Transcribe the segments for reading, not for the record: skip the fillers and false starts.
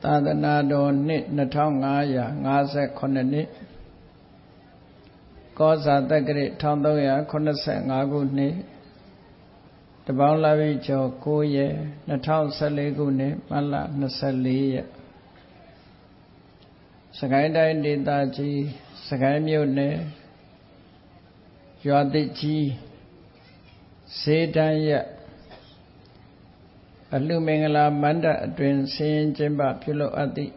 သာသနာတော်နှစ်2558နှစ်ကောဇာတက္ကရာ1385ခုနှစ်တပေါင်းလပြည့်ကျော်9ရက်2014ခုနှစ်မတ်လ24ရက်စကိုင်းတိုင်းဒေသကြီးစကိုင်းမြို့နယ်ရွာသစ်ကြီးဈေးတန်းရက်အလှမင်္ဂလာမန္တအတွင်ဆင်းရင်ကျင်းပပြုလုပ်အပ်သည့်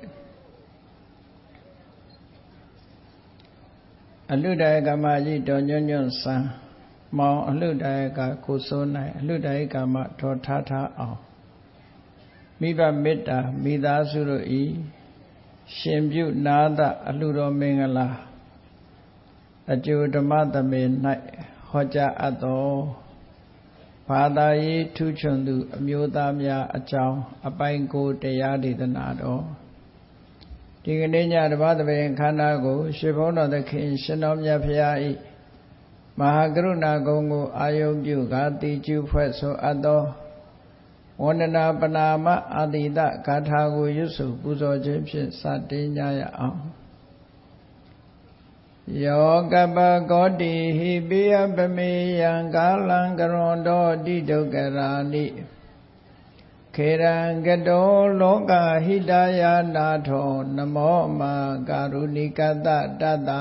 အလှဒါယကမကြီးတော်ညွန့်ညွန့်စံမောင်အလှဒါယကကိုစိုးနိုင်အလှဒါယကမတော်ထားထားအောင်မိဘမေတ္တာမိသားစုတို့ဤရှင်ပြုနာသအလှတော်မင်္ဂလာအကျိုးဓမ္မသမေ၌ဟောကြားအပ်သောဘာသာရေးထူးချွန်သူအမျိုးသားများအကြောင်းအပိုင်းကိုတရားဒေသနာတော်ဒီကနေ့ညတပတ်သဘင်ခန္ဓာကိုရှင်ဘုန်းတော်သခင်ရှင်တော်မြတ်ဖရာဤမဟာကရုဏာကုံကိုအာယုပြုကာတိကျူဖွဲ့ဆိုအပ်သောဝန္ဒနာပနာမအာတိတဂါထာကိုရွတ်ဆိုပူဇော်ခြင်းဖြင့်စတင်ကြရအောင်ယောကပကောတိဟိပိယပမေယံကာလံကရွန်တော်တိဒုက္ခရာနိခေရံကတောလောကဟိတယာနာထောနမောမကာရုဏိကတတတ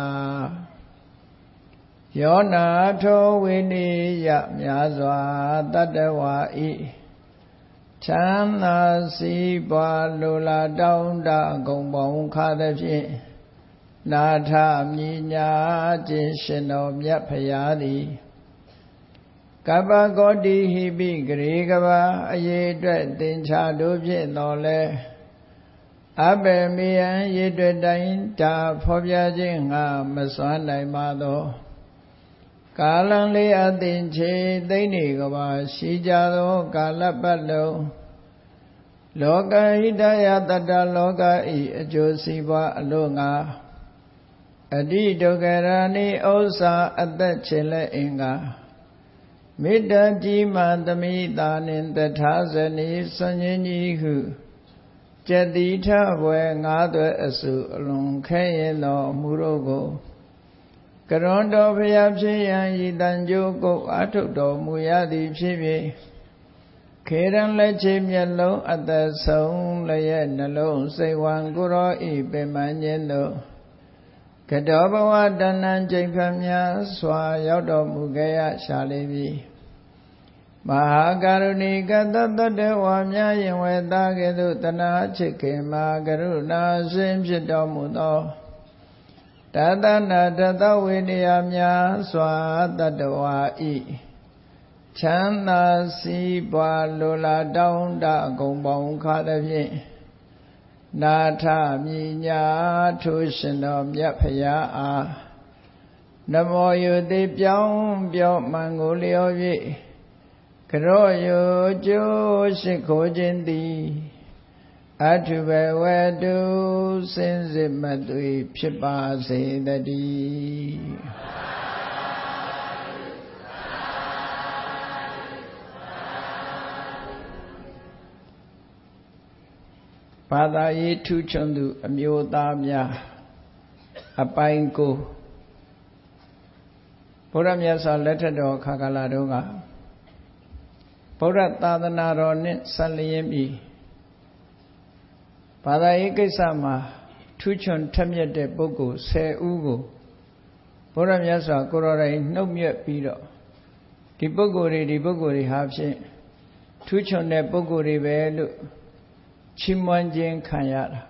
ယောနာထောဝိနိယမြာစွာတတဝါဤချမ်းသာစီးပွားလိုလားတောင်းတဂုံပေါင်းခါသဖြင့်နာထမြညာခြင်းရှင်တော်မြတ်ဖရာသည်ကပ္ပကောတိဟိပိဂရေကဘာအရေအတွက်သင်္ချာတို့ဖြင့်တော်လဲအဘယ်မေယံရေအတွက်တိုင်းတာဖော်ပြခြင်းငါမစွမ်းနိုင်ပါသောကာလံလေးအသင်ချေသိမ့်နေကဘာရှိကြသောကာလပတ်လုံးလောကဟိတယတတ္တလောကဤအကျိုးစီးပွားအလို့ငါအတိဒုက္ခရာနိဥစ္စာအသက်ချေလက်အင်္ဂါမေတ္တာကြီးမှသမိတာနှင့်တထာဇနီဆွန်ခြင်းကြီးဟုကျက်တိထဘွယ်ငါးသွဲအစုအလွန်ခဲရင်သောအမှုတို့ကိုကရွန်တော်ဖျားဖြစ်ရန်ဤတန်ကြိုးကုတ်အထုတ်တော်မူရသည်ဖြစ်၍ခေရန်လက်ချေမျက်လုံးအသက်ဆုံးလျက်နှလုံးစိတ်ဝံကိုရောဤပင်မခြင်းတို့ကတောဘဝတဏ္ဏကျိန်ဖတ်များစွာရောက်တော်မူခဲ့ရရှာလိမ့်မည်မဟာကရုဏီကတတတဝါများယင်ဝေသားကဲ့သို့တနာချစ်ခင်မဟာကရုဏာရှင်ဖြစ်တော်မူသောတသနာတသဝေနယများစွာတတဝါဤချမ်းသာစီးပွားလိုလားတောင်းတဂုံပေါင်းခါသဖြင့်နာထမြညာထိုရှင်တော်မြတ်ဖရာအားနမောယုတိပြောင်းပြောမှန်ကိုလျော်၍ကရောယုကျိုးရှိခိုးခြင်းသည်အထုဘဝတုစင်စစ်မသွေဖြစ်ပါစေတည်းဘာသာရေးထူးချွန်သူအမျိုးသားများအပိုင်းကိုဘုရားမြတ်စွာလက်ထက်တော်ခါကာလတုန်းကဗုဒ္ဓသာသနာတော်နှင့်ဆက်လျင်းပြီးဘာသာရေးကိစ္စမှာထူးချွန်ထက်မြက်တဲ့ပုဂ္ဂိုလ်10ဦးကိုဘုရားမြတ်စွာကိုယ်တော်တိုင်နှုတ်မြတ်ပြီးတော့ဒီပုဂ္ဂိုလ်တွေဟာဖြင့်ထူးချွန်တဲ့ပုဂ္ဂိုလ်တွေပဲလို့ချီးမွမ်းခြင်းခံရတာ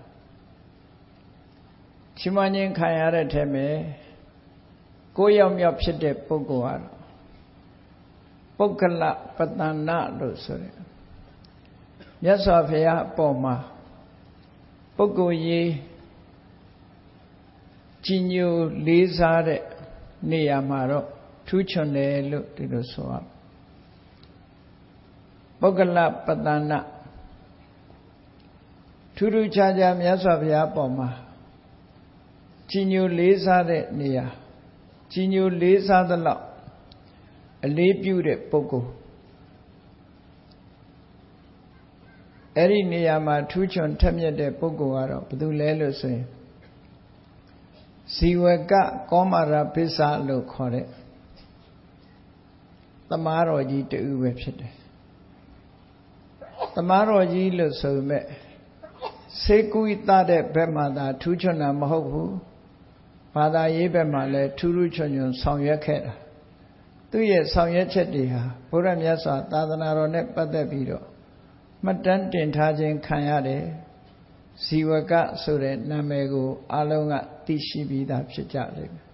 ချီးမွမ်းခြင်းခံရတဲ့ထဲမှာ9ယောက်မြောက်ဖြစ်တဲ့ပုဂ္ဂိုလ်ကတော့ပုဂ္ဂလပတ္တနာလို့ဆိုတယ်မြတ်စွာဘုရားအပေါ်မှာပုဂ္ဂိုလ်ရေးကြီးညိုလေးစားတဲ့နေရာမှာတော့ထူးချွန်တယ်လို့ဒီလိုဆိုရပုဂ္ဂလပတ္တနာထူးထူးခြားခြားမြတ်စွာဘုရားပေါ်မှာကြီးညိုလေးစားတဲ့နေရာကြီးညိုလေးစားသလောက်အလေးပြုတဲ့ပုဂ္ဂိုလ်အဲ့ဒီနေရာမှာထူးချွန်ထက်မြက်တဲ့ပုဂ္ဂိုလ်ကတော့ဘယ်သူလဲလို့ဆိုရင်ဇီဝကကောမာရပိစ္ဆလို့ခေါ်တဲ့သမားတော်ကြီးတူပဲဖြစ်တယ်သမားတော်ကြီးလို့ဆိုပေမဲ့စေကုိတတဲ့ဘက်မှာသာထူးချွန်တာမဟုတ်ဘူးဘာသာရေးဘက်မှာလည်းထူးထူးချွန်ချွန်ဆောင်ရွက်ခဲ့တာသူရဲ့ဆောင်ရွက်ချက်တွေဟာဘုရားမြတ်စွာသာသနာတော်နဲ့ပတ်သက်ပြီးတော့မှတ်တမ်းတင်ထားခြင်းခံရတယ်ဇီဝကဆိုတဲ့နာမည်ကိုအလုံးကသိရှိပြီးသားဖြစ်ကြလိမ့်မယ်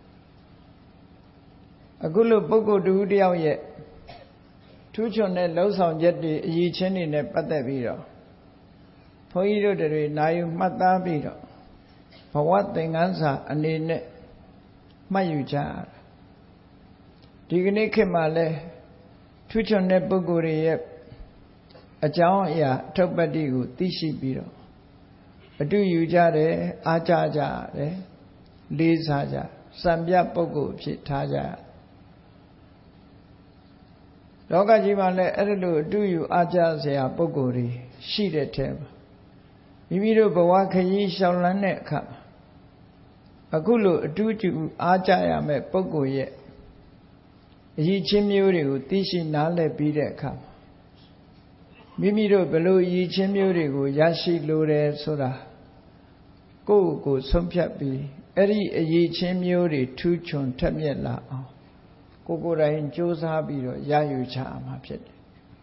အခုလိုပုဂ္ဂိုလ်တူတယောက်ရဲ့ထူးချွန်တဲ့လှုပ်ဆောင်ချက်တွေအရေးချင်းတွေနဲ့ပတ်သက်ပြီးတော့ဘုန်းကြီးတို့တွေနာယူမှတ်သားပြီးတော့ဘဝသင်္ကန်းစာအနေနဲ့မှတ်ယူကြရတာဒီကနေ့ခေတ်မှာလဲထူးချွန်တဲ့ပုဂ္ဂိုလ်တွေရဲ့အကြောင်းအရာအထုပ္ပတ္တိကိုသိရှိပြီးတော့အတူယူကြတယ်အားကြကြတယ်လေးစားကြစံပြပုဂ္ဂိုလ်ဖြစ်ထားကြလောကကြီးမှာလည်းအဲ့လိုအတူယူအားကြစရာပုဂ္ဂိုလ်တွေရှိတဲ့ထဲမှာမိမိတို့ဘဝခရီးရှောင်လန်းတဲ့အခါအခုလိုအတူတူအားကြရမယ့်ပုဂ္ဂိုလ်ရဲ့အရေးချင်းမျိုးတွေကိုသိရှိနားလည်ပြီးတဲ့အခါမိမိတို့ဘလို့အရေးချင်းမျိုးတွေကိုရရှိလိုတယ်ဆိုတာကိုယ့်ကိုယ်ဆုံးဖြတ်ပြီးအဲ့ဒီအရေးချင်းမျိုးတွေထူးချွန်ထက်မြက်လာအောင်ကိုယ်တိုင်ကြိုးစားပြီးတော့ရယူချရမှာဖြစ်တယ်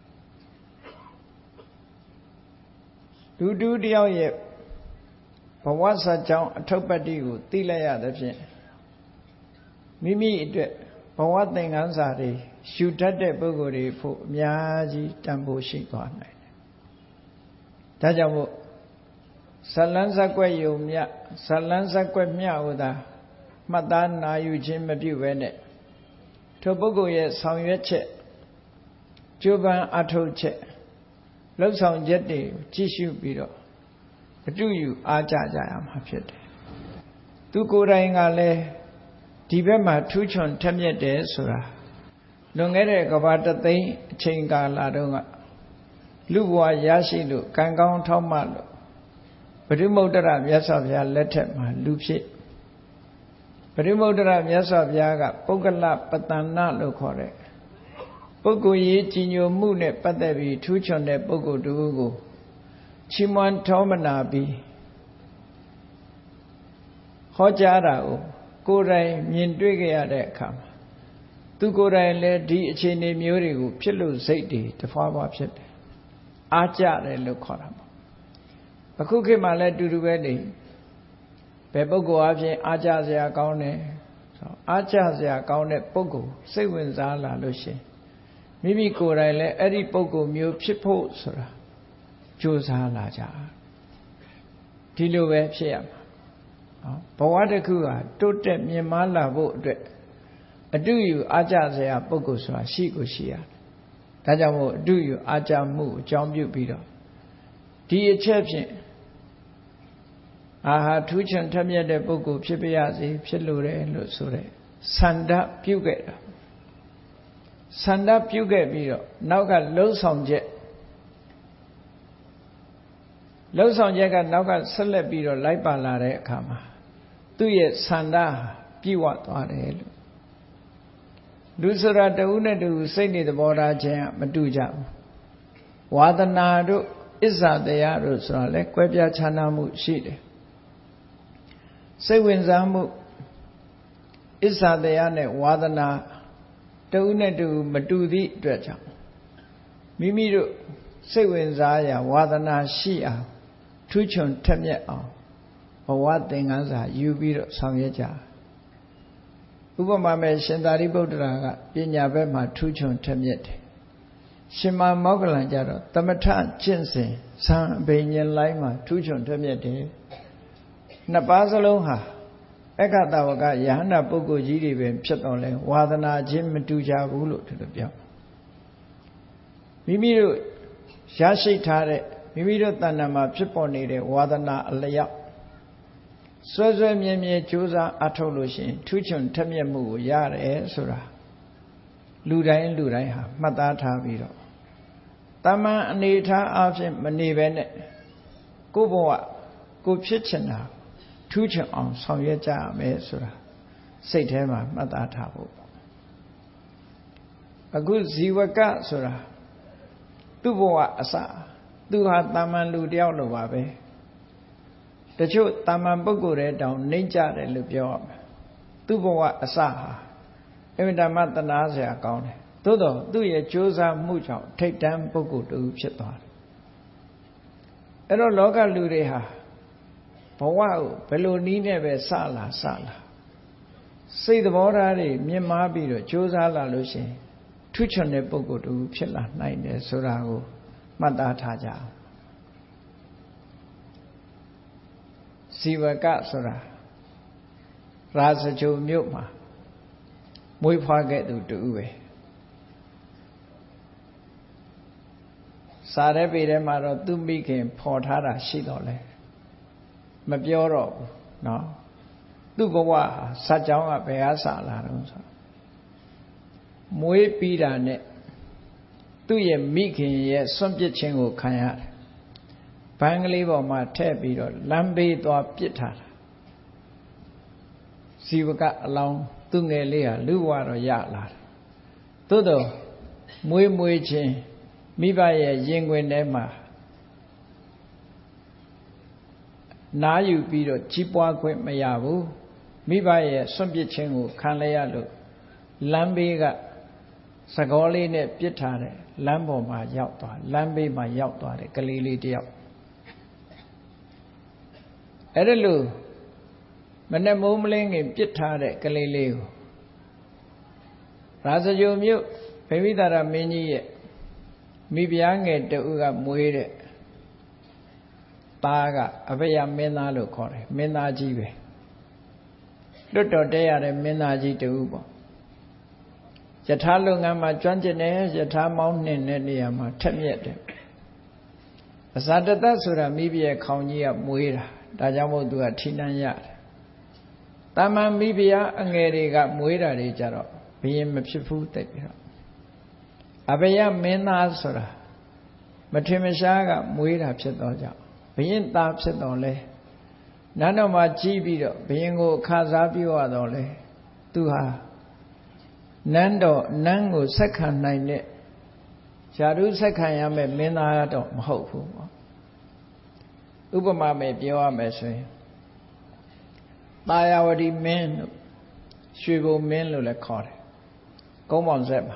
လူတူတယောက်ရဲ့ဘဝစကြောင်းအထုပ္ပတ္တိကိုသိလိုက်ရတဲ့ဖြင့်မိမိအတွက်ဘဝသင်္ကန်းစာတွေရှုတတ်တဲ့ပုဂ္ဂိုလ်တွေဖို့အများကြီးတန်ဖိုးရှိသွားနိုင်တယ်။ဒါကြောင့်မို့ဇလန်းဇက်ွက်ယုံမြဇလန်းဇက်ွက်မြဟူသာမှတ်သားနာယူခြင်းမပြုဘဲနဲ့ထိုပုဂ္ဂိုလ်ရဲ့ဆောင်ရွက်ချက်ကြိုးပမ်းအထောက်ချက်လှုပ်ဆောင်ချက်တွေကြည့်ရှုပြီးတော့အတူယူအားကြကြရမှာဖြစ်တယ်။သူကိုယ်တိုင်ကလည်းဒီဘက်မှာထူးချွန်ထက်မြက်တယ်ဆိုတာလွန်ခဲ့တဲ့ကဘာတသိန်းအချိန်ကာလတုန်းကလူဘဝရရှိလို့ကံကောင်းထောက်မှလို့ပရိမုဒ္ဒရမြတ်စွာဘုရားလက်ထက်မှာလူဖြစ်ပရိမုဒ္ဒရမြတ်စွာဘုရားကပုဂ္ဂလပတ္တနာလို့ခေါ်တဲ့ပုဂ္ဂိုလ်ရေးကြီးညိုမှုနဲ့ပတ်သက်ပြီးထူးချွန်တဲ့ပုဂ္ဂိုလ်တူကိုချီးမွမ်းထောမနာပြီးဟောကြားတာကိုယ်တိုင်မြင်တွေ့ကြရတဲ့အခါမှာသူကိုယ်တိုင်လည်းဒီအခြေအနေမျိုးတွေကိုဖြစ်လို့စိတ်တွေတဖွာဖွာဖြစ်တယ်အားကြတယ်လို့ခေါ်တာပေါ့အခုခေတ်မှာလည်းတူတူပဲနေဘယ်ပုဂ္ဂိုလ်အဖြစ်အားကြစရာကောင်းတယ်အားကြစရာကောင်းတဲ့ပုဂ္ဂိုလ်စိတ်ဝင်စားလာလို့ရှိရင်မိမိကိုယ်တိုင်လည်းအဲ့ဒီပုဂ္ဂိုလ်မျိုးဖြစ်ဖို့ဆိုတာကြိုးစားလာကြဒီလိုပဲဖြစ်ရမှာဘဝတစ်ခုဟာတိုးတက်မြင့်မားလာဖို့အတွက်အတူယူအားကြစရာပုဂ္ဂိုလ်ဆိုတာရှိကိုရှိရတယ်။ဒါကြောင့်မို့အတူယူအားကြမှုအကြောင်းပြုပြီးတော့ဒီအချက်ဖြင့်အာဟာထူးချွန်ထက်မြက်တဲ့ပုဂ္ဂိုလ်ဖြစ်ပါရစေဖြစ်လိုတယ်လို့ဆိုတဲ့ဆန္ဒပြုခဲ့တာဆန္ဒပြုခဲ့ပြီးတော့နောက်ကလှုပ်ဆောင်ချက်ကနောက်ကဆက်လက်ပြီးတော့လိုက်ပါလာတဲ့အခါမှာသူ့ရဲ့ဆန္ဒပြည့်ဝသွားတယ်လို့လူဆိုတာတဦးနဲ့တဦးစိတ်နေသဘောထားခြင်းမတူကြဘူးဝါဒနာတို့အစ္ဆာတရားတို့ဆိုတာလဲကွဲပြားခြားနားမှုရှိတယ်စိတ်ဝင်စားမှုအစ္ဆာတရားနဲ့ဝါဒနာတဦးနဲ့တဦးမတူသည့်အတွက်ကြောင့်မိမိတို့စိတ်ဝင်စားရာဝါဒနာရှိအောင်ထူးချွန်ထက်မြက်အောင်ဘဝသင်္ကန်းစာယူပြီးတော့ဆောင်ရွက်ကြဥပမာမဲ့ရှင်သာရိပုတ္တရာကပညာဘက်မှာထူးချွန်ထက်မြက်တယ်ရှင်မောဂလန်ကြတော့သမထကျင့်စဉ်ဇံအဘိညာဉ်လိုက်မှာထူးချွန်ထက်မြက်တယ်နှစ်ပါးစလုံးဟာအခတဝကယဟန္တာပုဂ္ဂိုလ်ကြီးတွေပဲဖြစ်တော်လဲဝါဒနာချင်းမတူကြဘူးလို့ဒီလိုပြောမိမိတို့ရရှိထားတဲ့မိမိတို့တဏ္ဍာမှာဖြစ်ပေါ်နေတဲ့ဝါဒနာအလျောက်စွဲစွဲမြဲမြဲကြိုးစားအထောက်လို့ရှိရင်ထူးချွန်ထက်မြက်မှုကိုရတယ်ဆိုတာလူတိုင်းဟာမှတ်သားထားပြီးတော့တာမန်အနေထားအဖြစ်မနေပဲနဲ့ကိုယ့်ဘဝကိုဖြစ်ချင်တာထူးချွန်အောင်ဆောင်ရွက်ကြရမယ်ဆိုတာစိတ်ထဲမှာမှတ်သားထားဖို့အခုဇီဝကဆိုတာသူ့ဘဝအစသူဟာတာမန်လူတယောက်လိုပါပဲတချို့တာမန်ပုဂ္ဂိုလ်တွေတောင်နှိမ့်ကြတယ်လို့ပြောရမယ်သူ့ဘဝအစဟာအမြဲတမ်းသနာစရာကောင်းတယ်သို့တော့သူ့ရဲ့ကြိုးစားမှုကြောင့်ထိတ်တန့်ပုဂ္ဂိုလ်တူဖြစ်သွားတယ်အဲ့တော့လောကလူတွေဟာဘဝကိုဘယ်လိုနည်းနဲ့ပဲစလာစိတ်သဘောထားတွေမြင့်မားပြီးတော့ကြိုးစားလာလို့ရှိရင်ထူးချွန်တဲ့ပုဂ္ဂိုလ်တူဖြစ်လာနိုင်တယ်ဆိုတာကိုမှတ်သားထားကြအောင်ဇီဝကဆိုတာရာဇဂြိုလ်မြို့မှာမွေးဖွားခဲ့သူတူပဲစာရဲပေထဲမှာတော့သူမိခင်ဖော်ထားတာရှိတော့လဲမပြောတော့ဘူးเนาะသူ့ဘဝဟာစัจ ကြောင်းကဘယ်ဟာစလာတော့ဆိုမွေးပြီးတာနဲ့သူ့ရဲ့မိခင်ရဲ့စွန့်ပစ်ခြင်းကိုခံရတယ်ဘန်းကလေးပေါ်မှာထည့်ပြီးတော့လမ်းဘေးသွားပစ်ထားတာဇီဝကအလောင်းသူ့ငယ်လေးဟာလူဘဝတော့ရလာတယ်သို့တော့မွေးချင်းမိဘရဲ့ရင်ခွင်ထဲမှာနားယူပြီးတော့ကြီးပွားခွင့်မရဘူးမိဘရဲ့စွန့်ပစ်ခြင်းကိုခံလဲရလို့လမ်းဘေးကစကောလေးနဲ့ပြစ်ထားတယ်လမ်းပေါ်မှာရောက်သွားလမ်းဘေးမှာရောက်သွားတယ်ကလေးလေးတယောက်အဲ့ဒါလို့မနဲ့မိုးမလင်းခင်ပြစ်ထားတဲ့ကလေးလေးကိုရာဇဂြိုလ်မြို့ဗေဝိသာရမင်းကြီးရဲ့မိဖုရားငယ်တဦးကမွေးတဲ့သားကအဘယမင်းသားလို့ခေါ်တယ်မင်းသားကြီးပဲလွတ်တော်တဲရတဲ့မင်းသားကြီးတဦးပေါ့ယထာလုပ်ငန်းမှာကျွမ်းကျင်တယ်ယထာမောင်းနှင်တဲ့နေရာမှာထက်မြက်တယ်အဇာတတဆိုတာမိဖုရားခေါင်းကြီးကမွေးတာဒါကြောင့်မို့သူကထိနှံရတယ်တာမန်မိဖုရားအငယ်တွေကမွေးတာတွေကြတော့ဘယင်မဖြစ်ဘူးတိတ်ပြီးတော့အဘယမင်းသားဆိုတာမထင်မရှားကမွေးတာဖြစ်တော့ကြောင့်ဘယင်သားဖြစ်တော့လဲနန်းတော်မှာကြီးပြီးတော့ဘယင်ကိုခါစားပြုရတော့လဲသူဟာနန်းကိုဆက်ခံနိုင်တဲ့ယာရုဆက်ခံရမယ့်မင်းသားတော့မဟုတ်ဘူးပေါ့ဥပမာမဲ့ပြောရမယ်ဆိုရင်တာယာဝတီမင်းတို့ရွှေဘုံမင်းလို့လည်းခေါ်တယ်ကုန်းပေါင်ဆက်မှာ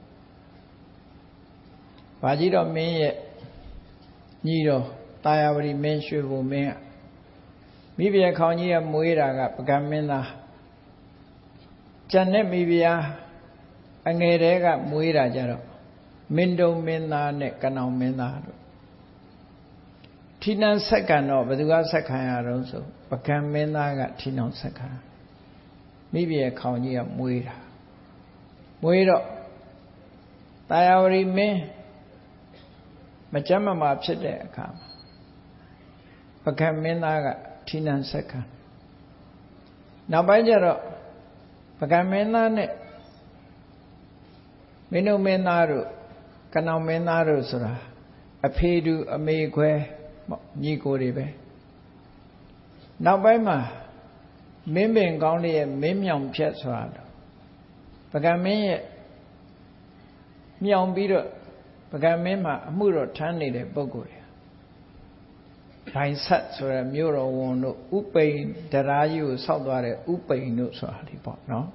ဘာကြီးတော့မင်းရဲ့ညီတော်တာယာဝတီမင်းရွှေဘုံမင်းကမိဖုရားခေါင်းကြီးကမွေးတာကပကံမင်းသားကျန်တဲ့မိဖုရားအငယ်တဲကမွေးတာကြတော့မင်းတုံမင်းသားနဲ့ကနောင်မင်းသားတို့ထိနှံဆက်ခံတော့ဘယ်သူကဆက်ခံရတော့ဆိုပကံမင်းသားကထိနှံဆက်ခံမိဖုရားခေါင်းကြီးကမွေးတာမွေးတော့တာယာဝတီမင်းမကြမ်းမမာဖြစ်တဲ့အခါမှာပကံမင်းသားကထိနှံဆက်ခံနောက်ပိုင်းကျတော့ပကံမင်းသားနဲ့မင်းတို့မင်းသားတို့ကနောင်မင်းသားတို့ဆိုတာအဖေတူအမေခွဲညီကိုတွေပဲနောက်ပိုင်းမှာမင်းပင်ကောင်းလေးရဲ့မင်းမြောင်ဖြတ်ဆိုတာပကံမင်းရဲ့မြောင်ပြီးတော့ပကံမင်းမှာအမှုတော်ထမ်းနေတဲ့ပုဂ္ဂိုလ်တွေဘိုင်ဆက်ဆိုရမြို့တော်ဝန်တို့ဥပိန်တရားကြီးကိုဆောက်သွားတဲ့ဥပိန်တို့ဆိုတာဒီပေါ့နော်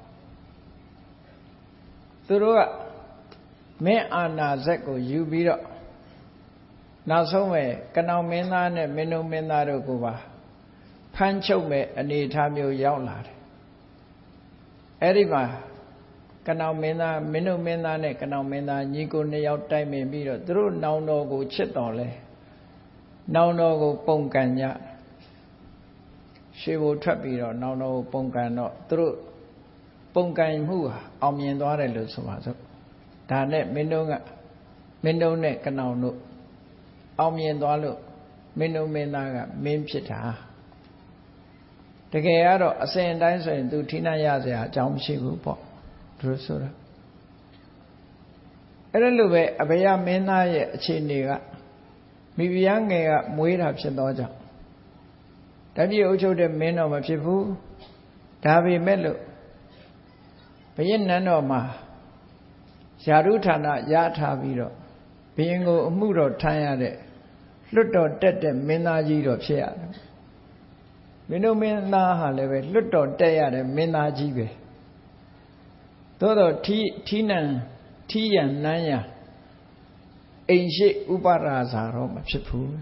သူတို့ကမင်းအာနာဇက်ကိုယူပြီးတော့နောက်ဆုံးပဲကနောင်မင်းသားနဲ့မင်းတို့မင်းသားတို့ကိုပါဖမ်းချုပ်မဲ့အနေအထားမျိုးရောက်လာတယ်အဲ့ဒီမှာကနောင်မင်းသားမင်းတို့မင်းသားနဲ့ကနောင်မင်းသားညီကိုနှစ်ယောက်တိုက်မိပြီးတော့သူတို့နောင်တော်ကိုချစ်တော်လဲနောင်တော်ကိုပုံကန်ကြရှေးဘိုထွက်ပြီးတော့နောင်တော်ကိုပုံကန်တော့သူတို့ပုံကန်မှုဟာအောင်မြင်သွားတယ်လို့ဆိုပါစို့ဒါနဲ့မင်းတို့နဲ့ကနောင်တို့အောင်မြင်သွားလို့မင်းတို့မင်းသားကမင်းဖြစ်တာတကယ်ကတော့အစဉ်တိုင်းဆိုရင်သူထိနှံ့ရစရာအကြောင်းမရှိဘူးပေါ့သူတို့ဆိုတာအဲ့ဒါလိုပဲအဘယမင်းသားရဲ့အခြေအနေကမိဖုရားငယ်ကမွေးတာဖြစ်သောကြောင့်တပည့်အုပ်ချုပ်တဲ့မင်းတော်မဖြစ်ဘူးဒါပေမဲ့လို့ဘုရင်နန်းတော်မှာယာရုဌာနရထားပြီးတော့ဘုရင်ကိုအမှုတော်ထမ်းရတဲ့လွတ်တော်တက်တဲ့မင်းသားကြီးတော်ဖြစ်ရတယ်မင်းတို့မင်းသားဟာလည်းပဲလွတ်တော်တက်ရတဲ့မင်းသားကြီးပဲသို့တော့ထီးရန်နန်းရန်အိမ်ရှိဥပရာဇာတော့မဖြစ်ဘူး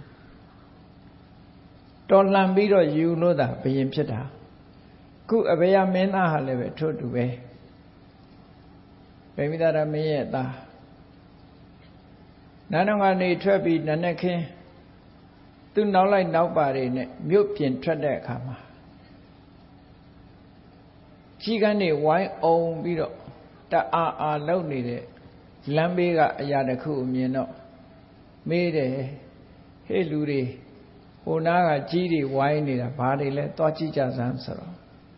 တော်လှန်ပြီးတော့ယူလို့သာဘုရင်ဖြစ်တာခုအဘယမင်းသားဟာလည်းပဲထို့တူပဲဗိမိသာရမင်းရဲ့သားနန်းတော်ကနေထွက်ပြီးနနဲ့ခင်းသူနောက်လိုက်နောက်ပါတွေနဲ့မြို့ပြင်ထွက်တဲ့အခါမှာကြီးကန်းတွေဝိုင်းအောင်ပြီးတော့တအားလုံနေတဲ့လမ်းဘေးကအရာတစ်ခုအမြင်တော့မေးတယ်ဟေ့လူတွေဟိုနားကကြီးတွေဝိုင်းနေတာဘာတွေလဲသွားကြည့်ကြစမ်းဆိုတော့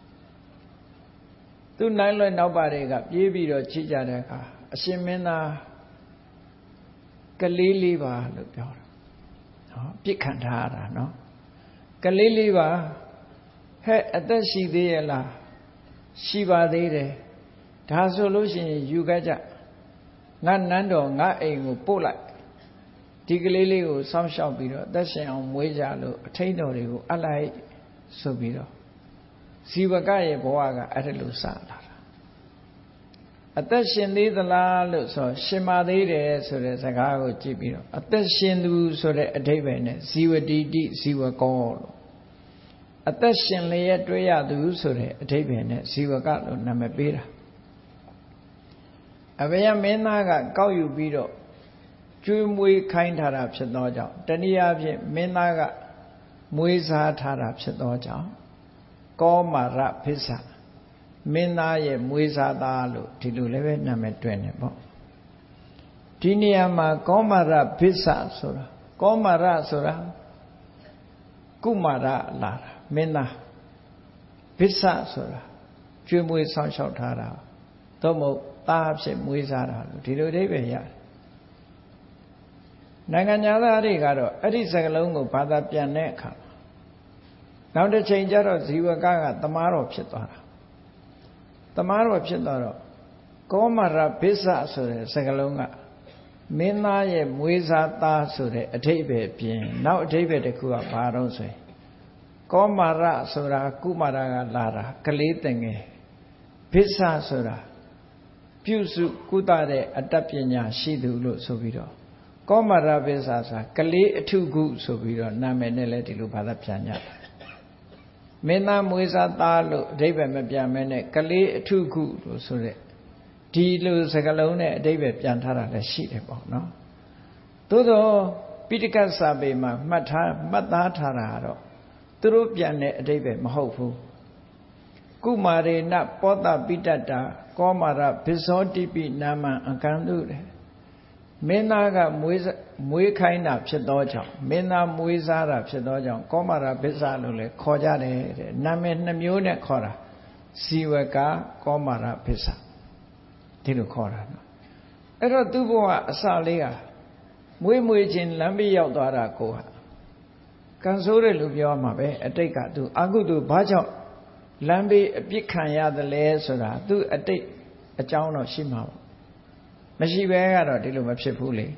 သူနိုင်လွယ်နောက်ပါတွေကပြေးပြီးတော့ကြည့်ကြတဲ့အခါအရှင်မင်းသားကလေးလေးပါလို့ပြောတာဟောပြစ်ခံထားရတာနော်ကလေးလေးပါဟဲ့အသက်ရှိသေးရဲ့လားရှိပါသေးတယ်ဒါဆိုလို့ရှိရင်ယူခဲ့ကြငါနန်းတော်ငါအိမ်ကိုပို့လိုက်ဒီကလေးလေးကိုစောင့်ရှောက်ပြီးတော့အသက်ရှင်အောင်မွေးကြလို့အထိန်တော်တွေကိုအလိုက်ဆိုပြီးတော့ဇီဝကရဲ့ဘဝကအဲ့ဒါလို့စလာတာအသက်ရှင်သေးသလားလို့ဆိုရှင်ပါသေးတယ်ဆိုတဲ့စကားကိုကြည့်ပြီးတော့အသက်ရှင်သူဆိုတဲ့အဓိပ္ပာယ်နဲ့ဇီဝတိတိဇီဝကောလို့အသက်ရှင်လျက်တွေ့ရသူဆိုတဲ့အဓိပ္ပာယ်နဲ့ဇီဝကလို့နာမည်ပေးတာအဘယမင်းသားကကောက်ယူပြီးတော့ကျွေးမွေးခိုင်းထားတာဖြစ်သောကြောင့်တနည်းအားဖြင့်မင်းသားကမွေးစားထားတာဖြစ်သောကြောင့်ကောမာရဖိစ္ဆာမင်းသားရဲ့မွေးစားသားလို့ဒီလိုလည်းပဲနာမည်တွင်နေပေါ့ဒီနေရာမှာကောမာရဖိစ္ဆာဆိုတာကောမာရဆိုတာကုမာရလာတာမင်းသားဖိစ္ဆာဆိုတာကျွေးမွေးဆောင်ရှောက်ထားတာသို့မဟုတ်သားဖြစ်မွေးစားတာလို့ဒီလိုအဓိပ္ပာယ်ရတယ်နိုင်ငံသားတွေကတော့အဲ့ဒီစကားလုံးကိုဘာသာပြန်တဲ့အခါနောက်တစ်ချိန်ကျတော့ဇီဝကသမားတော်ဖြစ်သွားတာသမားတော်ဖြစ်သွားတော့ကောမာရဘိစ္ဆဆိုတဲ့စကားလုံးကမင်းသားရဲ့မွေးစားသားဆိုတဲ့အဓိပ္ပာယ်ပြင်နောက်အဓိပ္ပာယ်တစ်ခုကဘာတော့ဆိုရင်ကောမာရဆိုတာကုမာရကလာတာကလေးတငယ်ဘိစ္ဆဆိုတာပြုစုကုသတဲ့အတ္တပညာရှိသူလို့ဆိုပြီးတော့ကောမာရဘိစ္ဆဆိုတာကလေးအထုကုဆိုပြီးတော့နာမည်နဲ့လည်းဒီလိုဘာသာပြန်ကြတယ်မင်းသားမွေးစားသားလို့အဓိပ္ပာယ်မပြန်မဲနဲ့ကလေးအထုကုလို့ဆိုတဲ့ဒီလိုစကားလုံးနဲ့အဓိပ္ပာယ်ပြန်ထားတာလည်းရှိတယ်ပေါ့နော်သို့သောပိဋကတ်စာပေမှာမှတ်သားထားတာကတော့သူတို့ပြန်တဲ့အဓိပ္ပာယ်မဟုတ်ဘူးကုမာရေနပောတပိတ္တာကောမာရဘိဇောတိပိနာမံအကံတုတယ်မင်းသားကမွေးခိုင်းတာဖြစ်သောကြောင့်မင်းသားမွေးစားတာဖြစ်သောကြောင့်ကောမာရဘိစ္ဆလို့လည်းခေါ်ကြတယ်တဲ့နာမည်နှမျိုးနဲ့ခေါ်တာဇီဝကကောမာရဘိစ္ဆဒီလိုခေါ်တာနော်အဲ့တော့သူ့ဘဝအစလေးကမွေးချင်းလမ်းဘေးရောက်သွားတာကိုဟာကံဆိုးတယ်လို့ပြောမှာပဲအတိတ်ကသူအကုသိုလ်ဘာကြောင့်လမ်းဘေးအပြစ်ခံရသလဲဆိုတာသူအတိတ်အကြောင်းတော့ရှိမှာပေါ့မရှိဘဲကတော့ဒီလိုမဖြစ်ဘူးလေ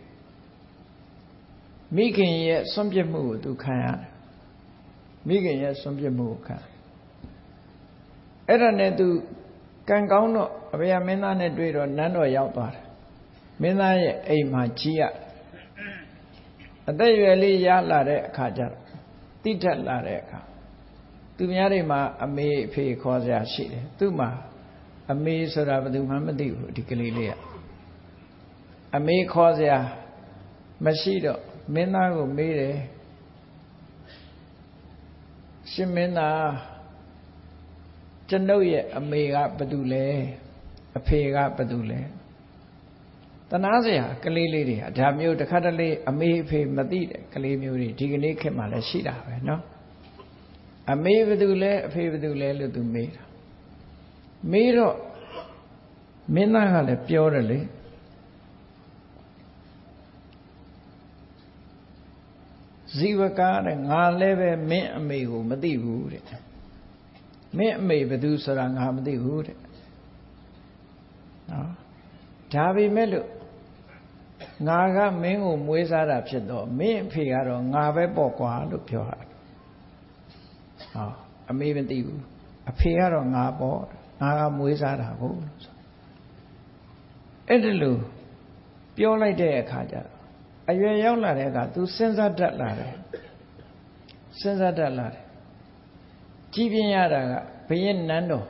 မိခင်ရဲ့စွန့်ပစ်မှုကိုသူခံရတယ်မိခင်ရဲ့စွန့်ပစ်မှုကိုခံအဲ့ဒါနဲ့သူကံကောင်းတော့အဘယမင်းသားနဲ့တွေ့တော့နန်းတော်ရောက်သွားတယ်မင်းသားရဲ့အိမ်မှာကြီးရအသက်ရွယ်လေးရလာတဲ့အခါကျတော့တိထက်လာတဲ့အခါသူများတွေမှာအမေအဖေခေါ်စရာရှိတယ်သူ့မှာအမေဆိုတာဘယ်သူမှမသိဘူးဒီကလေးလေးကအမေခေါ်စရာမရှိတော့မင်းသားကိုမေးတယ်ရှင်မင်းသားကျွန်ုပ်ရဲ့အမေကဘယ်သူလဲအဖေကဘယ်သူလဲတနာစရာကလေးလေးတွေဟာဒါမျိုးတစ်ခါတလေအမေအဖေမသိတဲ့ကလေးမျိုးတွေဒီကနေ့ခေတ်မှာလည်းရှိတာပဲเนาะအမေဘယ်သူလဲအဖေဘယ်သူလဲလို့သူမေးတာမေးတော့မင်းသားကလည်းပြောတယ်လေဇီဝကာတဲ့ငါလည်းပဲမင်းအမေကိုမသိဘူးတဲ့မင်းအမေဘယ်သူဆိုတာငါမသိဘူးတဲ့နော်ဒါပေမဲ့လို့ငါကမင်းကိုမွေးစားတာဖြစ်တော့မင်းအဖေကတော့ငါပဲပေါ့ကွာလို့ပြောတာဟောအမေမသိဘူးအဖေကတော့ငါပေါ့ငါကမွေးစားတာကိုအဲ့ဒါလို့ပြောလိုက်တဲ့အခါကျအရွယ်ရောက်လာတဲ့အခါ तू စဉ်းစားတတ်လာတယ်စဉ်းစားတတ်လာတယ်ကြည်ပြင်းရတာကဘုရင်နန်းတော်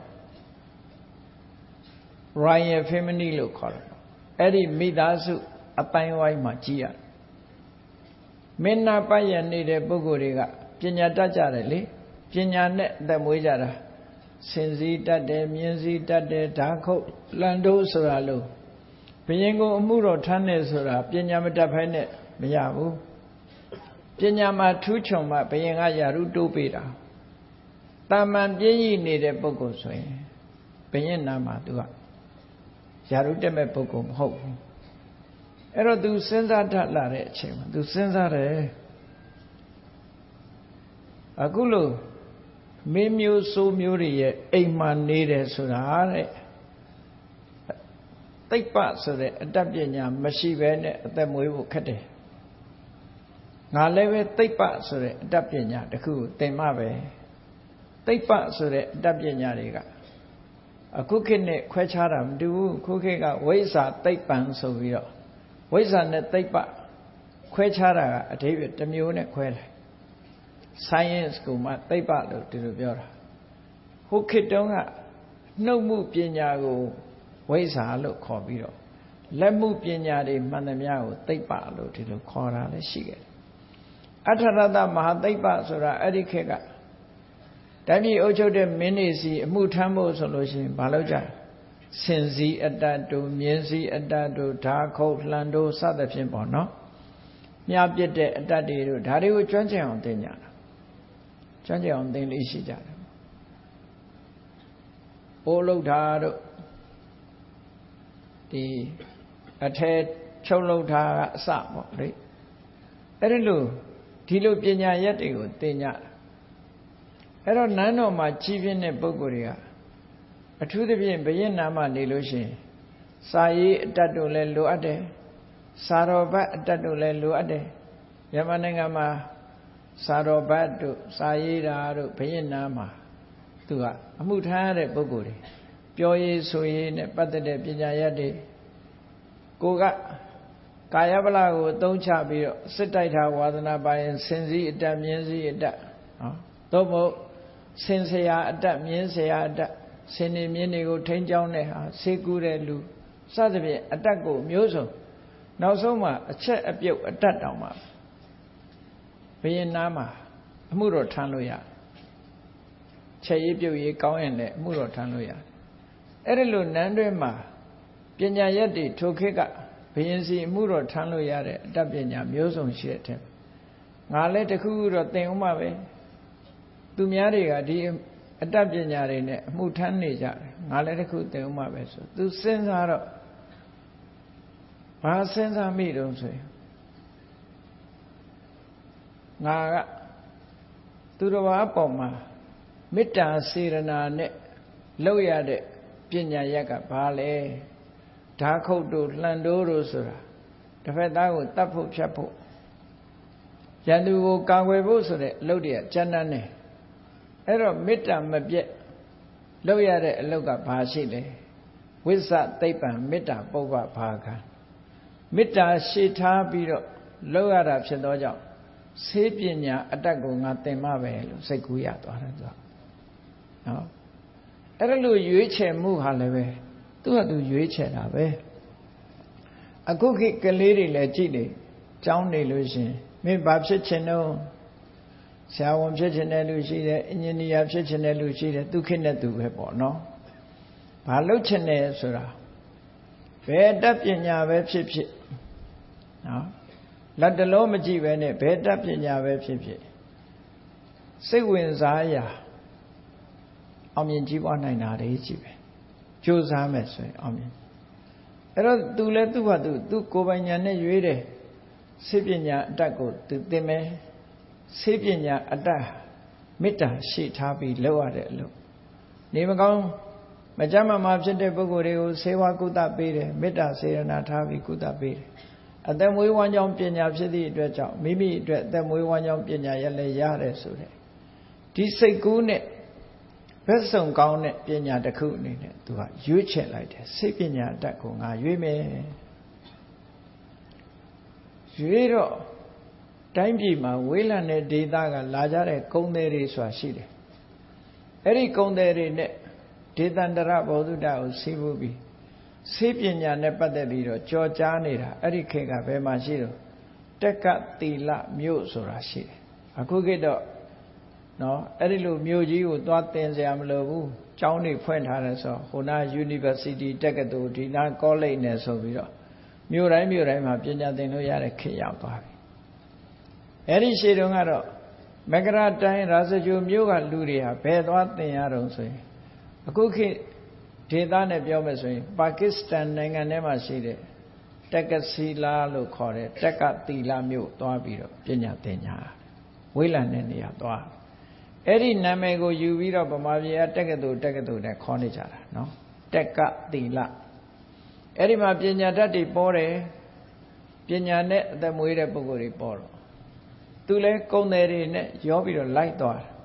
Royal Family လို့ခေါ်တယ်အဲ့ဒီမိသားစုအတိုင်းဝိုင်းမှာကြည်ရမင်းနာပတ်ရနေတဲ့ပုဂ္ဂိုလ်တွေကပညာတတ်ကြတယ်လေပညာနဲ့အသက်မွေးကြတာစင်စည်းတတ်တယ်မြင်စည်းတတ်တယ်ဓာခုတ်လန်တိုးဆိုတာလို့ဘုရင်ကိုအမှုတော်ထမ်းနေဆိုတာပညာမတတ်ဖဲနဲ့မရဘူးပညာမှာထူးချွန်မှဘုရင်ကယာရုတိုးပေးတာတာမန်ပြည့်ရည်နေတဲ့ပုဂ္ဂိုလ်ဆိုရင်ဘုရင်နာမှာသူကယာရုတက်မဲ့ပုဂ္ဂိုလ်မဟုတ်ဘူးအဲ့တော့ तू စဉ်းစားတတ်လာတဲ့အချိန်မှာ तू စဉ်းစားတယ်အခုလို့မင်းမျိုးစိုးမျိုးတွေရဲ့အိမ်မှာနေတယ်ဆိုတာတဲ့သိပ္ပဆိုတဲ့အတ္တပညာမရှိဘဲနဲ့အသက်မွေးဖို့ခက်တယ်ငါလည်းပဲသိပ္ပဆိုတဲ့အတ္တပညာတစ်ခုကိုသင်မှပဲသိပ္ပဆိုတဲ့အတ္တပညာတွေကအခုခေတ်နဲ့ခွဲခြားတာမတူဘူးခုခေတ်ကဝိဇ္ဇာသိပ္ပံဆိုပြီးတော့ဝိဇ္ဇာနဲ့သိပ္ပခွဲခြားတာကအဓိပ္ပာယ်တစ်မျိုးနဲ့ခွဲတယ် science ကိုမှသိပ္ပလို့ဒီလိုပြောတာဟိုခေတ်တုန်းကနှုတ်မှုပညာကိုဝိဇ္ဇာလို့ခေါ်ပြီးတော့လက်မှုပညာတွေမှန်သမျှကိုသိပ္ပလို့ဒီလိုခေါ်တာလည်းရှိခဲ့တယ်အထရတမဟာသိပ္ပဆိုတာအဲ့ဒီခေတ်ကတိုင်းပြည်အုပ်ချုပ်တဲ့မင်းတွေစီအမှုထမ်းဖို့ဆိုလို့ရှိရင်ဘာလုပ်ကြစင်စည်းအတ္တတို့မြင်းစည်းအတ္တတို့ဓာခုတ်လှန်တို့စသဖြင့်ပေါ့နော်မြားပြစ်တဲ့အတ္တတွေတို့ဒါတွေကိုကျွမ်းကျင်အောင်သင်ကြတာကျွမ်းကျင်အောင်သင်လေးရှိကြတယ်အိုးလောက်တာတို့ဒီအထဲချုပ်လောက်တာကအစပေါ့လေအဲ့ဒီလိုဒီလိုပညာရက်တွေကိုသင်ကြတာအဲ့တော့နန်းတော်မှာကြီးပြင်းတဲ့ပုဂ္ဂိုလ်တွေကအထူးသဖြင့်ဘုရင်နာမနေလို့ရှိရင်စာရေးအတတ်တို့လည်းလိုအပ်တယ်စာတော်ဘတ်အတတ်တို့လည်းလိုအပ်တယ်မြန်မာနိုင်ငံမှာစာတော်ဘတ်တို့စာရေးတာတို့ဘုရင်နာမှာသူကအမှုထမ်းရတဲ့ပုဂ္ဂိုလ်တွေပြောရေးဆိုရေးနဲ့ပတ်သက်တဲ့ပညာရက်တွေကိုကကာယဗလာကိုအသုံးချပြီးတော့စစ်တိုက်တာဝါသနာပါရင်စင်စည်းအတတ်မြင်းစည်းအတတ်နော်သို့မဟုတ်စင်ဆရာအတတ်မြင်းဆရာအတတ်စင်နေမြင်းတွေကိုထိန်းကျောင်းတဲ့ဟာဆေးကူးတဲ့လူစသဖြင့်အတတ်ကိုမျိုးစုံနောက်ဆုံးမှာအချက်အပြုတ်အတတ်တောင်မှဘုရင်နာမှာအမှုတော်ထမ်းလို့ရချက်ရေးပြုတ်ရေးကောင်းရင်လည်းအမှုတော်ထမ်းလို့ရအဲ့ဒီလိုနန်းတွင်းမှာပညာရက်တွေထိုခေတ်ကဘုရင်စီအမှုတော်ထမ်းလို့ရတဲ့အတတ်ပညာမျိုးစုံရှိတဲ့ထဲငါလည်းတခုခုတော့သင်အောင်ပါပဲသူများတွေကဒီအတ္တပညာတွေနဲ့အမှုထမ်းနေကြတယ်ငါလည်းတခုသင်အောင်ပါပဲဆိုသူစဉ်းစားတော့ဘာစဉ်းစားမိတုံးဆိုရင်ငါကသူတော်ဘာအပေါ်မှာမေတ္တာစေရနာနဲ့လောက်ရတဲ့ပညာရက်ကဘာလဲဓာခုတ်တို့လှန်တိုးတို့ဆိုတာတစ်ဖက်သားကိုတတ်ဖို့ဖြတ်ဖို့ရန်သူကိုကာကွယ်ဖို့ဆိုတဲ့အလုပ်တွေကကျမ်းတမ်းနေအဲ့တော့မေတ္တာမပြတ်လောက်ရတဲ့အလုပ်ကဘာရှိလဲဝိဇ္ဇသိပ္ပံမေတ္တာပုဗ္ဗဘာကံမေတ္တာရှေ့ထားပြီးတော့လောက်ရတာဖြစ်သောကြောင့်ဆေးပညာအတတ်ကိုငါသင်မှပဲလို့စိတ်ကူးရသွားတယ်သူကနော်အဲ့ဒါလို့ရွေးချယ်မှုဟာလည်းပဲသူကသူရွေးချယ်တာပဲအခုခေတ်ကလေးတွေလည်းကြည့်နေကြောင်းနေလို့ရှင်မင်းဘာဖြစ်ချင်တော့ဆရာဝန်ဖြစ်ချင်တဲ့လူရှိတယ်အင်ဂျင်နီယာဖြစ်ချင်တဲ့လူရှိတယ်သူခေတ်နဲ့သူပဲပေါ့နော်ဘာလုပ်ချင်တယ်ဆိုတာဘယ်တတ်ပညာပဲဖြစ်ဖြစ်နော်လက်တလုံးမကြည့်ပဲနဲ့ဘယ်တတ်ပညာပဲဖြစ်ဖြစ်စိတ်ဝင်စားရာအောင်မြင်ကြီးပွားနိုင်တာတွေကြီးပဲကြိုးစားမယ်ဆိုရင်အောင်မြင်အဲ့တော့သူလည်းသူ့ဟာသူကိုယ်ပိုင်ဉာဏ်နဲ့ရွေးတယ်စိတ်ပညာအတတ်ကိုသူသင်မယ်ဆေးပညာအတ္တမေတ္တာရှိထားပြီးလုပ်ရတဲ့အလုပ်နေမကောင်းမကြမ်းမဖြစ်တဲ့ပုဂ္ဂိုလ်တွေကိုဆေးဝါးကုသပေးတယ်မေတ္တာစေရနာထားပြီးကုသပေးတယ်အသက်မွေးဝမ်းကြောင်းပညာဖြစ်သည့်အတွက်ကြောင့်မိမိအတွက်အသက်မွေးဝမ်းကြောင်းပညာရလည်းရတယ်ဆိုတဲ့ဒီစိတ်ကူးနဲ့ဘက်စုံကောင်းတဲ့ပညာတစ်ခုအနေနဲ့သူကရွေးချယ်လိုက်တယ်စိတ်ပညာအတတ်ကိုငါရွေးမယ်ရွေးတော့တိုင်းပြည်မှာဝေးလံတဲ့ဒေသကလာကြတဲ့ကုံသည်တွေဆိုတာရှိတယ်အဲ့ဒီကုံသည်တွေနဲ့ဒေသန္တရဘောဓုတ္တကိုစီးပူးပြီးဆေးပညာနဲ့ပတ်သက်ပြီးတော့ကြော်ကြားနေတာအဲ့ဒီခေတ်ကဘယ်မှာရှိတော့တက္ကသီလမြို့ဆိုတာရှိတယ်အခုခေတ်တော့နော်အဲ့ဒီလိုမြို့ကြီးကိုသွားသင်စရာမလိုဘူးကျောင်းတွေဖွင့်ထားတယ်ဆိုဟိုနာ University တက္ကသိုလ်ဒီနာ College နဲ့ဆိုပြီးတော့မြို့တိုင်းမှာပညာသင်လို့ရတဲ့ခေတ်ရောက်သွားပြီအဲ့ဒီရှေ့တုန်းကတော့မကရတိုင်းရာဇဂြိုမြို့ကလူတွေဟာဘယ်သွားသင်ရတော့ဆိုရင်အခုခေတ်ဒေသနဲ့ပြောမယ်ဆိုရင်ပါကစ္စတန်နိုင်ငံထဲမှာရှိတဲ့တက္ကစီလာလို့ခေါ်တဲ့တက္ကသီလမြို့သွားပြီးတော့ပညာသင်ညာဝိလံတဲ့နေရာသွားအဲ့ဒီနာမည်ကိုယူပြီးတော့ဗမာပြည်ကတက္ကသိုလ်နဲ့ခေါ်နေကြတာနော်တက္ကသီလအဲ့ဒီမှာပညာတတ်တွေပေါ်တယ်ပညာနဲ့အသက်မွေးတဲ့ပုဂ္ဂိုလ်တွေပေါ်တော့သူလဲကုံတယ်တွေနဲ့ရောပြီးတော့လိုက်သွားတာ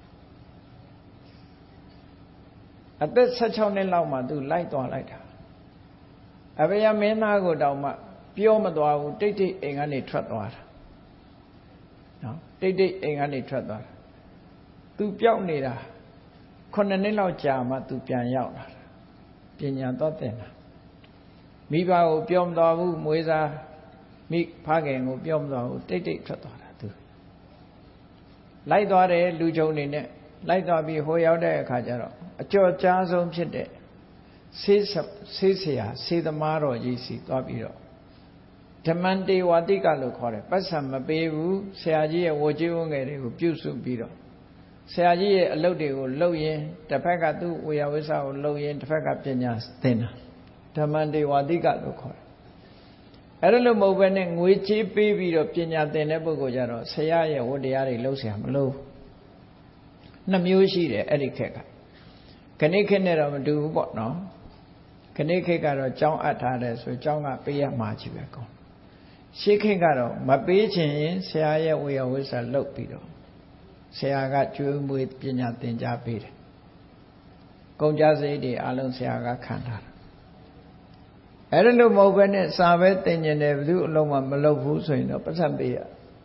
အသက်16နှစ်လောက်မှသူလိုက်သွားလိုက်တာအဘယမင်းသားကိုတောင်မှပြောမသွားဘူးတိတ်တိတ်အိမ်ကနေထွက်သွားတာနော်တိတ်တိတ်အိမ်ကနေထွက်သွားတာသူပျောက်နေတာ9နှစ်လောက်ကြာမှသူပြန်ရောက်လာတာပညာတော့သင်တာမိဘကိုပြောမသွားဘူးမွေးစားမိဖခင်ကိုပြောမသွားဘူးတိတ်တိတ်ထွက်သွားတာသူလိုက်သွားတယ်လူချုံနေနဲ့လိုက်သွားပြီးဟိုရောက်တဲ့အခါကျတော့အကျော်ကြားဆုံးဖြစ်တဲ့ဆေးဆရာဆေးသမားတော်ကြီးစီသွားပြီးတော့ဓမ္မန္တေဝတိကလို့ခေါ်တယ်ပတ်စံမပေးဘူးဆရာကြီးရဲ့ဝေကြီးဝငယ်တွေကိုပြုစုပြီးတော့ဆရာကြီးရဲ့အလုပ်တွေကိုလုပ်ရင်တစ်ဖက်ကသူ့ဝေယဝိဆာကိုလုပ်ရင်တစ်ဖက်ကပညာသင်တာဓမ္မန္တေဝတိကလို့ခေါ်တယ်အဲ့ဒါလို့မဟုတ်ဘဲနဲ့ငွေချေးပေးပြီးတော့ပညာသင်တဲ့ပုဂ္ဂိုလ်ကြတော့ဆရာရဲ့ဝတ္တရားတွေလုပ်เสียမလို့နှစ်မျိုးရှိတယ်အဲ့ဒီခက်ကခဏိခေတ်နဲ့တော့မတူဘူးပေါ့နော်ခဏိခေတ်ကတော့ကြောင်းအပ်ထားတယ်ဆိုကြောင်းကပေးရမှာကြီးပဲကောရှေးခေတ်ကတော့မပေးချင်ရင်ဆရာရဲ့ဝေယဝိဆာလုပ်ပြီးတော့ဆရာကကျွေးမွေးပညာသင်ကြားပေးတယ်ကုန်ကြစရိတ်တွေအလုံးဆရာကခံထားတာအဲ့ဒါလို့မဟုတ်ဘဲနဲ့စာပဲသင်ကျင်တယ်ဘယ်သူအလုံးမှမလုပ်ဘူးဆိုရင်တော့ပတ်စံပေးရ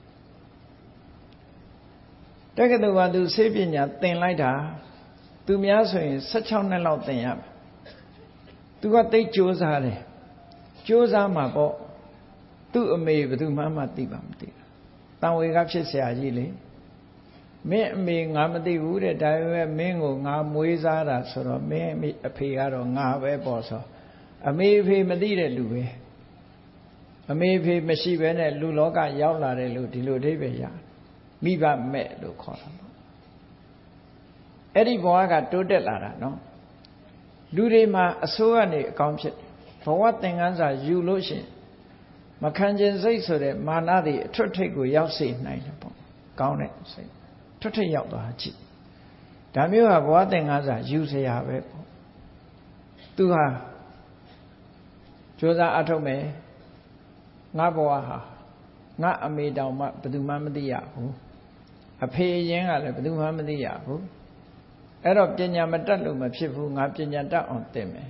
တက္ကသိုလ်ကသူဆေးပညာသင်လိုက်တာသူများဆိုရင်16နှစ်လောက်သင်ရမယ်သူကသိကြိုးစားတယ်ကြိုးစားမှာပေါ့သူ့အမေဘယ်သူမှမသိပါမသိဘူးတန်ဝေကဖြစ်ဆရာကြီးလေမင်းအမေငါမသိဘူးတဲ့ဒါပေမဲ့မင်းကိုငါမွေးစားတာဆိုတော့မင်းအဖေကတော့ငါပဲပေါ့ဆိုအမေအဖေမသိတဲ့လူပဲအမေအဖေမရှိဘဲနဲ့လူလောကရောက်လာတယ်လို့ဒီလိုအဓိပ္ပာယ်ရမိဘမဲ့လို့ခေါ်တာပေါ့အဲ့ဒီဘဝကတိုးတက်လာတာနော်လူတွေမှာအစိုးကနေအကောင်းဖြစ်ဘဝသင်္ကန်းစာယူလို့ရှိရင်မခံကျင်စိတ်ဆိုတဲ့မာနတွေအထွတ်ထိပ်ကိုရောက်စေနိုင်တယ်ပေါ့ကောင်းတဲ့စိတ်ထွတ်ထိပ်ရောက်သွားကြည့်ဒါမျိုးကဘဝသင်္ကန်းစာယူเสียပဲပေါ့သူဟာကြိုးစားအထုတ်မယ်ငါဘဝဟာငါအမေတောင်မှဘယ်သူမှမသိရဘူးအဖေရင်ကလည်းဘယ်သူမှမသိရဘူးအဲ့တော့ပညာမတတ်လို့မဖြစ်ဘူးငါပညာတတ်အောင်သင်မယ်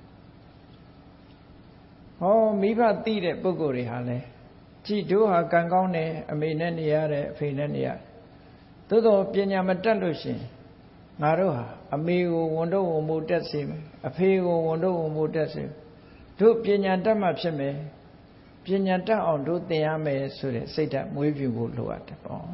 ဟောမိဘသိတဲ့ပုဂ္ဂိုလ်တွေဟာလဲကြည်တို့ဟာကံကောင်းတယ်အမေနဲ့နေရတယ်အဖေနဲ့နေရသို့တော့ပညာမတတ်လို့ရှင်ငါတို့ဟာအမေကိုဝန်တော့ဝန်မို့တက်စေမယ်အဖေကိုဝန်တော့ဝန်မို့တက်စေတို့ပညာတတ်မှဖြစ်မယ်ပညာတတ်အောင်တို့သင်ရမယ်ဆိုတဲ့စိတ်ဓာတ်မွေးပြုဖို့လိုအပ်တယ်ပေါ့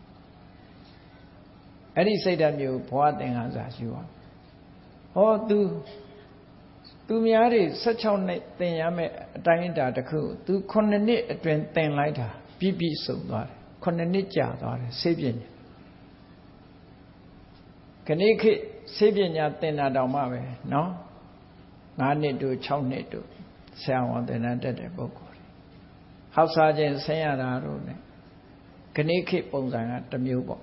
အဲ့ဒီစိတ်ဓာတ်မျိုးဘဝသင်္ကန်းစာယူအောင်ဟောသူများတွေ16နှစ်သင်ရမယ်အတိုင်းအတာတစ်ခုသူ9နှစ်အတွင်းသင်လိုက်တာပြည့်စုံသွားတယ်9နှစ်ကြာသွားတယ်ဆေးပညာခဏိခေတ်ဆေးပညာသင်တာတောင်မှပဲနော်9နှစ်တို့6နှစ်တို့ဆရာဝန်သင်တန်းတက်တဲ့ပုဂ္ဂိုလ်တွေဟောက်စားခြင်းဆင်းရတာတို့ ਨੇ ခဏခေပုံစံကတစ်မျိုးပေါ့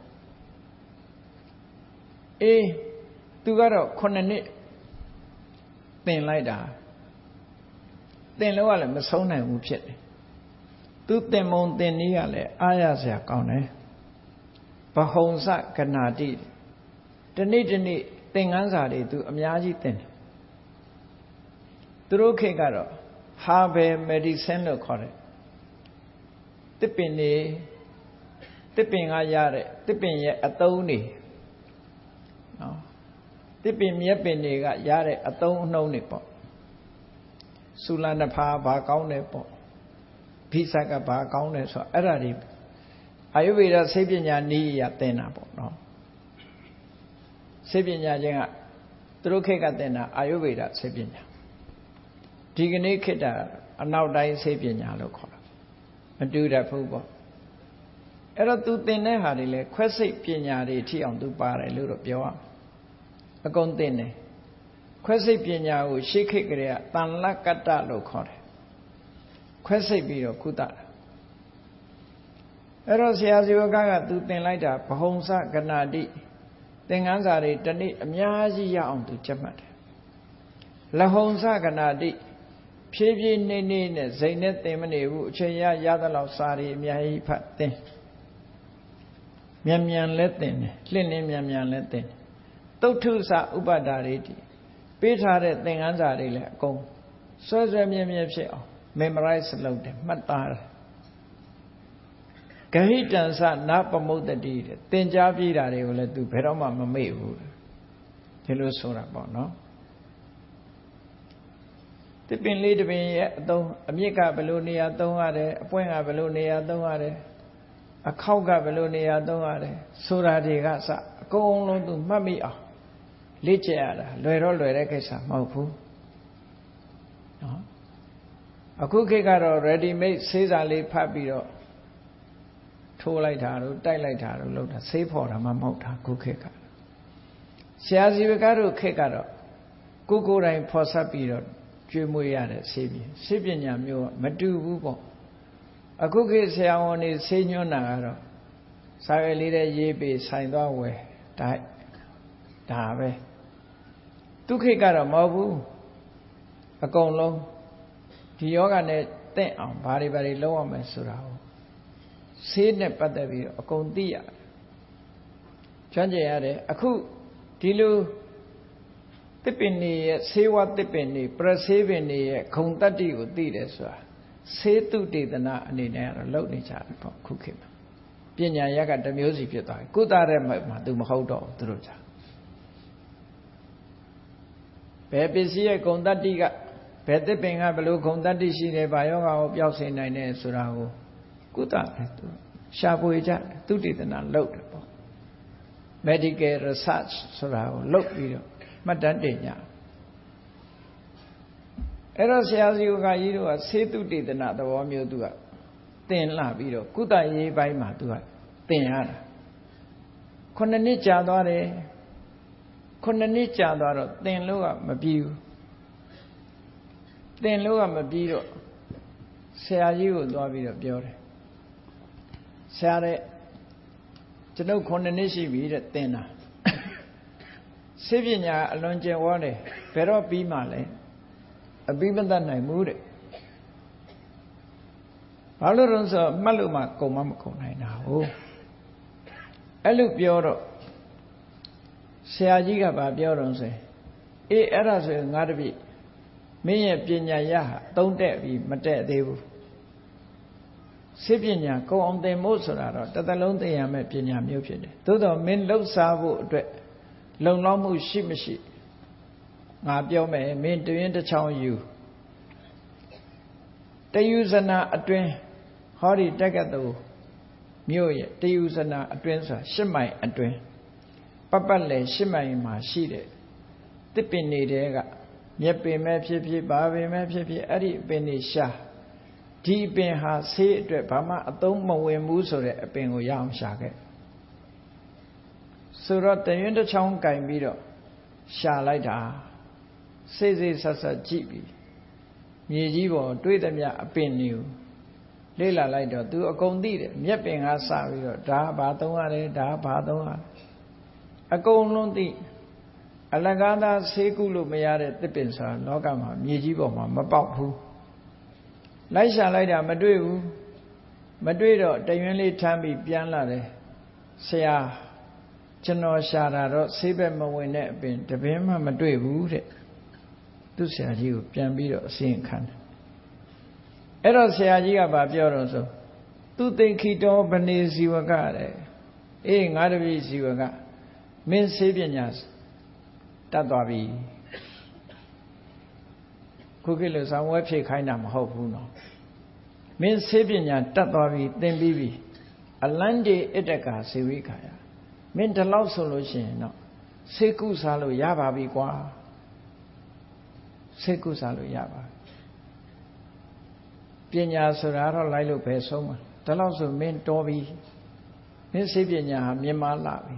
သူကတော့9နှစ်သင်လိုက်တာသင်လို့ကလည်းမဆုံးနိုင်ဘူးဖြစ်တယ်သူသင်မုံသင်နည်းကလည်းအားရစရာကောင်းတယ်ဘဟုံစကနာတိတနေ့တနေ့သင်ခန်းစာတွေသူအများကြီးသင်တယ်သူတို့ခေတ်ကတော့ Herbal Medicine လို့ခေါ်တယ်သစ်ပင်တွေသစ်ပင်ကရတဲ့သစ်ပင်ရဲ့အသုံးတွေနော်သစ်ပင်မြက်ပင်တွေကရတဲ့အသုံးအနှုန်းတွေပေါ့ဆူလနဖာဘာကောင်းတယ်ပေါ့ဘိဆက်ကဘာကောင်းတယ်ဆိုတော့အဲ့ဒါတွေအာယုဝေဒဆေးပညာနည်းအရသင်တာပေါ့နော်ဆေးပညာချင်းကသူတို့ခေတ်ကသင်တာအာယုဝေဒဆေးပညာဒီကနေ့ခေတ်တာအနောက်တိုင်းဆေးပညာလို့ခေါ်တာမတူတတ်ဘူးပေါ့အဲ့တော့သူသင်တဲ့ဟာတွေလဲခွဲစိတ်ပညာတွေထိအောင်သူပါတယ်လို့တော့ပြောရအောင်အကုန်သင်တယ်ခွဲစိတ်ပညာကိုရှေးခေတ်ကလေးကတန်လကတ္တလို့ခေါ်တယ်ခွဲစိတ်ပြီးတော့ကုသတာအဲ့တော့ဆရာဇီဝကသူသင်လိုက်တာဘဟုံစကနာတိသင်္ကန်းစာတွေတနေ့အများကြီးရအောင်သူကြက်မှတ်တယ်လဟုံစကနာတိဖြည်းဖြည်းနှိမ့်နှိမ့်နဲ့ဇိမ်နဲ့သင်မနေဘူးအချိန်ရသလောက်စာတွေအများကြီးဖတ်သင်မြန်မြန်လဲသင်တယ်လှင့်လင်းမြန်မြန်လဲသင်တယ်တုတ်ထုစဥပဒါတွေပေးထားတဲ့သင်္ကန်းစာတွေလည်းအကုန်ဆွဲဆွဲမြဲမြဲဖြစ်အောင် memorize လုပ်တယ်မှတ်သားတယ်ဂဟိတံစနာပမုဒ္ဒတိတဲ့သင်ကြားပြီးတာတွေကိုလည်းသူဘယ်တော့မှမမေ့ဘူးဒီလိုဆိုတာပေါ့နော်သစ်ပင်လေးတစ်ပင်ရဲ့အသုံးအမြစ်ကဘယ်လိုနေရာသုံးရတယ်အပွင့်ကဘယ်လိုနေရာသုံးရတယ်အခောက်ကဘယ်လိုနေရာသုံးရတယ်ဆိုတာတွေကစအကုန်လုံးသူမှတ်မိအောင်လေ့ကျက်ရတာလွယ်တော့လွယ်တဲ့ကိစ္စမဟုတ်ဘူးနော်အခုခေတ်ကတော့ ready made ဆေးစာလေးဖတ်ပြီးတော့ထိုးလိုက်တာတို့တိုက်လိုက်တာတို့လုပ်တာဆေးဖော်တာမှမဟုတ်တာခုခေတ်ကဆရာစီဝကတို့ခေတ်ကတော့ကိုယ်တိုင်ဖော်ဆက်ပြီးတော့ကျွေးမွေးရတဲ့ဆေးပညာမျိုးမတူဘူးပေါ့အခုခေတ်ဆရာဝန်တွေဆေးညွှန်းတာကတော့စာရွက်လေးတဲ့ရေးပြီးဆိုင်သွားဝယ်တိုက်ဒါပဲသူခေတ်ကတော့မဟုတ်ဘူးအကုန်လုံးဒီယောဂနဲ့တင့်အောင်ဘာတွေလုပ်ရမလဲဆိုတာကိုဆေးနဲ့ပတ်သက်ပြီးတော့အကုန်သိရတယ်ကျွမ်းကျင်ရတယ်အခုဒီလိုသစ်ပင်တွေရဲ့ဆေးဝါးသစ်ပင်တွေပရဆေးပင်တွေရဲ့ဂုံတတ္တိကိုသိတယ်ဆိုတာဆေးသုတေသနအနေနဲ့ကတော့လုပ်နေကြတယ်ပေါ့ခုခေတ်မှာပညာရကတစ်မျိုးစီဖြစ်သွားတယ်ကုသတဲ့မှာသူမဟုတ်တော့သူတို့ကြာဘယ်ပစ္စည်းရဲ့ဂုံတတ္တိကဘယ်သစ်ပင်ကဘယ်လိုဂုံတတ္တိရှိတယ်ဘာယောဂါကိုပျောက်စေနိုင်တယ်ဆိုတာကိုကုသတယ်သူရှာဖွေကြသုတေသနလုပ်တယ်ပေါ့ medical research ဆိုတာကိုလုပ်ပြီးတော့မှတ်တမ်းတင်ကြအဲ့တော့ဆရာစီကကြီးတို့ကဆေးသုတေသနသဘောမျိုးသူကသင်လာပြီးတော့ကုသရေးပိုင်းမှာသူကသင်ရတာ9နှစ်ကြာသွားတယ်9နှစ်ကြာသွားတော့သင်လို့ကမပြီးဘူးသင်လို့ကမပြီးတော့ဆရာကြီးကိုသွားပြီးတော့ပြောတယ်ဆရာတဲ့ကျွန်ုပ်9နှစ်ရှိပြီတဲ့သင်တာဆေးပညာအလွန်ကျယ်ဝန်းတယ်ဘယ်တော့ပြီးမှလဲအပြီးမတတ်နိုင်ဘူးတဲ့ဘာလို့လဲဆိုတော့မှတ်လို့မှကုန်မကုန်နိုင်တာဟုတ်အဲ့လိုပြောတော့ဆရာကြီးကဘာပြောတော့ဆိုအေးအဲ့ဒါဆိုရင်ငါတပည့်မင်းရဲ့ပညာရဟာသုံးတက်ပြီးမတက်သေးဘူးဆေးပညာကုံအောင်သင်ဖို့ဆိုတာတော့တစ်သလုံးသင်ရမယ့်ပညာမျိုးဖြစ်တယ်သို့တော့မင်းလှုပ်ရှားဖို့အတွက်လုံလောက်မှုရှိမရှိငါပြောမယ်မင်းတရင်တစ်ချောင်းယူတယူဇနာအတွင်းဟောဒီတက္ကသိုလ်မြို့ရဲ့တယူဇနာအတွင်းဆိုတာ10မိုင်အတွင်းပတ်လည်10မိုင်မှာရှိတဲ့တစ်ပင်တွေတဲကမြက်ပင်မဲ့ဖြစ်ဖြစ်ဘာပင်မဲ့ဖြစ်ဖြစ်အဲ့ဒီအပင်တွေရှာဒီအပင်ဟာဆေးအတွက်ဘာမှအသုံးမဝင်ဘူးဆိုတဲ့အပင်ကိုရအောင်ရှာခဲ့ဆိုတော့တရင်တစ်ချောင်းကင်ပြီးတော့ရှာလိုက်တာစိတ်စိတ်ဆက်ဆက်ကြည့်ပြီးမြေကြီးပေါ်တွေးသမျှအပင်တွေကိုလေးလာလိုက်တော့သူအကုန်သိတယ်မြက်ပင်ကစပြီးတော့ဒါဘာသုံးရတယ်ဒါဘာသုံးရအကုန်လုံးသိအလကားသားဆေးကုလို့မရတဲ့သစ်ပင်ဆိုတာလောကမှာမြေကြီးပေါ်မှာမပေါက်ဘူးလိုက်ရှာလိုက်တာမတွေ့ဘူးမတွေ့တော့တရွင်းလေးထမ်းပြီးပြန်လာတယ်ဆရာကျွန်တော်ရှာတာတော့ဆေးဘက်မဝင်တဲ့အပင်တပင်မှမတွေ့ဘူးတဲ့သူဆရာကြီးကိုပြန်ပြီးတော့အစီရင်ခံတယ်အဲ့တော့ဆရာကြီးကဗာပြောတော့ဆိုသူသိခိတောဗနေဇီဝကတဲ့အေးငါတပည့်ဇီဝကမင်းဆေးပညာတတ်သွားပြီခုခေတ်လိုဆောင်ဝဲဖြည့်ခိုင်းတာမဟုတ်ဘူးနော်မင်းဆေးပညာတတ်သွားပြီသင်ပြီးပြီအလန္တေအတ္တကာဇေဝိခာယမင်းဒီလောက်ဆိုလို့ရှိရင်တော့ဆေးကုစားလို့ရပါပြီကွာဆေးကုစားလို့ရပါပညာဆိုတာတော့လိုက်လို့ပဲဆုံးမှာဒီလောက်ဆိုမင်းတော်ပြီမင်းဆေးပညာဟာမြင်မာလာပြီ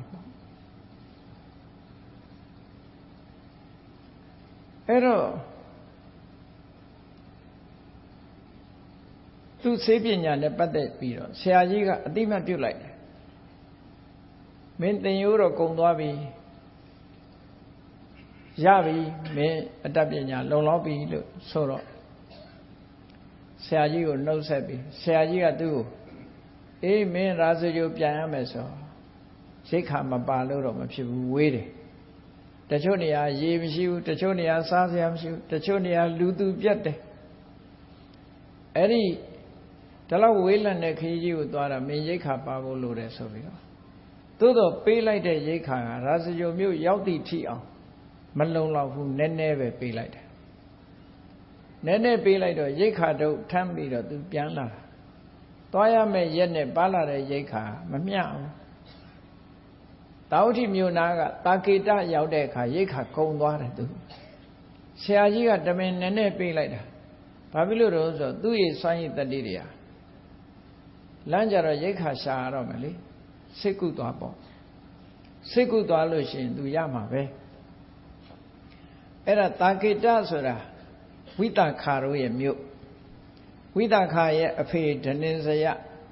အဲ့တော့သူဆေးပညာနဲ့ပတ်သက်ပြီးတော့ဆရာကြီးကအတိမတ်ပြုတ်လိုက်တယ်မင်းသင်ရိုးတော့ကုံသွားပြီရပြီမင်းအတ္တပညာလုံလောက်ပြီလို့ဆိုတော့ဆရာကြီးကိုနှုတ်ဆက်ပြီးဆရာကြီးကသူ့ကိုအေးမင်းရာဇဂိုပြန်ရမယ်ဆိုရိတ်ခါမပါလို့တော့မဖြစ်ဘူးဝေးတယ်တချို့နေရာရေမရှိဘူးတချို့နေရာစားစရာမရှိဘူးတချို့နေရာလူသူပြတ်တယ်အဲ့ဒီဒါလောက်ဝေးလံတဲ့ခရီးကြီးကိုသွားတာမင်းရိတ်ခါပါဖို့လိုတယ်ဆိုပြီးတော့သို့တော့ပေးလိုက်တဲ့ရိတ်ခါကရာဇဂိုမြို့ရောက်သည့်ထိအောင်မလုံလောက်ဘူးနည်းနည်းပဲပေးလိုက်တယ်နည်းနည်းပေးလိုက်တော့ရိတ်ခါတော့ထမ်းပြီးတော့သူပြန်လာတာသွားရမယ့်ရက်နဲ့ပါလာတဲ့ရိတ်ခါမမျှဘူးတာဝတိမြို့နာကတာကေတရောက်တဲ့အခါရိတ်ခါကုံသွားတယ်သူဆရာကြီးကတမင်နည်းနည်းပေးလိုက်တာဘာဖြစ်လို့တော့ဆိုသူ့ရဲ့စွမ်းရည်တတိတွေဟာလမ်းကြတော့ရိတ်ခါရှာရတော့မယ်လေစိတ်ကုသွားပေါ့စိတ်ကုသွားလို့ရှိရင်သူရမှာပဲအဲ့ဒါတာကေတဆိုတာဝိတခါတို့ရဲ့မြို့ဝိတခါရဲ့အဖေဒနင်စရ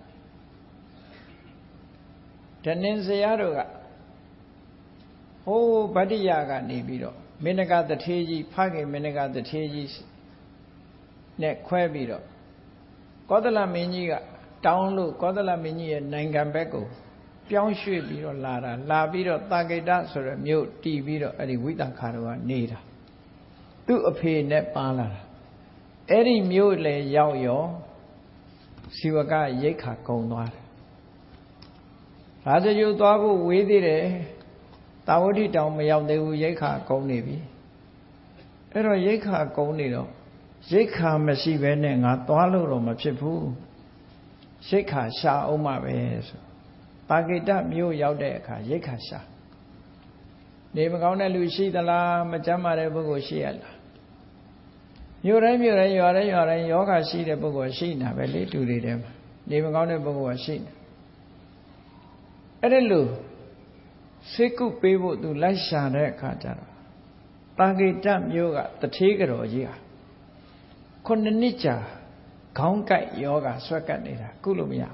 တို့ကဟိုးဗတ္တိယကနေပြီးတော့မင်းကတထေးကြီးဖခင်မင်းကတထေးကြီးနဲ့ခွဲပြီးတော့ကောသလမင်းကြီးကတောင်းလို့ကောသလမင်းကြီးရဲ့နိုင်ငံဘက်ကိုပြောင်းရွှေ့ပြီးတော့လာပြီးတော့တာကေတဆိုတဲ့မြို့တည်ပြီးတော့အဲ့ဒီဝိတခါတို့ကနေတာသူ့အဖေနဲ့ပါလာတာအဲ့ဒီမြို့လေရောက်ရောဇီဝကရိတ်ခါကုံသွားတယ်ရာဇဂိုသွားဖို့ဝေးသေးတယ်တာဝတိတောင်မရောက်သေးဘူးရိတ်ခါကုံနေပြီအဲ့တော့ရိတ်ခါကုံနေတော့ရိတ်ခါမရှိဘဲနဲ့ငါသွားလို့တော့မဖြစ်ဘူးရိတ်ခါရှာအောင်မှပဲဆိုတာကေတမြို့ရောက်တဲ့အခါရိတ်ခါရှာနေမကောင်းတဲ့လူရှိသလားမကျမ်းမာတဲ့ပုဂ္ဂိုလ်ရှိရလားမြို့တိုင်းရွာတိုင်းယောဂရှိတဲ့ပုဂ္ဂိုလ်ရှိနေတာပဲလေတူတွေထဲမှာနေမကောင်းတဲ့ပုဂ္ဂိုလ်ကရှိနေအဲ့ဒါလို့စိတ်ကုပေးဖို့သူလိုက်ရှာတဲ့အခါကျတော့တာကေတမြို့ကတထေးကတော်ကြီးဟာ9နှစ်ကြာခေါင်းကိုက်ယောဂဆွဲကပ်နေတာကုလို့မရ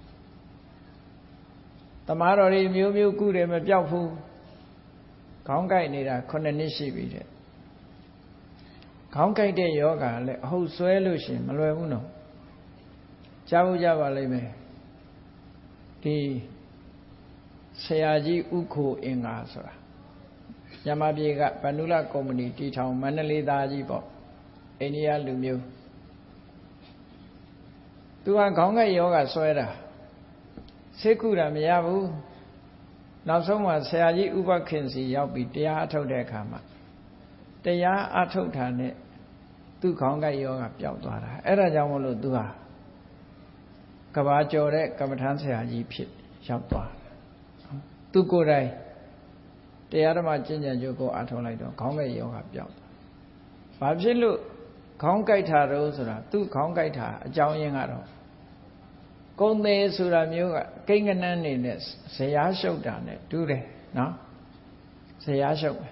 တမားတော်တွေမျိုးမျိုးကုတယ်မပြောက်ဘူးခေါင်းကိုက်နေတာ9နှစ်ရှိပြီတဲ့ခေါင်းကိုက်တဲ့ယောဂလည်းအဟုတ်ဆွဲလို့ရှိရင်မလွယ်ဘူးနော်ကြားဖို့ကြပါလိမ့်မယ်ဒီဆရာကြီးဥခိုအင်္ဂါဆိုတာညမပြေကဗန္ဓုလကုမ္ပဏီတီထောင်မန္တလေးသားကြီးပေါ့အိန္ဒိယလူမျိုးသူကခေါင်းကိုက်ယောဂဆွဲတာဆေးကုတာမရဘူးနောက်ဆုံးမှာဆရာကြီးဥပခင်စီရောက်ပြီးတရားအထုတ်တဲ့အခါမှာတရားအထုတ်တာနဲ့သူ့ခေါင်းကိုက်ယောဂပျောက်သွားတာအဲ့ဒါကြောင့်မလို့သူဟာကဘာကျော်တဲ့ကမ္မထမ်းဆရာကြီးဖြစ်ရောက်သွားသူကိုယ်တိုင်တရားဓမ္မကျင့်ကြံကြိုးကိုအထုတ်လိုက်တော့ခေါင်းကိုက်ယောဂပျောက်သွားဘာဖြစ်လို့ခေါင်းကိုက်တာတော့ဆိုတာသူ့ခေါင်းကိုက်တာအကြောင်းရင်းကတော့ကုံသေးဆိုတာမျိုးကကိန်းကနန်းနေနဲ့ဇရာရှုပ်တာနဲ့တူးတယ်နော်ဇရာရှုပ်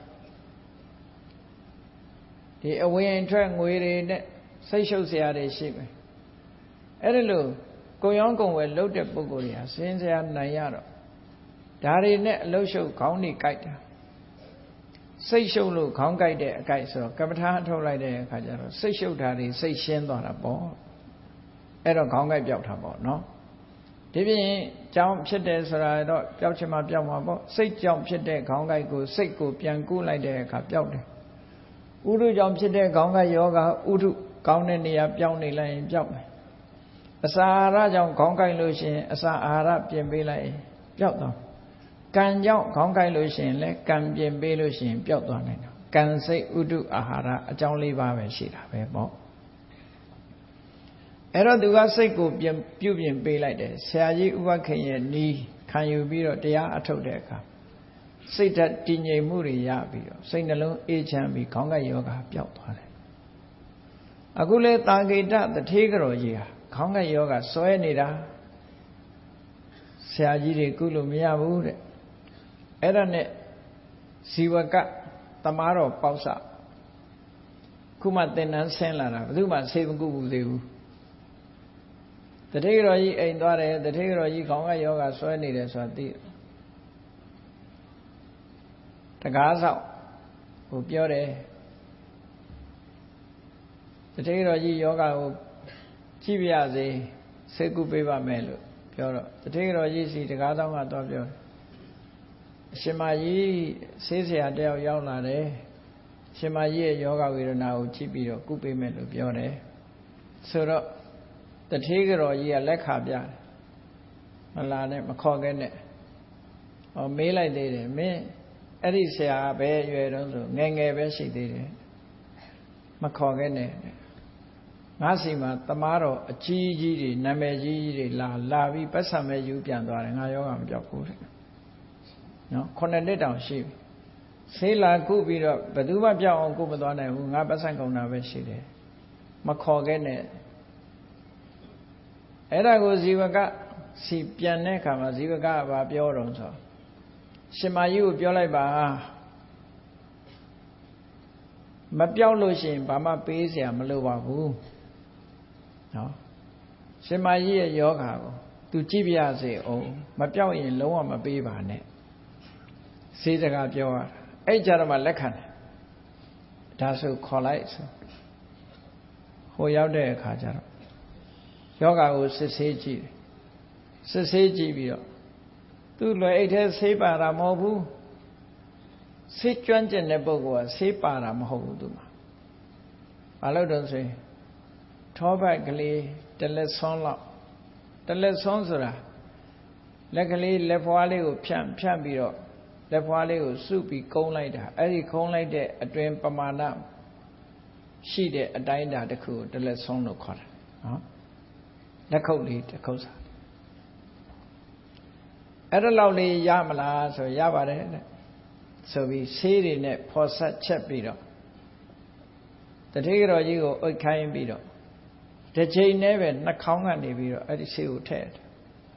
ဒီအဝင်ထွက်ငွေတွေနဲ့စိတ်ရှုပ်เสียရတွေရှိမယ်အဲ့ဒါလို့ကိုရောင်းကုန်ဝယ်လှုပ်တဲ့ပုဂ္ဂိုလ်တွေဟာစင်စရာနိုင်ရတော့ဒါတွေနဲ့အလုရှုပ်ခေါင်းတွေကြိုက်တာစိတ်ရှုပ်လို့ခေါင်းကြိုက်တဲ့အကြိုက်ဆိုတော့ကမ္မထာထုတ်လိုက်တဲ့အခါကျတော့စိတ်ရှုပ်တာတွေစိတ်ရှင်းသွားတာပေါ့အဲ့တော့ခေါင်းကြိုက်ပြောက်တာပေါ့နော်ဒီပြင်ကြောင်းဖြစ်တယ်ဆိုတာတော့ပျောက်ချင်မှပျောက်မှာပေါ့စိတ်ကြောင့်ဖြစ်တဲ့ခေါင်းကြိုက်ကိုစိတ်ကိုပြန်ကူးလိုက်တဲ့အခါပျောက်တယ်ဥဒုကြောင့်ဖြစ်တဲ့ခေါင်းကြိုက်ယောဂဥဒုကောင်းတဲ့နေရာပြောင်းနေလိုက်ရင်ပျောက်မယ်အစာအာဟာရကြောင့်ခေါင်းကြိုက်လို့ရှိရင်အစာအာဟာရပြင်ပေးလိုက်ရင်ပျောက်သွားကံကြောင့်ခေါင်းကြိုက်လို့ရှိရင်လည်းကံပြင်ပေးလို့ရှိရင်ပျောက်သွားနိုင်တယ်ကံစိတ်ဥဒုအာဟာရအကြောင်း၄ပါးပဲရှိတာပဲပေါ့အဲ့တော့သူကစိတ်ကိုပြုပြင်ပေးလိုက်တယ်ဆရာကြီးဥပခင်ရဲ့နီးခံယူပြီးတော့တရားအထုတ်တဲ့အခါစိတ်ဓာတ်တည်ငြိမ်မှုတွေရပြီးတော့စိတ်နှလုံးအေးချမ်းပြီးခေါင်းကိုက်ယောဂပျောက်သွားတယ်အခုလေတာဂိတတထေးကြော်ကြီးဟာခေါင်းကိုက်ယောဂစွဲနေတာဆရာကြီးတွေကုလို့မရဘူးတဲ့အဲ့ဒါနဲ့ဇီဝကသမားတော်ပေါက်စခုမှသင်္นานဆင်းလာတာဘယ်သူမှဆေးမကုဘူးသေးဘူးတထေးကြော်ကြီးအိမ်သွားတယ်တထေးကြော်ကြီးခေါင်းကိုက်ယောဂစွဲနေတယ်ဆိုတာသိတကားဆောက်ဟိုပြောတယ်တထေးတော်ကြီးယောဂကိုကြည့်ပြရစေဆေးကုပေးပါမယ်လို့ပြောတော့တထေးတော်ကြီးစီတကားဆောက်ကတော့ပြောတယ်အရှင်မကြီးဆေးဆရာတယောက်ရောက်လာတယ်အရှင်မကြီးရဲ့ယောဂဝေဒနာကိုကြည့်ပြီးတော့ကုပေးမယ်လို့ပြောတယ်ဆိုတော့တထေးတော်ကြီးကလက်ခါပြတယ်မလာနဲ့မခေါ်ခဲ့နဲ့ဟောမေးလိုက်သေးတယ်မင်းအဲ့ဒီဆရာပဲရွယ်တော့ဆိုငယ်ငယ်ပဲရှိသေးတယ်မခေါ်ခဲ့နဲ့ငါစီမှာတမားတော်အကြီးကြီးတွေနာမည်ကြီးကြီးတွေလာပြီးပတ်စံမဲ့ယူပြန်သွားတယ်ငါယောဂမပြောက်ဘူးတဲ့နော်9နှစ်တောင်ရှိပြီဆေးလာကုပြီးတော့ဘယ်သူမှပြောက်အောင်ကုမသွားနိုင်ဘူးငါပတ်စံကုန်တာပဲရှိတယ်မခေါ်ခဲ့နဲ့အဲ့ဒါကိုဇီဝကစီပြန်တဲ့အခါမှာဇီဝကကဘာပြောတော့ဆိုရှင်မကြီးကိုပြောလိုက်ပါမပြောက်လို့ရှိရင်ဘာမှပေးเสียမလိုပါဘူးနော်ရှင်မကြီးရဲ့ယောဂါကိုသူကြည့်ပြရစေအောင်မပြောက်ရင်လုံးဝမပေးပါနဲ့စေစကားပြောရတာအဲ့ကြတော့မှလက်ခံတယ်ဒါဆိုခေါ်လိုက်ဆိုဟိုရောက်တဲ့အခါကျတော့ယောဂါကိုစစ်ဆေးကြည့်တယ်စစ်ဆေးကြည့်ပြီးတော့သူ့လွယ်အိတ်ထဲဆေးပါတာမဟုတ်ဘူးဆေးကျွမ်းကျင်တဲ့ပုဂ္ဂိုလ်ကဆေးပါတာမဟုတ်ဘူးသူမှာဘာလို့တော့ဆိုရင်ထောပတ်ကလေးတလက်ဆွန်းလောက်တလက်ဆွန်းဆိုတာလက်ကလေးလက်ဖွားလေးကိုဖြန့်ပြီးတော့လက်ဖွားလေးကိုစုပြီးကုန်းလိုက်တာအဲ့ဒီကုန်းလိုက်တဲ့အတွင်ပမာဏရှိတဲ့အတိုင်းအတာတစ်ခုကိုတလက်ဆွန်းလို့ခေါ်တာနော်လက်ခုပ်လေးတစ်ခုပ်စားအဲ့ဒါလောက်လေးရမလားဆိုရပါတယ်တဲ့ဆိုပြီးဆေးတွေနဲ့ဖော်ဆက်ချက်ပြီးတော့တထေးကြော်ကြီးကိုအိတ်ခိုင်းပြီးတော့တစ်ချိန်နဲ့ပဲနှာခေါင်းကနေပြီးတော့အဲ့ဒီဆေးကိုထည့်တယ်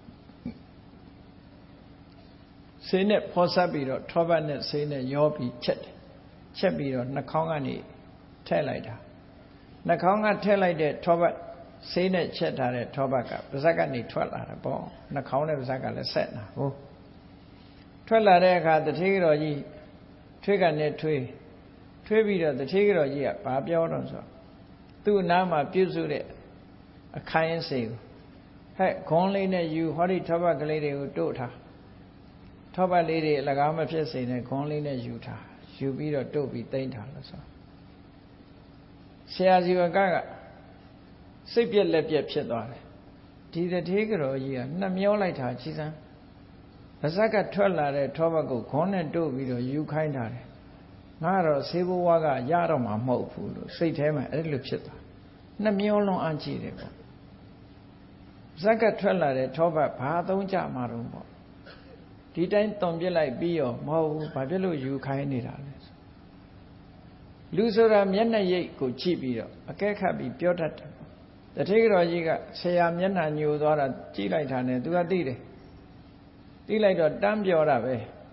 ဆေးနဲ့ဖော်ဆက်ပြီးတော့ထောပတ်နဲ့ဆေးနဲ့ရောပြီးချက်ပြီးတော့နှာခေါင်းကနေထည့်လိုက်တာနှာခေါင်းကထည့်လိုက်တဲ့ထောပတ်ဆေးနဲ့ချက်ထားတဲ့ထောပတ်ကပါးစပ်ကနေထွက်လာတာပေါ့နှာခေါင်းနဲ့ပါးစပ်ကလည်းဆက်တာဟုတ်ထွက်လာတဲ့အခါတထေးကြော်ကြီးထွေးကနေထွေးပြီးတော့တထေးကြော်ကြီးကဘာပြောတော့ဆိုသူ့အနားမှာပြုစုတဲ့အခိုင်းအစေကိုဟဲ့ခွန်လေးနဲ့ယူဟောဒီထောပတ်ကလေးတွေကိုတို့ထားထောပတ်လေးတွေအလကားမဖြစ်စေနဲ့ခွန်လေးနဲ့ယူထားယူပြီးတော့တို့ပြီးသိမ့်ထားလို့ဆိုဆရာဇီဝကစိတ်ပြက်လက်ပြက်ဖြစ်သွားတယ်ဒီတထေးကြော်ကြီးကနှမျောလိုက်တာကြီးစမ်းပါးစပ်ကထွက်လာတဲ့ထောပတ်ကိုခွန်နဲ့တို့ပြီးတော့ယူခိုင်းထားတယ်ငါတော့ဆေးဘဝကရတော့မှာမဟုတ်ဘူးလို့စိတ်ထဲမှာအဲ့လိုဖြစ်သွားနှမျောလွန်အားကြီးတယ်ပေါ့ဇက်ကထွက်လာတဲ့ထောပတ်ဘာသုံးကြမှာတော့ပေါ့ဒီတိုင်းတုံပြစ်လိုက်ပြီးရောမဟုတ်ဘူးဘာဖြစ်လို့ယူခိုင်းနေတာလဲလူဆိုတာမျက်နှာရိပ်ကိုကြည့်ပြီးတော့အကဲခတ်ပြီးပြောတတ်တယ်တထေးကြော်ကြီးကဆရာမျက်နှာညိုသွားတာကြည့်လိုက်တာနဲ့သူကသိတယ်သိလိုက်တော့တန်းပြောတာပဲ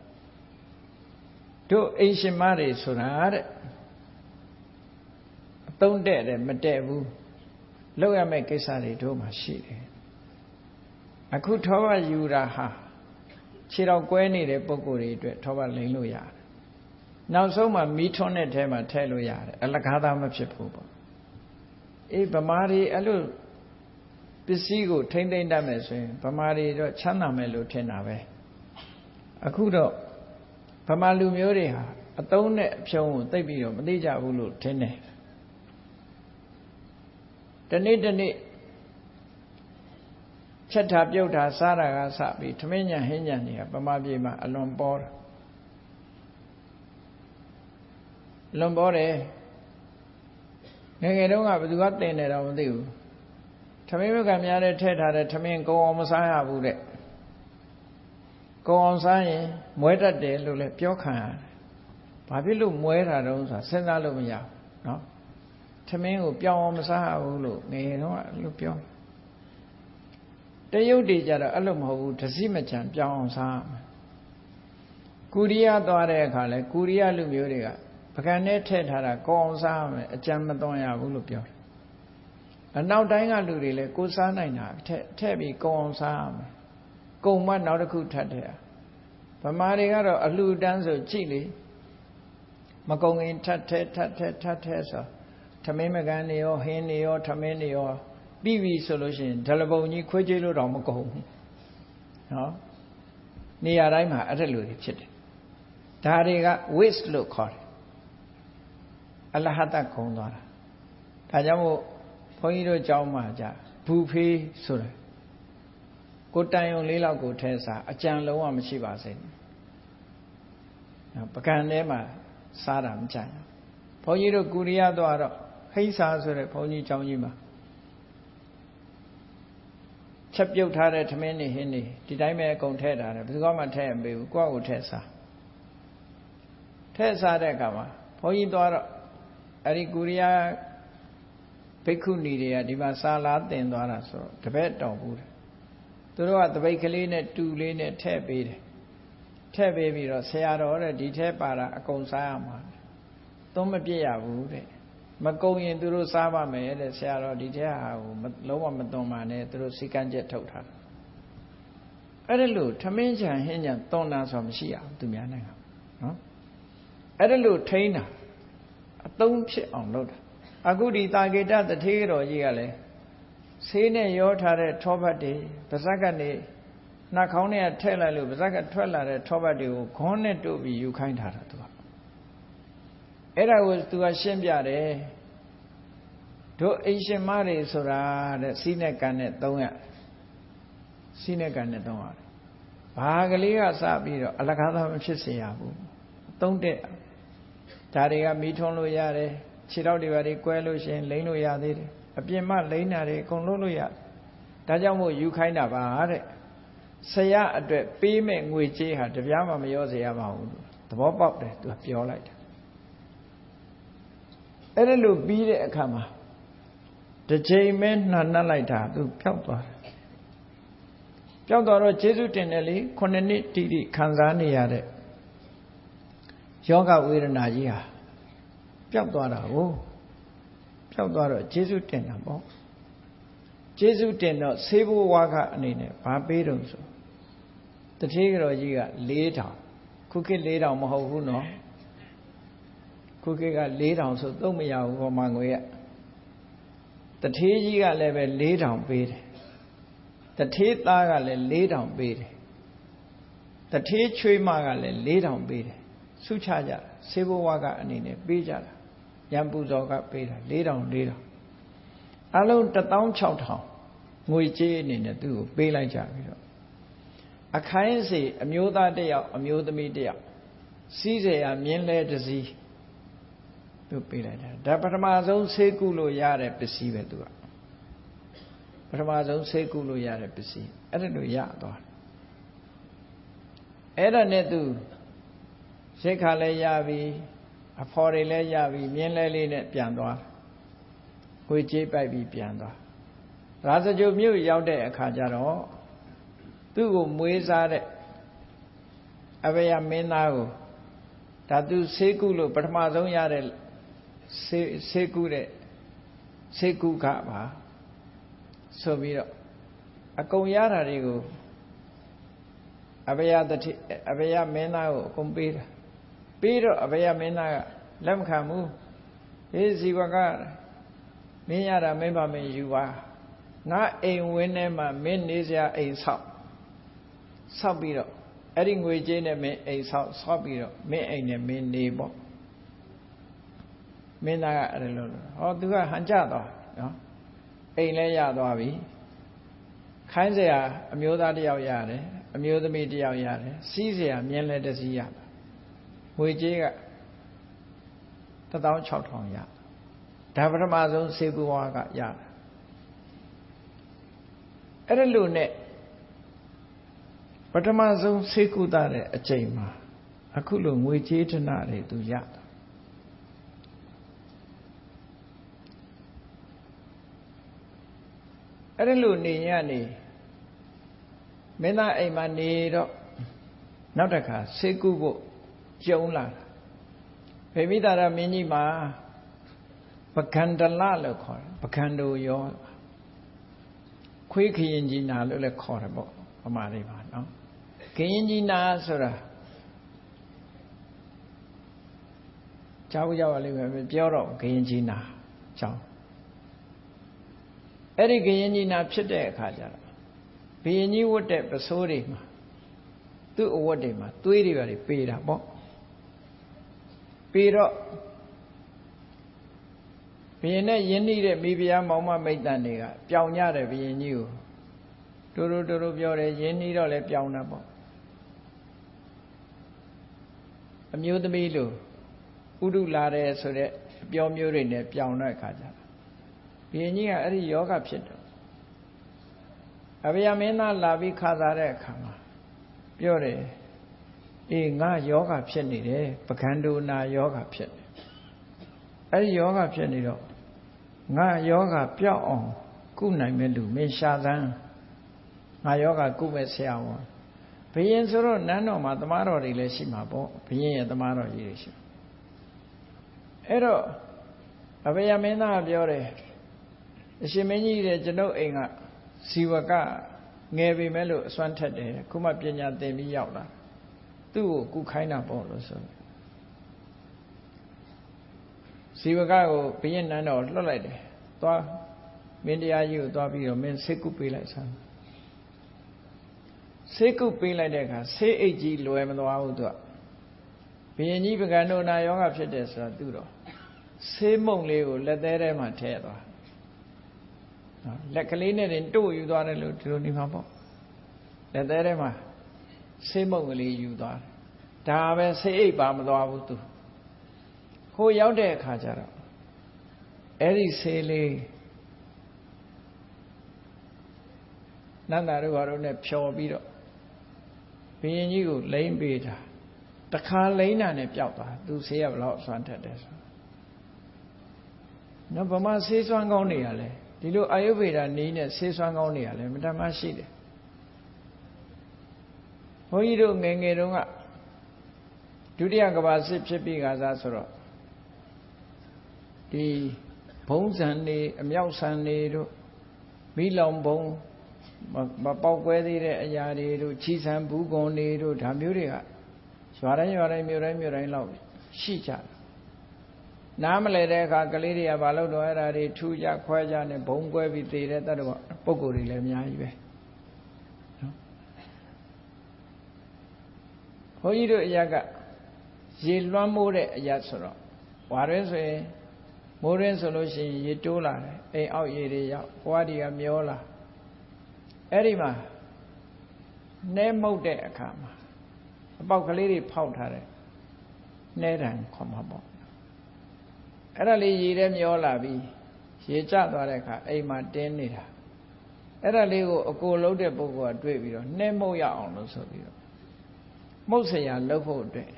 တို့အိမ်ရှင်မတွေဆိုတာတဲ့အသုံးတဲ့တယ်မတဲ့ဘူးလောက်ရမယ့်ကိစ္စတွေတို့မှရှိတယ်အခုထောပတ်ယူတာဟာခြေတော်ကွဲနေတဲ့ပုံကိုယ်တွေအတွက်ထောပတ်လိမ့်လို့ရတယ်နောက်ဆုံးမှမီးထွန်းတဲ့ထဲမှာထည့်လို့ရတယ်အလကားသားမဖြစ်ဘူးပေါ့အေးဗမာတွေအဲ့လိုပစ္စည်းကိုထိမ့်သိမ့်တတ်မယ်ဆိုရင်ဗမာတွေတော့ချမ်းသာမယ်လို့ထင်တာပဲအခုတော့ဗမာလူမျိုးတွေဟာအသုံးနဲ့အဖြုံးကိုသိပ်ပြီးတော့မသိကြဘူးလို့ထင်တယ်တနေ့ချက်တာပြုတ်တာစားတာကစပြီးထမင်းညံဟင်းညံတွေကဗမာပြည်မှာအလွန်ပေါ်တယ်လွန်ပေါ်တယ်ငယ်ငယ်တုန်းကဘယ်သူကတင်တယ်တော့မသိဘူးထမင်းမြကများတဲ့ထည့်ထားတဲ့ထမင်းကုံအောင်မစားရဘူးတဲ့ကုံအောင်စားရင်မွဲတတ်တယ်လို့လည်းပြောခံရတယ်ဘာဖြစ်လို့မွဲတာတုံးဆိုတာစဉ်းစားလို့မရဘူးเนาะထမင်းကိုပြောင်းအောင်မစားရဘူးလို့ငယ်ငယ်တုန်းကလို့ပြောတရုတ်တွေကြတော့အဲ့လိုမဟုတ်ဘူးတစည်းမချံပြောင်းအောင်စားရမယ်ကိုရီးယားသွားတဲ့အခါလဲကိုရီးယားလူမျိုးတွေကပကံနဲ့ထည့်ထားတာကောင်းစားရမယ်အကြံမသွန်ရဘူးလို့ပြောတယ်အနောက်တိုင်းကလူတွေလည်းကိုစားနိုင်တာထည့်ပြီးကောင်းစားရမယ်ကုံမနောက်တစ်ခုထပ်တယ်ဗမာတွေကတော့အလှူတန်းဆိုကြည့်လေမကုံရင်ထပ်ထဲဆိုထမင်းမကန်နေရောဟင်းနေရောထမင်းနေရောပြီးပြီဆိုလို့ရှိရင်ဒလပုံကြီးခွေးကြေးလို့တော့မကုန်ဘူးနော်နေရာတိုင်းမှာအဲ့ဒါလိုတွေဖြစ်တယ်ဒါတွေက waste လို့ခေါ်တယ်အလဟတခုံသွားတာဒါကြောင့်မို့ဘုန်းကြီးတို့ကျောင်းမှာじゃဘူဖေးဆိုတယ်ကိုတန်ယုံလေးလောက်ကိုထဲစားအကြံလုံးဝမရှိပါစေပကံထဲမှာစားတာမကြိုက်ဘုန်းကြီးတို့ကိုရီးယားသွားတော့ဟိစာဆိုတဲ့ဘုန်းကြီးကျောင်းကြီးမှာချက်ပြုတ်ထားတဲ့ထမင်းနေဟင်းနေဒီတိုင်းပဲအကုန်ထည့်ထားတယ်ဘယ်သူမှထည့်မပေးဘူးကိုယ့်ကိုထည့်စားတဲ့အခါမှာဘုန်းကြီးသွားတော့အဲ့ဒီကိုရီးယားဘိက္ခုနီတွေကဒီမှာစာလားတင်သွားတာဆိုတော့တပည့်တော်ဘူးတယ်သူတို့ကတပိတ်ကလေးနဲ့တူလေးနဲ့ထည့်ပေးတယ်ထည့်ပေးပြီးတော့ဆရာတော်တဲ့ဒီထဲပါတာအကုန်စားရမှာသုံးမပြည့်ရဘူးတဲ့မကုံရင်သူတို့စားပါမယ်တဲ့ဆရာတော်ဒီထဲဟာကိုလုံးဝမသွန်ပါနဲ့သူတို့စီကန်းချက်ထုတ်ထားအဲ့ဒါလို့ထမင်းချံဟင်းချံသွန်တာဆိုမရှိရဘူးသူများနိုင်ငံနော်အဲ့ဒါလို့ထိန်းတာအသုံးဖြစ်အောင်လုပ်တာအခုဒီတာဂေတတထေးတော်ကြီးကလည်းဆေးနဲ့ရောထားတဲ့ထောပတ်တွေပါဇက်ကနေနှာခေါင်းထဲထည့်လိုက်လို့ပါဇက်ကထွက်လာတဲ့ထောပတ်တွေကိုခေါင်းနဲ့တို့ပြီးယူခိုင်းထားတာသူကအဲ့ဒါကိုသူကရှင်းပြတယ်တို့အိမ်ရှင်မတွေဆိုတာတဲ့စီးနဲ့ကန်နဲ့300စီးနဲ့ကန်နဲ့300ဘာကလေးကစပြီးတော့အလကားသားမဖြစ်စေရဘူးသုံးတဲ့ဒါတွေကမီးထွန်းလို့ရတယ်ခြေထောက်တွေဘာတွေကွဲလို့ရှိရင်လိမ့်လို့ရသေးတယ်အပြင်မှလိမ့်တာတွေအကုန်လုံးလို့ရဒါကြောင့်မို့ယူခိုင်းတာပါတဲ့ဆရာအတွက်ပေးမဲ့ငွေကြေးဟာတပြားမှမရောစေရပါဘူးသဘောပေါက်တယ်သူကပြောလိုက်တယ်အဲ့ဒါလို့ပြီးတဲ့အခါမှာတစ်ချိန်မဲနှံ့လိုက်တာသူပျောက်သွားတယ်ပျောက်သွားတော့ကျေးဇူးတင်တယ်လေ9နှစ်တိတိခံစားနေရတဲ့ယောဂဝေဒနာကြီးဟာပျောက်သွားတာကိုပျောက်သွားတော့ကျေးဇူးတင်တာပေါ့ကျေးဇူးတင်တော့ဆေးဘိုးဝါကအနေနဲ့ဘာပေးတုံးဆိုတထေးတော်ကြီးက4000ခုခေတ်4000မဟုတ်ဘူးနော်ခုခေတ်က4000ဆိုသုံးမရဘူးဟောမှာငွေကတထေးကြီးကလည်းပဲ4000ပေးတယ်တထေးသားကလည်း4000ပေးတယ်တထေးချွေးမကလည်း4000ပေးတယ်စုချကြဆေးဘိုးဝါကအနေနဲ့ပေးကြတာရံပူဇော်ကပေးတာ4000အလုံး16000ငွေကြေးအနေနဲ့သူ့ကိုပေးလိုက်ကြပြီးတော့အခိုင်းစီအမျိုးသားတစ်ယောက်အမျိုးသမီးတစ်ယောက်စီးเสียမြင်းလဲတစ်စီးသူပေးလိုက်တာဒါပထမဆုံးဆေးကုလို့ရတဲ့ပစ္စည်းပဲသူကပထမဆုံးဆေးကုလို့ရတဲ့ပစ္စည်းအဲ့ဒါလို့ရသွားအဲ့ဒါနဲ့သူရိတ်ခါလည်းရပြီအဖော်တွေလည်းရပြီမြင်းလဲလေးနဲ့ပြန်သွားငွေကြေးပိုက်ပြီးပြန်သွားရာဇဂိုမြို့ရောက်တဲ့အခါကျတော့သူ့ကိုမွေးစားတဲ့အဘယမင်းသားကိုဒါသူဆေးကုလို့ပထမဆုံးရတဲ့ဆေးကုကပါဆိုပြီးတော့အကုန်ရတာတွေကိုအဘယမင်းသားကိုအကုန်ပေးတာပြီးတော့အဘယမင်းသားကလက်မခံဘူးဟေးဇီဝကမင်းရတာမင်းပါမင်းယူပါငါအိမ်ဝင်းထဲမှာမင်းနေစရာအိမ်ဆောက်ပြီးတော့အဲ့ဒီငွေကြေးနဲ့မင်းအိမ်ဆောက်ပြီးတော့မင်းအိမ်နဲ့မင်းနေပေါ့မင်းသားကအဲ့လိုဟောသူကဟန်ကြသွားနော်အိမ်လဲရသွားပြီခိုင်းเสียအမျိုးသားတယောက်ရတယ်အမျိုးသမီးတယောက်ရတယ်စီးเสียမြင်းလဲတစ်စီးရငွေကြေးက16000ရဒါပထမဆုံးစေကူဝါကရအဲ့ဒါလို့နဲ့ပထမဆုံးစေကူတာတဲ့အချိန်မှာအခုလိုငွေကြေးဌနာတွေသူရတာအဲ့ဒါလို့နေရနေမင်းသားအိမ်မှာနေတော့နောက်တစ်ခါစေကူဖို့ကြုံလာတာဗေမိတာရမင်းကြီးမှာပကန္တလလို့ခေါ်တယ်ပကန္တိုရောခွေးခရင်ကြီးနာလို့လည်းခေါ်တယ်ပေါ့ဗမာတွေပါနော်ခရင်ကြီးနာဆိုတာကြောက်ရောက်လိမ့်မယ်ပြောတော့ခရင်ကြီးနာကြောင်းအဲ့ဒီခရင်ကြီးနာဖြစ်တဲ့အခါကျတော့ဘုရင်ကြီးဝတ်တဲ့ပစိုးတွေမှာသူ့အဝတ်တွေမှာသွေးတွေပါပေးတာပေါ့ပြီးတော့ဘုရင်နဲ့ယဉ်နှီးတဲ့မိဖုရားမောင်မမိတ်တန်တွေကပြောင်ကြတယ်ဘုရင်ကြီးကိုတူတူပြောတယ်ယဉ်နှီးတော့လည်းပြောင်တာပေါ့အမျိုးသမီးလိုဥဒုလာတယ်ဆိုတဲ့အပြောမျိုးတွေနဲ့ပြောင်တဲ့အခါကျတော့ဘုရင်ကြီးကအဲ့ဒီယောဂဖြစ်တယ်အဘယမင်းသားလာပြီးခါစားတဲ့အခါမှာပြောတယ်အေးငါယောဂဖြစ်နေတယ်ပကန္တိုနာယောဂဖြစ်နေအဲ့ဒီယောဂဖြစ်နေတော့ငါယောဂပြောက်အောင်ကုနိုင်မဲ့လူမင်းရှာသန်းငါယောဂကုမဲ့ဆရာဝန်ဘုရင်ဆိုတော့နန်းတော်မှာသမားတော်တွေလည်းရှိမှာပေါ့ဘုရင်ရဲ့သမားတော်ကြီးတွေရှိအဲ့တော့အဘယမင်းသားပြောတယ်အရှင်မင်းကြီးတဲ့ကျွန်ုပ်အိမ်ကဇီဝကငယ်ပေမဲ့လို့အစွမ်းထက်တယ်ခုမှပညာသင်ပြီးရောက်လာသူ့ကိုကုခိုင်းတာပေါ့လို့ဆိုဇီဝကကိုဘုရင်နန်းတော်လွှတ်လိုက်တယ်သွားမင်းတရားကြီးကိုသွားပြီးတော့မင်းဆေးကုပေးလိုက်စမ်းဆေးကုပေးလိုက်တဲ့အခါဆေးအိတ်ကြီးလွယ်မသွားဘူးသူကဘုရင်ကြီးပကန္တိုနာယောဂဖြစ်တယ်ဆိုတာသူတော့ဆေးမုံလေးကိုလက်သေးထဲမှာထည့်သွားလက်ကလေးနဲ့တင်တို့ယူသွားတယ်လို့ဒီလိုနေမှာပေါ့လက်သေးထဲမှာဆေးမုံကလေးယူသွားတယ်ဒါပဲဆေးအိတ်ပါမသွားဘူးသူဟိုရောက်တဲ့အခါကျတော့အဲ့ဒီဆေးလေးနန္ဒာတို့ဘာလို့ ਨੇ ဖြော်ပြီးတော့ဘုရင်ကြီးကိုလိမ့်ပေးတာတခါလိမ့်တာနဲ့ပျောက်သွားသူဆေးရဘလို့အစွမ်းထက်တယ်ဆိုနော်ဗမာဆေးစွမ်းကောင်းနေရလဲဒီလိုအာယုဗေဒနည်းနဲ့ဆေးစွမ်းကောင်းနေရလဲမတမ်းမရှိတယ်ဘုန်းကြီးတို့ငယ်ငယ်တုန်းကဒုတိယကမ္ဘာစစ်ဖြစ်ပြီးကစားဆိုတော့ဒီဘုံဆန်နေအမြောက်ဆန်နေတို့မိလောင်ဘုံမပေါက်ကွဲသေးတဲ့အရာတွေတို့ချီဆန်ဘူးကွန်တွေတို့ဒါမျိုးတွေကရွာတိုင်းမြို့တိုင်းလောက်ရှိကြတယ်နားမလဲတဲ့အခါကလေးတွေကဘာလို့တော့အဲ့ဒါတွေထူကြခွဲကြနဲ့ဘုံကွဲပြီးသေတဲ့တတ်တော့ပုံကိုယ်တွေလည်းအများကြီးပဲနော်ဘုန်းကြီးတို့အရာကရေလွှမ်းမိုးတဲ့အရာဆိုတော့ဝါရဲဆိုရင်မိုးရင်းဆိုလို့ရှိရင်ရေတိုးလာတယ်အိမ်အောက်ရေတွေရောက်ဘွားတွေကမျောလာအဲ့ဒီမှာနှဲမှုတ်တဲ့အခါမှာအပေါက်ကလေးတွေဖောက်ထားတယ်နှဲတံခေါ်မှာပေါ့အဲ့ဒါလေးရေထဲမျောလာပြီးရေကျသွားတဲ့အခါအိမ်မှာတင်းနေတာအဲ့ဒါလေးကိုအကိုလုံးတဲ့ပုဂ္ဂိုလ်ကတွေ့ပြီးတော့နှဲမှုတ်ရအောင်လို့ဆိုပြီးတော့မှုတ်เสียလှုပ်ဖို့အတွက်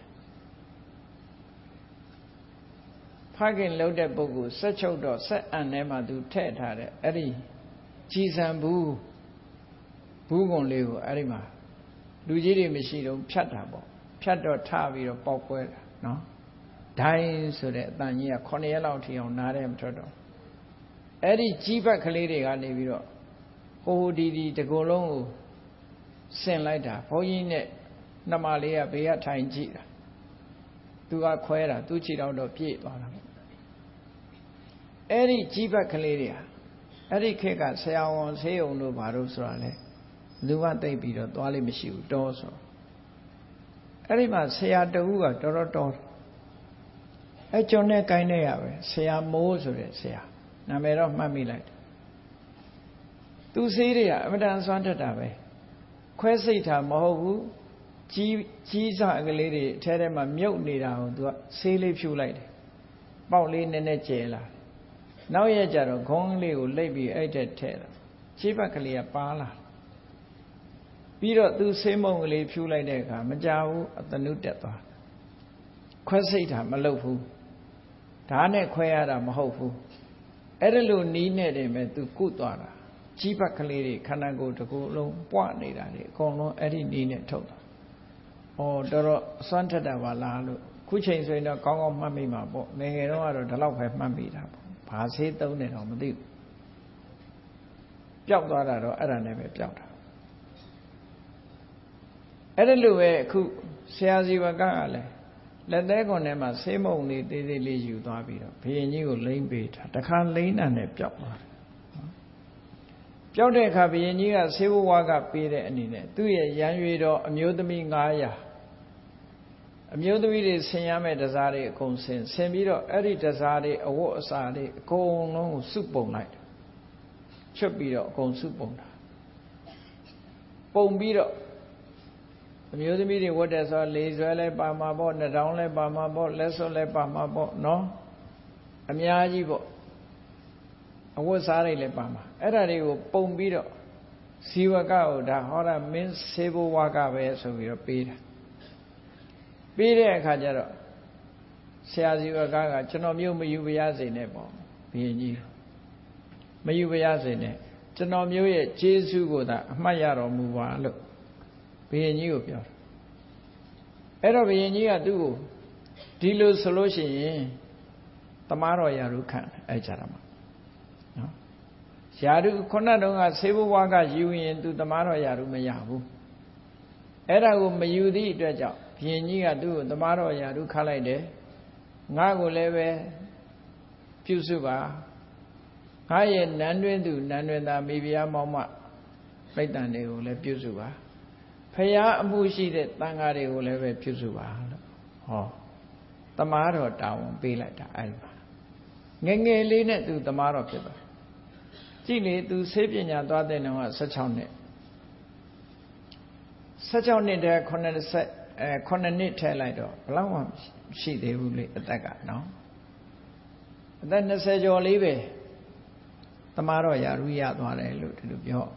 ဖခင်လှုပ်တဲ့ပုဂ္ဂိုလ်ဆက်ချုပ်တော့ဆက်အံထဲမှာသူထည့်ထားတဲ့အဲ့ဒီကြည်စံဘူးကွန်လေးကိုအဲ့ဒီမှာလူကြီးတွေမရှိတော့ဖြတ်တာပေါ့ဖြတ်တော့ထပြီးတော့ပေါက်ကွဲတာနော်ဒိုင်းဆိုတဲ့အတန်ကြီးက9ရက်လောက်ထိအောင်နားတယ်မထွက်တော့အဲ့ဒီကြီးဘက်ကလေးတွေကနေပြီးတော့ဟဟိုဒီတကူလုံးကိုဆင်လိုက်တာဘုန်းကြီးနဲ့နှမလေးကဘေးကထိုင်ကြည့်တာသူကခွဲတာသူ့ခြေထောက်တော့ပြည့်သွားတာအဲ့ဒီကြီးဘက်ကလေးတွေဟာအဲ့ဒီခေတ်ကဆရာဝန်ဆေးရုံတို့ဘာလို့ဆိုတာလဲလူကတိတ်ပြီးတော့သွားလိမ့်မရှိဘူးတောဆိုအဲ့ဒီမှာဆရာတဦးကတော်အဲ့ကျွန်နဲ့ကိုင်းနေရပဲဆရာမိုးဆိုတဲ့ဆရာနာမည်တော့မှတ်မိလိုက်သူဆေးတွေကအမတန်ဆွမ်းတတ်တာပဲခွဲစိတ်တာမဟုတ်ဘူးကြီးစားကလေးတွေအထဲထဲမှာမြုပ်နေတာကိုသူကဆေးလေးဖြူလိုက်တယ်ပေါက်လေးနည်းနည်းကျဲလာနောက်ရက်ကျတော့ခေါင်းလေးကိုလိပ်ပြီးအဲ့တဲ့ထဲတာခြေဘက်ကလေးကပါလာပြီးတော့သူဆေးမုံကလေးဖြူလိုက်တဲ့အခါမကြဘူးအတနုတက်သွားခွဲစိတ်တာမလုပ်ဘူးဓာတ်နဲ့ခွဲရတာမဟုတ်ဘူးအဲ့ဒါလိုနီးနေတယ်မဲ့သူကုသွားတာကြီးဘက်ကလေးတွေခန္ဓာကိုယ်တစ်ခုလုံးပွားနေတာလေအကုန်လုံးအဲ့ဒီနီးနဲ့ထုတ်တာ။တော်တော်အစွမ်းထက်တာပါလားလို့ခုချိန်ဆိုရင်တော့ကောင်းကောင်းမှတ်မိမှာပေါ့။ငယ်ငယ်တော့ကတော့ဒီလောက်ပဲမှတ်မိတာပေါ့။ဘာဆေးသုံးနေတော့မသိဘူး။ပျောက်သွားတာတော့အဲ့ဒါနဲ့ပဲပျောက်တာ။အဲ့ဒါလိုပဲအခုဆရာစီဝကကလည်းလက်သေးကွန်ထဲမှာဆေးမုံလေးသေးသေးလေးယူသွားပြီးတော့ဘုရင်ကြီးကိုလိမ့်ပေးတာတခါလိမ့်တာနဲ့ပျောက်သွားတယ်ပျောက်တဲ့အခါဘုရင်ကြီးကဆေးဘဝကပေးတဲ့အနေနဲ့သူ့ရဲ့ရန်ရွေတော်အမျိုးသမီး900အမျိုးသမီးတွေဆင်ရမယ့်တစားတွေအကုန်ဆင်ပြီးတော့အဲ့ဒီတစားတွေအဝတ်အစားတွေအကုန်လုံးကိုစုပုံလိုက်ချွတ်ပြီးတော့အကုန်စုပုံတာပုံပြီးတော့အမျိုးသမီးတွေဝတ်တဲ့ဆိုလေဆွဲလဲပါမှာပေါ့နှထောင်းလဲပါမှာပေါ့လက်စွပ်လဲပါမှာပေါ့နော်အများကြီးပေါ့အဝတ်စားတွေလည်းပါမှာအဲ့ဒါတွေကိုပုံပြီးတော့ဇီဝကကိုဒါဟောတာမင်းဆေးဘဝကပဲဆိုပြီးတော့ပေးတာပေးတဲ့အခါကျတော့ဆရာဇီဝကကျွန်တော်မျိုးမယူပါရစေနဲ့ပေါ့ဘုရင်ကြီးမယူပါရစေနဲ့ကျွန်တော်မျိုးရဲ့ကျေးဇူးကိုသာအမှတ်ရတော်မူပါလို့ဘုရင်ကြီးကိုပြောတယ်အဲ့တော့ဘုရင်ကြီးကသူ့ကိုဒီလိုဆိုလို့ရှိရင်တမားတော်ရာထူးခံအဲ့ကြတာမှာနော်ရာထူးခုနတုန်းကဆေးဘဝကယူရင်သူတမားတော်ရာထူးမရဘူးအဲ့ဒါကိုမယူသည့်အတွက်ကြောင့်ဘုရင်ကြီးကသူ့ကိုတမားတော်ရာထူးခတ်လိုက်တယ်ငါ့ကိုလည်းပဲပြုစုပါငါရဲ့နန်းတွင်သူနန်းတွင်သားမိဖုရားမောင်မပြိတ္တန်တွေကိုလည်းပြုစုပါဖရာအမှုရှိတဲ့တန်ဃာတွေကိုလည်းပဲပြုစုပါလို့ဟောတမားတော်တာဝန်ပေးလိုက်တာအဲ့ဒီမှာငယ်ငယ်လေးနဲ့သူတမားတော်ဖြစ်သွားကြည့်လေသူဆေးပညာသွားတဲ့နှောင်းက16နှစ်16နှစ်တည်း9နှစ်ထဲလိုက်တော့ဘယ်လောက်မှရှိသေးဘူးလေအသက်ကနော်အသက်20ကျော်လေးပဲတမားတော်ရာထူးရသွားတယ်လို့ဒီလိုပြော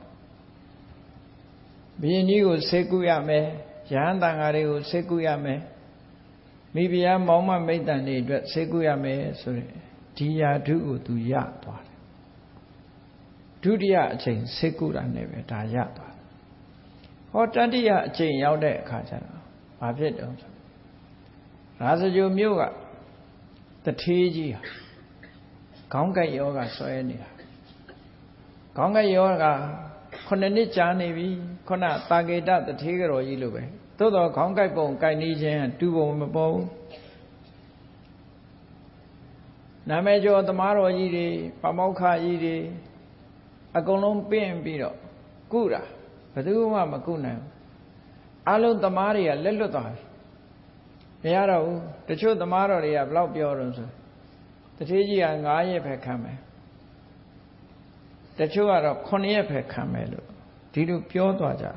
ဘုရင်ကြီးကိုဆေးကုရမယ်ရဟန်းတန်ဃာတွေကိုဆေးကုရမယ်မိဖုရားမောင်မမိတ္တန်တွေအတွက်ဆေးကုရမယ်ဆိုတဲ့ဒီရာထူးကိုသူရသွားတယ်ဒုတိယအချိန်ဆေးကုတာနဲ့ပဲဒါရသွားတယ်ဟောတတိယအချိန်ရောက်တဲ့အခါကျတော့ဘာဖြစ်တော့ရာဇဂိုမြို့ကတထေးကြီးဟာခေါင်းကိုက်ယောဂဆွဲနေတာခေါင်းကိုက်ယောဂ9နှစ်ကြာနေပြီခုနတာကေတတထေးကတော်ကြီးလိုပဲသို့တော်ခေါင်းကိုက်ပုံကိုက်နေခြင်းတူပုံမပေါ်ဘူးနာမည်ကျော်သမားတော်ကြီးတွေပမောက္ခကြီးတွေအကုန်လုံးပင့်ပြီးတော့ကုတာဘယ်သူမှမကုနိုင်ဘူးအလုံးသမားတွေကလက်လွတ်သွားပြီမရတော့ဘူးတချို့သမားတော်တွေကဘယ်လောက်ပြောတော့ဆိုတထေးကြီးက9ရက်ပဲခံမယ်တချို့ကတော့9ရက်ပဲခံမယ်လို့ဒီလိုပြောသွားကြ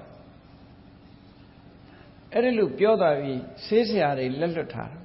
အဲ့ဒီလိုပြောသွားပြီးဆေးဆရာတွေလက်လွတ်ထား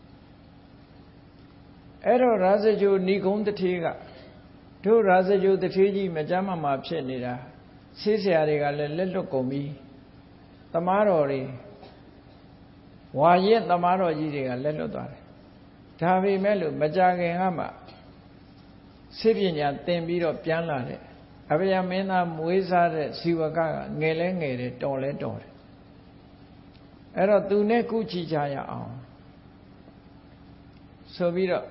အဲ့တော့ရာဇဂိုဏီကုံတထေးကတို့ရာဇဂိုတထေးကြီးမကြမ်းမမာဖြစ်နေတာဆေးဆရာတွေကလည်းလက်လွတ်ကုန်ပြီသမားတော်တွေဝါရက်သမားတော်ကြီးတွေကလက်လွတ်သွားတယ်ဒါပေမဲ့လို့မကြခင်ကမှဆေးပညာသင်ပြီးတော့ပြန်လာတဲ့အဘယမင်းသားမွေးစားတဲ့ဇီဝကငယ်လဲငယ်တယ်တော်လဲတော်တယ်အဲ့တော့သူနဲ့ကုချီကြရအောင်ဆိုပြီးတော့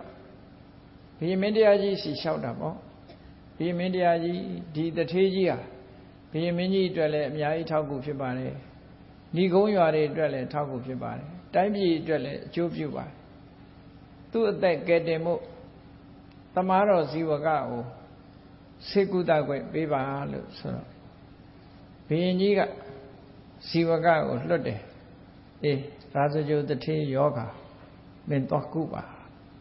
ဘုရင်မင်းတရားကြီးစီလျှောက်တာပေါ့ဘုရင်မင်းတရားကြီးဒီတထေးကြီးဟာဘုရင်မင်းကြီးအတွက်လည်းအများကြီးထောက်ကူဖြစ်ပါတယ်ညီကုန်းရွာတွေအတွက်လည်းထောက်ကူဖြစ်ပါတယ်တိုင်းပြည်အတွက်လည်းအကျိုးပြုပါတယ်သူ့အသက်ကယ်တင်မှုသမားတော်ဇီဝကကိုဆေကုသခွင့်ပေးပါလို့ဆိုတော့ဘုရင်ကြီးကဇီဝကကိုလွတ်တယ်အေးရာဇဂိုတထေယောဂမင်းသွားကုပါ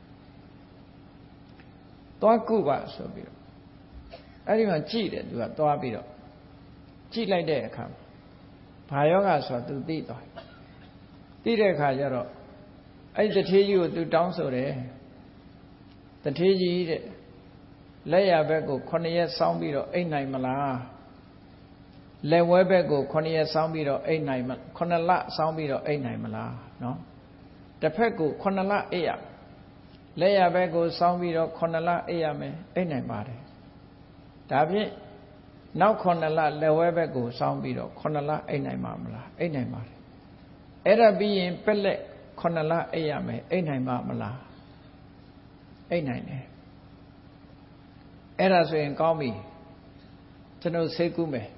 သွားကုပါဆိုပြီးတော့အဲ့ဒီမှာကြည့်တယ်သူကသွားပြီးတော့ကြည့်လိုက်တဲ့အခါဘာယောဂဆိုတာသူသိသွားသိတဲ့အခါကျတော့အဲ့တထေးကြီးကိုသူတောင်းဆိုတယ်တထေးကြီးတဲ့လက်ရဘက်ကို9ရက်စောင်းပြီးတော့အိတ်နိုင်မလားလက်ဝဲဘက်ကို9ရက်စောင်းပြီးတော့အိတ်နိုင်မ9လစောင်းပြီးတော့အိတ်နိုင်မလားနော်တစ်ဖက်ကို9လအိတ်ရလက်ရဘက်ကိုစောင်းပြီးတော့9လအိတ်ရမယ်အိတ်နိုင်ပါတယ်ဒါဖြင့်နောက်9လလက်ဝဲဘက်ကိုစောင်းပြီးတော့9လအိတ်နိုင်မှာမလားအိတ်နိုင်ပါတယ်အဲ့ဒါပြီးရင်ပက်လက်9လအိတ်ရမယ်အိတ်နိုင်မှာမလားအိတ်နိုင်တယ်အဲ့ဒါဆိုရင်ကောင်းပြီကျွန်တော်စိတ်ကူးမယ်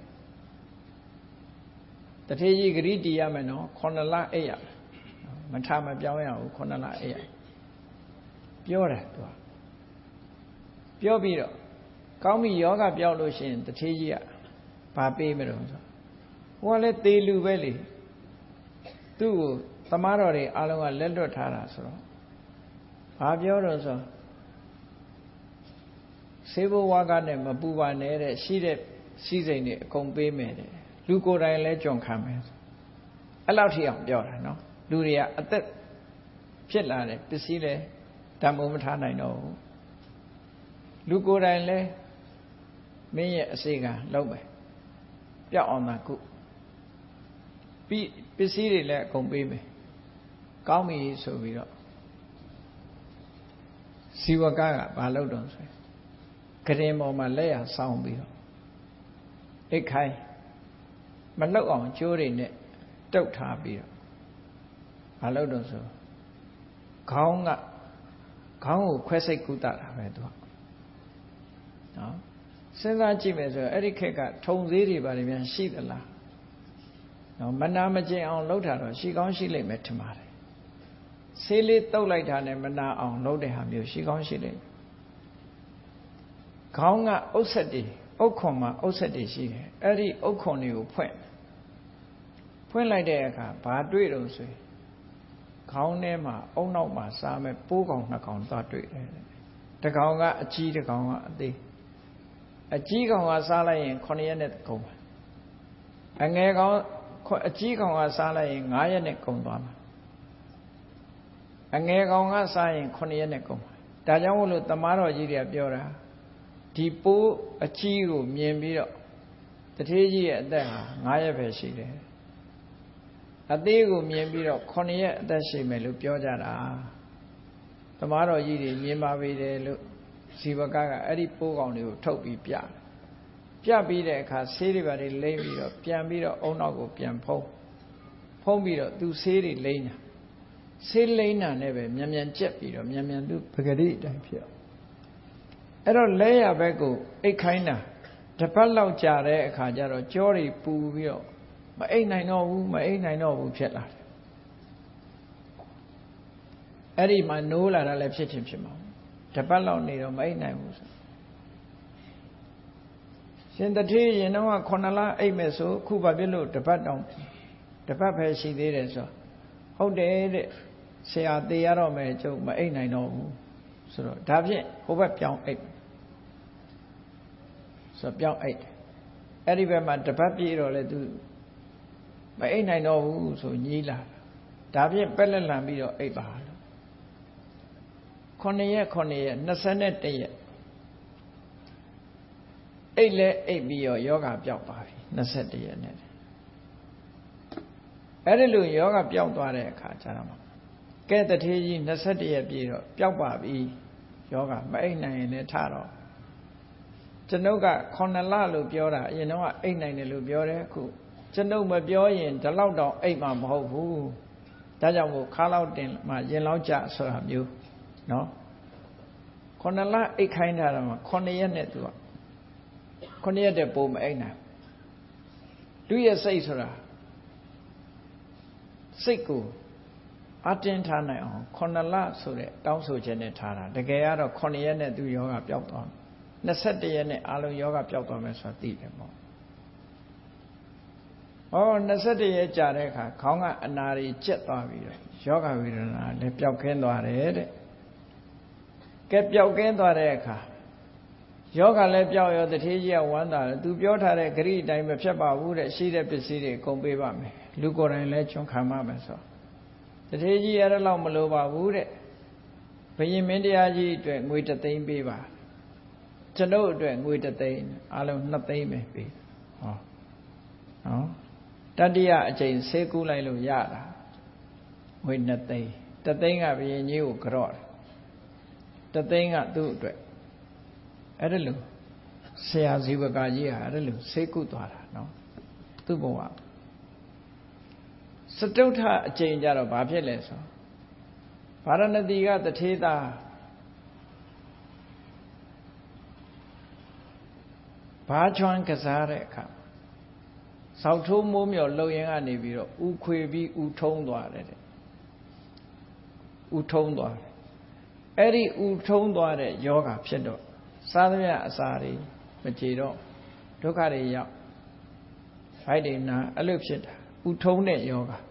တထေးကြီးဂရိတီရမယ်နော်9လအိတ်ရမထမပြောင်းရဘူး9လအိတ်ရပြောတယ်သူကပြောပြီးတော့ကောင်းပြီယောဂပြောက်လို့ရှိရင်တထေးကြီးကဘာပေးမလို့ဆိုဟိုကလည်းသေလူပဲလေသူ့ကိုသမားတော်တွေအားလုံးကလက်လွတ်ထားတာဆိုတော့ဘာပြောတော့ဆိုဆေးဘဝကနဲ့မပူပါနဲ့တဲ့ရှိတဲ့စီးစိမ်တွေအကုန်ပေးမယ်တဲ့လူကိုယ်တိုင်လည်းကြုံခံမယ်အဲ့လောက်ထိအောင်ပြောတာနော်လူတွေကအသက်ဖြစ်လာတယ်ပစ္စည်းလည်းတန်ဖိုးမထားနိုင်တော့ဘူးလူကိုယ်တိုင်လည်းမင်းရဲ့အစေကလုံးမယ်ပြောက်အောင်သာကုပြီးပစ္စည်းတွေလည်းအကုန်ပေးမယ်ကောင်းပြီဆိုပြီးတော့ဇီဝကဘာလုပ်တော့ဆိုကရင်ပေါ်မှာလက်ရဆောင်းပြီးတော့အိတ်ခိုင်းမလှုပ်အောင်ကြိုးတွေနဲ့တုတ်ထားပြီးတော့ဘာလုပ်တော့ဆိုခေါင်းကိုခွဲစိတ်ကုသတာပဲသူကနော်စဉ်းစားကြည့်မယ်ဆိုအဲ့ဒီခက်ကထုံသေးတွေပါလေပြန်ရှိသလားနော်မနာမကျင်အောင်လှုပ်တာတော့ရှိကောင်းရှိလိမ့်မယ်ထင်ပါတယ်ဆေးလေးတုတ်လိုက်တာနဲ့မနာအောင်လှုပ်တဲ့ဟာမျိုးရှိကောင်းရှိလိမ့်မယ်ခေါင်းကအုပ်ဆက်တွေအုပ်ခွန်မှာအုပ်ဆက်တွေရှိတယ်အဲ့ဒီအုပ်ခွန်တွေကိုဖွင့်လိုက်တဲ့အခါဘာတွေ့တော့ဆိုရင်ခေါင်းထဲမှာအုံနောက်မှာစားမဲ့ပိုးကောင်2ကောင်သွားတွေ့တယ်တစ်ကောင်ကအကြီးတစ်ကောင်ကအသေးအကြီးကောင်ကစားလိုက်ရင်9ရက်နဲ့ကုန်ပါအငယ်ကောင်အကြီးကောင်ကစားလိုက်ရင်9ရက်နဲ့ကုန်သွားမှာအငယ်ကောင်ကစားရင်9ရက်နဲ့ကုန်ပါဒါကြောင့်မို့လို့တမားတော်ကြီးတွေကပြောတာဒီပိုးအကြီးကိုမြင်ပြီးတော့တထေးကြီးရဲ့အသက်ဟာ9ရက်ပဲရှိတယ်အသေးကိုမြင်ပြီးတော့9ရက်အသက်ရှိမယ်လို့ပြောကြတာတမားတော်ကြီးတွေမြင်ပါပြီတယ်လို့ဇီဝကအဲ့ဒီပိုးကောင်တွေကိုထုတ်ပြီးပြပြီးတဲ့အခါဆေးတွေပါတွေလိမ့်ပြီးတော့ပြန်ပြီးတော့အုံနောက်ကိုပြန်ဖုံးပြီးတော့သူဆေးတွေလိမ့်တာဆေးလိမ့်တာနဲ့ပဲမြန်ကြက်ပြီးတော့မြန်သူပဂရိအတိုင်းဖြစ်အဲ့တော့လဲရဘက်ကိုအိတ်ခိုင်းတာတစ်ပတ်လောက်ကြာတဲ့အခါကျတော့ကြောတွေပူပြီးတော့မအိတ်နိုင်တော့ဘူးဖြစ်လာတယ်အဲ့ဒီမှာနိုးလာတာလည်းဖြစ်မှာတစ်ပတ်လောက်နေတော့မအိတ်နိုင်ဘူးဆိုရှင်တထေးရင်တော့9လအိတ်မယ်ဆိုခုဘာဖြစ်လို့တစ်ပတ်ပဲရှိသေးတယ်ဆိုဟုတ်တယ်တဲ့ဆရာသေးရတော့မယ်ကျုပ်မအိတ်နိုင်တော့ဘူးဆိုတော့ဒါဖြင့်ဟိုဘက်ပြောင်းအိတ်ဆိုပြောင်းအိတ်အဲ့ဒီဘက်မှာတစ်ပတ်ပြည့်တော့လေသူမအိတ်နိုင်တော့ဘူးဆိုညည်းလာဒါဖြင့်ပက်လက်လန်ပြီးတော့အိတ်ပါလို့9ရက်21ရက်အိတ်လဲအိတ်ပြီးတော့ယောဂပျောက်သွားပြီ21ရက်နဲ့အဲ့ဒီလိုယောဂပျောက်သွားတဲ့အခါကျတော့ကဲတထေးကြီး21ရက်ပြည့်တော့ပျောက်ပါပြီယောဂမအိတ်နိုင်ရင်လည်းထတော့ကျွန်ုပ်က9လလို့ပြောတာအရင်တော့အိတ်နိုင်တယ်လို့ပြောတယ်အခုကျွန်ုပ်မပြောရင်ဒီလောက်တော့အိတ်မှာမဟုတ်ဘူးဒါကြောင့်မို့ခါလောက်တင်မှရင်လောက်ကြဆိုတာမျိုးနော်9လအိတ်ခိုင်းတာတော့9ရက်နဲ့သူက9ရက်တည်းပို့မအိတ်နိုင်သူ့ရဲ့စိတ်ဆိုတာစိတ်ကိုအတင်းထားနိုင်အောင်9လဆိုတဲ့တောင်းဆိုချက်နဲ့ထားတာတကယ်ကတော့9ရက်နဲ့သူယောဂပျောက်သွား21ရက်နဲ့အလုံးယောဂပျောက်သွားမယ်ဆိုတာသိတယ်ပေါ့21ရက်ကြာတဲ့အခါခေါင်းကအနာတွေကျက်သွားပြီးတော့ယောဂဝေဒနာလည်းပျောက်ကင်းသွားတယ်တဲ့ကဲပျောက်ကင်းသွားတဲ့အခါယောဂလည်းပျောက်ရောတထေးကြီးကဝမ်းသာတယ်သူပြောထားတဲ့ဂရိအတိုင်းမဖြစ်ပါဘူးတဲ့ရှိတဲ့ပစ္စည်းတွေကုန်ပေးပါမယ်လူကိုယ်တိုင်လည်းချွန်ခံပါမယ်ဆိုတထေးကြီးအဲ့ဒါလောက်မလိုပါဘူးတဲ့ဘုရင်မင်းတရားကြီးအတွက်ငွေ3သိန်းပေးပါကျွန်ုပ်အတွက်ငွေ3သိန်းအားလုံး2သိန်းပဲပေးဟောနော်တတိယအကျိန်ဆေးကူးလိုက်လို့ရတာငွေ2သိန်း3သိန်းကဘုရင်ကြီးကိုကြော့တယ်3သိန်းကသူ့အတွက်အဲ့ဒါလို့ဆရာဇီဝကကြီးဟာအဲ့ဒါလို့ဆေးကုသွားတာနော်သူ့ဘဝစတုထအကျိန်ကြတော့ဘာဖြစ်လဲဆိုဗာရဏသီကတထေးသားဘာချွမ်းကစားတဲ့အခါစောက်ထိုးမိုးမြော်လှုပ်ရင်ကနေပြီးတော့ဥခွေပြီးဥထုံးသွားတယ်တဲ့ဥထုံးသွားတယ်အဲ့ဒီဥထုံးသွားတဲ့ယောဂဖြစ်တော့စားသမျှအစာတွေမကြေတော့ဒုက္ခတွေရောက်ဖိုက်တွေနာအဲ့လိုဖြစ်တာဥထုံးတဲ့ယောဂ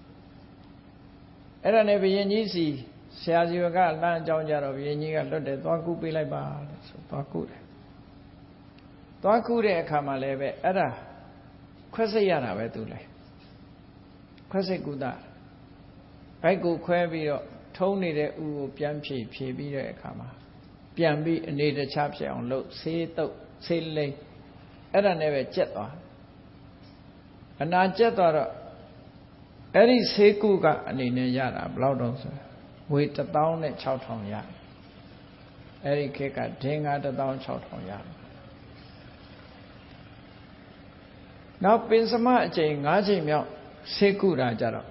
အဲ့ဒါနဲ့ဘုရင်ကြီးစီဆရာဇီဝကလမ်းအကြောင်းကြတော့ဘုရင်ကြီးကလွတ်တယ်သွားကုပေးလိုက်ပါလို့ဆိုသွားကုတယ်သွားကုတဲ့အခါမှာလည်းပဲအဲ့ဒါခွဲစိတ်ရတာပဲသူလဲခွဲစိတ်ကုသဘိုက်ကိုခွဲပြီးတော့ထုံးနေတဲ့ဥကိုပြန်ဖြည့်ပြီးတဲ့အခါမှာပြန်ပြီးအနေတခြားဖြစ်အောင်လုပ်ဆေးတုပ်ဆေးလိမ့်အဲ့ဒါနဲ့ပဲကျက်သွားအနာကျက်သွားတော့အဲ့ဒီဆေးကုကအနေနဲ့ရတာဘယ်လောက်တော့ဆိုငွေ16000ရအဲ့ဒီခေတ်ကဒင်္ဂါ16000ရနောက်ပင်စမအချိန်9ချိန်မြောက်ဆေးကုတာကြတော့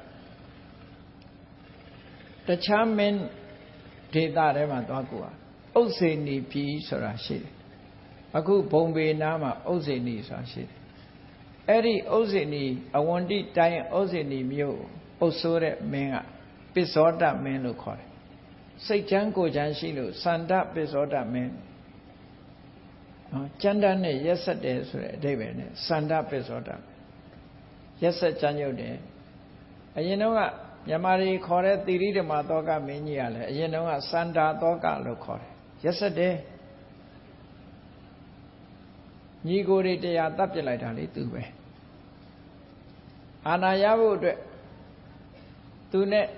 တခြားမင်းဒေသထဲမှာသွားကုတာဥစ္စေနီပြည်ဆိုတာရှိတယ်အခုဘုံဘေနားမှာဥစ္စေနီဆိုတာရှိတယ်အဲ့ဒီဥစ္စေနီအဝန္တိတိုင်းဥစ္စေနီမြို့အုပ်စိုးတဲ့မင်းကပိဇောတမင်းလို့ခေါ်တယ်စိတ်ချမ်းကိုယ်ချမ်းရှိလို့စန္ဒပိဇောတမင်းနော်ကျမ်းတမ်းနဲ့ရက်ဆက်တယ်ဆိုတဲ့အဓိပ္ပာယ်နဲ့စန္ဒပိဇောတရက်ဆက်ချမ်းညုတ်တယ်အရင်တော့ကမြန်မာတွေခေါ်တဲ့သီရိဓမ္မသောကမင်းကြီးကလည်းအရင်တော့ကစန္ဒာသောကလို့ခေါ်တယ်ရက်ဆက်တယ်ညီကိုတွေတရားတပ်ပြလိုက်တာလေသူပဲအာနာရဖို့အတွက်သူနဲ့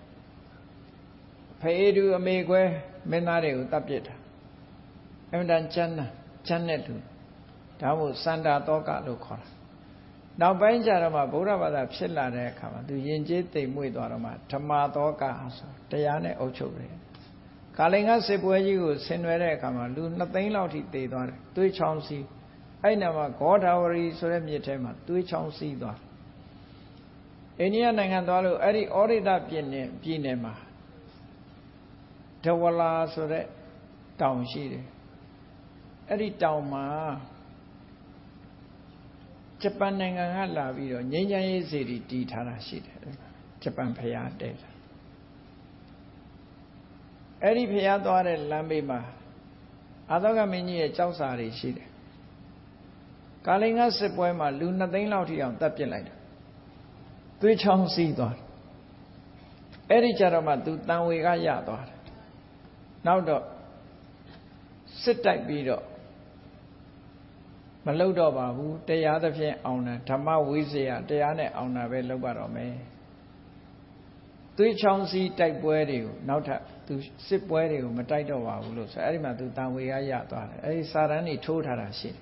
ဖေးတူအမေကွဲမင်းသားတွေကိုတပ်ပြစ်တာအမှန်တန်ချမ်းနဲ့တူဒါမို့စန္ဒာသောကလို့ခေါ်တာနောက်ပိုင်းကျတော့မှဗုဒ္ဓဘာသာဖြစ်လာတဲ့အခါမှာသူယဉ်ကျေးသိမ်မွေ့သွားတော့မှဓမ္မသောကဆိုတရားနဲ့အုပ်ချုပ်တယ်ကာလိန်ကစစ်ပွဲကြီးကိုဆင်နွှဲတဲ့အခါမှာလူ2သိန်းလောက်ထိသေသွားတယ်သွေးချောင်းစီးအဲ့နာမှာဂေါဓာဝရီဆိုတဲ့မြစ်ထဲမှာသွေးချောင်းစီးသွားအိန္ဒိယနိုင်ငံသွားလို့အဲ့ဒီဩရိတပြည်နယ်မှာဒဝလာဆိုတဲ့တောင်ရှိတယ်အဲ့ဒီတောင်မှာဂျပန်နိုင်ငံကလာပြီးတော့ငြိမ်းချမ်းရေးစေတီတည်ထားတာရှိတယ်ဂျပန်ဖျားတဲ့အဲ့ဒီဖျားသွားတဲ့လမ်းဘေးမှာအာသောကမင်းကြီးရဲ့ကြောက်စာတွေရှိတယ်ကာလိန်ကစစ်ပွဲမှာလူ2သိန်းလောက်ထိအောင်တပ်ပစ်လိုက်တယ်သွေးချောင်းစီးသွားတယ်အဲ့ဒီကြတော့မှသူတန်ဝေကရသွားတယ်နောက်တော့စစ်တိုက်ပြီးတော့မလုပ်တော့ပါဘူးတရားသဖြင့်အောင်တာဓမ္မဝိဇ္ဇာတရားနဲ့အောင်တာပဲလုပ်ပါတော့မယ်သွေးချောင်းစီးတိုက်ပွဲတွေကိုနောက်ထပ်သူစစ်ပွဲတွေကိုမတိုက်တော့ပါဘူးလို့ဆိုအဲ့ဒီမှာသူတန်ဝေကရသွားတယ်အဲ့ဒီစာရန်တွေထိုးထားတာရှိတယ်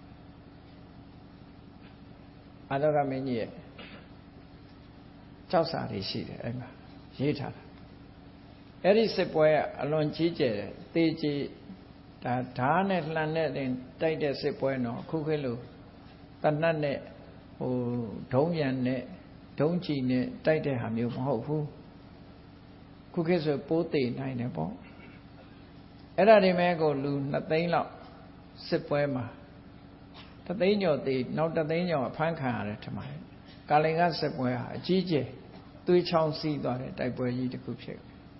အာလောကမင်းကြီးရဲ့ကြောက်စာတွေရှိတယ်အဲ့မှာရေးထားတာအဲ့ဒီစစ်ပွဲကအလွန်ကြီးကျယ်တယ်တေကြီးဒါဓာတ်နဲ့လှန်နဲ့တိုက်တဲ့စစ်ပွဲတော့အခုခေတ်လိုတနတ်နဲ့ဒုံးပြန်နဲ့ဒုံးချီနဲ့တိုက်တဲ့ဟာမျိုးမဟုတ်ဘူးခုခေတ်ဆိုပိုးသေးနိုင်တယ်ပေါ့အဲ့ဒါတွေမဲ့ကိုလူ2သိန်းလောက်စစ်ပွဲမှာတသိန်းကျော်သေးနောက်တသိန်းကျော်ဖမ်းခံရတယ်ထင်ပါတယ်ကာလင်ကစစ်ပွဲဟာအကြီးကျယ်သွေးချောင်းစီးသွားတဲ့တိုက်ပွဲကြီးတစ်ခုဖြစ်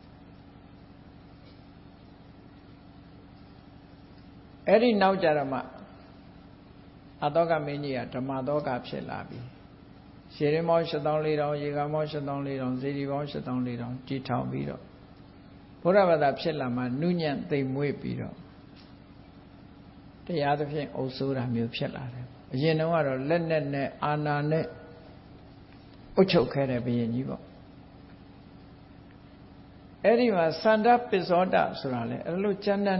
အဲ့ဒီနောက်ကြတော့မှအတောကမင်းကြီးကဓမ္မတောကဖြစ်လာပြီရှည်ရင်ပေါင်း84,000ရေကပေါင်း84,000ဇေဒီပေါင်း84,000ကြီးထောင်ပြီးတော့ဘုရားဘာသာဖြစ်လာမှနုညံ့သိမ်မွေ့ပြီးတော့တရားသဖြင့်အုပ်စိုးတာမျိုးဖြစ်လာတယ်အရင်တုန်းကတော့လက်နဲ့အာဏာနဲ့အုပ်ချုပ်ခဲ့တဲ့ဘုရင်ကြီးပေါ့အဲ့ဒီမှာစန္ဒပစ္စောတဆိုတာလေအဲ့လိုကျမ်းတမ်း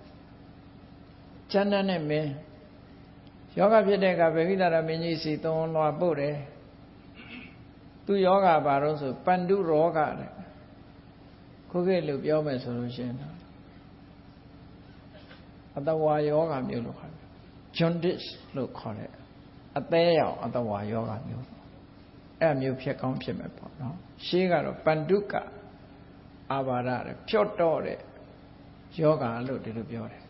နဲ့မင်းယောဂဖြစ်တဲ့အခါဗေမိတာရမင်းကြီးစီသုံးလွှာပို့တယ်သူယောဂဘာလို့ဆိုပန္တုရောဂတဲ့ခုခေတ်လို့ပြောမယ်ဆိုလို့ရှိရင်အတဝါယောဂမျိုးလို့ခေါ်တယ် jaundice လို့ခေါ်တယ်အသေးရောင်အတဝါယောဂမျိုးအဲ့မျိုးဖြစ်ကောင်းဖြစ်မယ်ပေါ့နော်ရှေးကတော့ပန္တုကအာဘာရတဲ့ဖြော့တော့တဲ့ယောဂလို့ဒီလိုပြောတယ်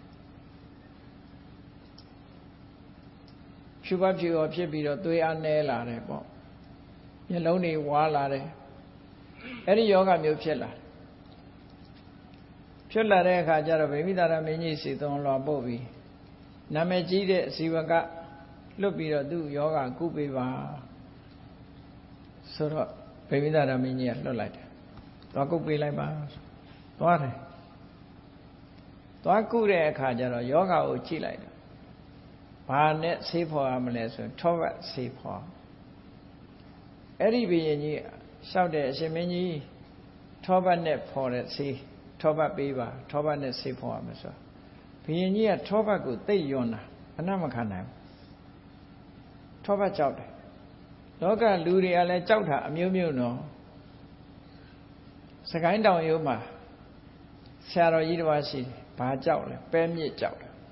ဖြူပါဖြူရောဖြစ်ပြီးတော့သွေးအားနည်းလာတယ်ပေါ့မျက်လုံးတွေဝါလာတယ်အဲ့ဒီယောဂမျိုးဖြစ်လာတဲ့အခါကျတော့ဗေမိတာရမင်းကြီးစီသုံးလွှာပို့ပြီးနာမည်ကြီးတဲ့ဇီဝကလွတ်ပြီးတော့သူ့ယောဂကုပေးပါဆိုတော့ဗေမိတာရမင်းကြီးကလွတ်လိုက်တယ်သွားကုပေးလိုက်ပါသွားတယ်သွားကုတဲ့အခါကျတော့ယောဂကိုကြည့်လိုက်တယ်ဘာနဲ့ဆေးဖော်ရမလဲဆိုရင်ထောပတ်ဆေးဖော်အဲ့ဒီဘုရင်ကြီးလျှောက်တဲ့အရှင်မင်းကြီးထောပတ်နဲ့ဖော်တဲ့ဆေးထောပတ်ပေးပါထောပတ်နဲ့ဆေးဖော်ရမယ်ဆိုဘုရင်ကြီးကထောပတ်ကိုသိပ်ယွန်းတာအနမခံနိုင်ဘူးထောပတ်ကြောက်တယ်လောကလူတွေကလည်းကြောက်တာအမျိုးမျိုးနော်စကိုင်းတောင်ရိုးမှာဆရာတော်ကြီးတစ်ပါးရှိတယ်ဘာကြောက်လဲပဲမြစ်ကြောက်တယ်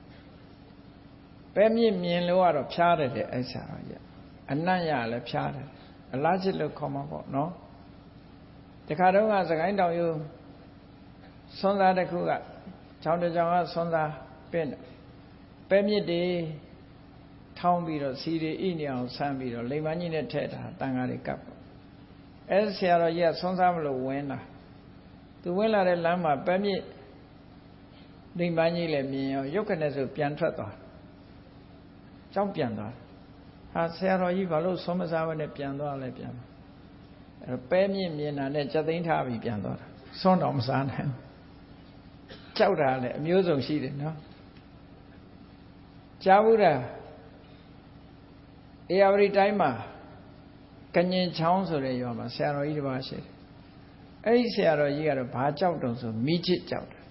ပဲမြစ်မြင်လို့ကတော့ဖြားတယ်တဲ့အဲ့ဆရာတော်ကြီးအနံ့ရလည်းဖြားတယ်အလားချစ်လို့ခေါ်မှာပေါ့နော်တခါတော့ကစကိုင်းတောင်ရိုးဆွမ်းသားတစ်ခုကချောင်းတစ်ချောင်းကဆွမ်းသားပင့်ပဲမြစ်တွေထောင်းပြီးတော့စီတွေဣနေအောင်ဆမ်းပြီးတော့လိမ်မကြီးနဲ့ထည့်တာတန်ဃာတွေကပ်ပေါ့အဲဆရာတော်ကြီးကဆွမ်းစားမလို့ဝင်လာသူဝင်လာတဲ့လမ်းမှာပဲမြစ်လိမ်မကြီးလည်းမြင်ရောရုပ်ခနဲ့ဆိုပြန်ထွက်သွားကြောက်ပြန်သွားဟာဆရာတော်ကြီးဘာလို့ဆွမ်းမစားဘဲနဲ့ပြန်သွားလဲပြန်အဲပဲမြင့်မြင်တာနဲ့စက်သိမ်းထားပြီးပြန်သွားတာဆွမ်းတော်မစားနိုင်ကြောက်တာလည်းအမျိုးစုံရှိတယ်နော်ကြားဘူးတာအေရဝတီတိုင်းမှာကညင်ချောင်းဆိုတဲ့ရွာမှာဆရာတော်ကြီးတစ်ပါးရှိတယ်အဲ့ဒီဆရာတော်ကြီးကတော့ဘာကြောက်တုံဆိုမိချစ်ကြောက်တယ်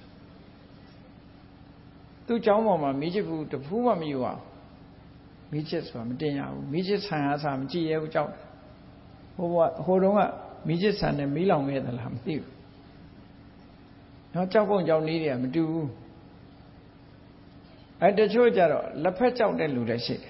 သူ့ကျောင်းပေါ်မှာမိချစ်ဘူးတဖူးမှမယူအောင်မိချစ်ဆိုတာမတင်ရဘူးမိချစ်ဆန်အားစားမကြည့်ရဘူးကြောက်တယ်ဟိုတုန်းကမိချစ်ဆန်နဲ့မီးလောင်ခဲ့သလားမသိဘူးနော်ကြောက်ပုံကြောက်နည်းတွေကမတူဘူးအဲတချို့ကြတော့လက်ဖက်ကြောက်တဲ့လူတွေရှိတယ်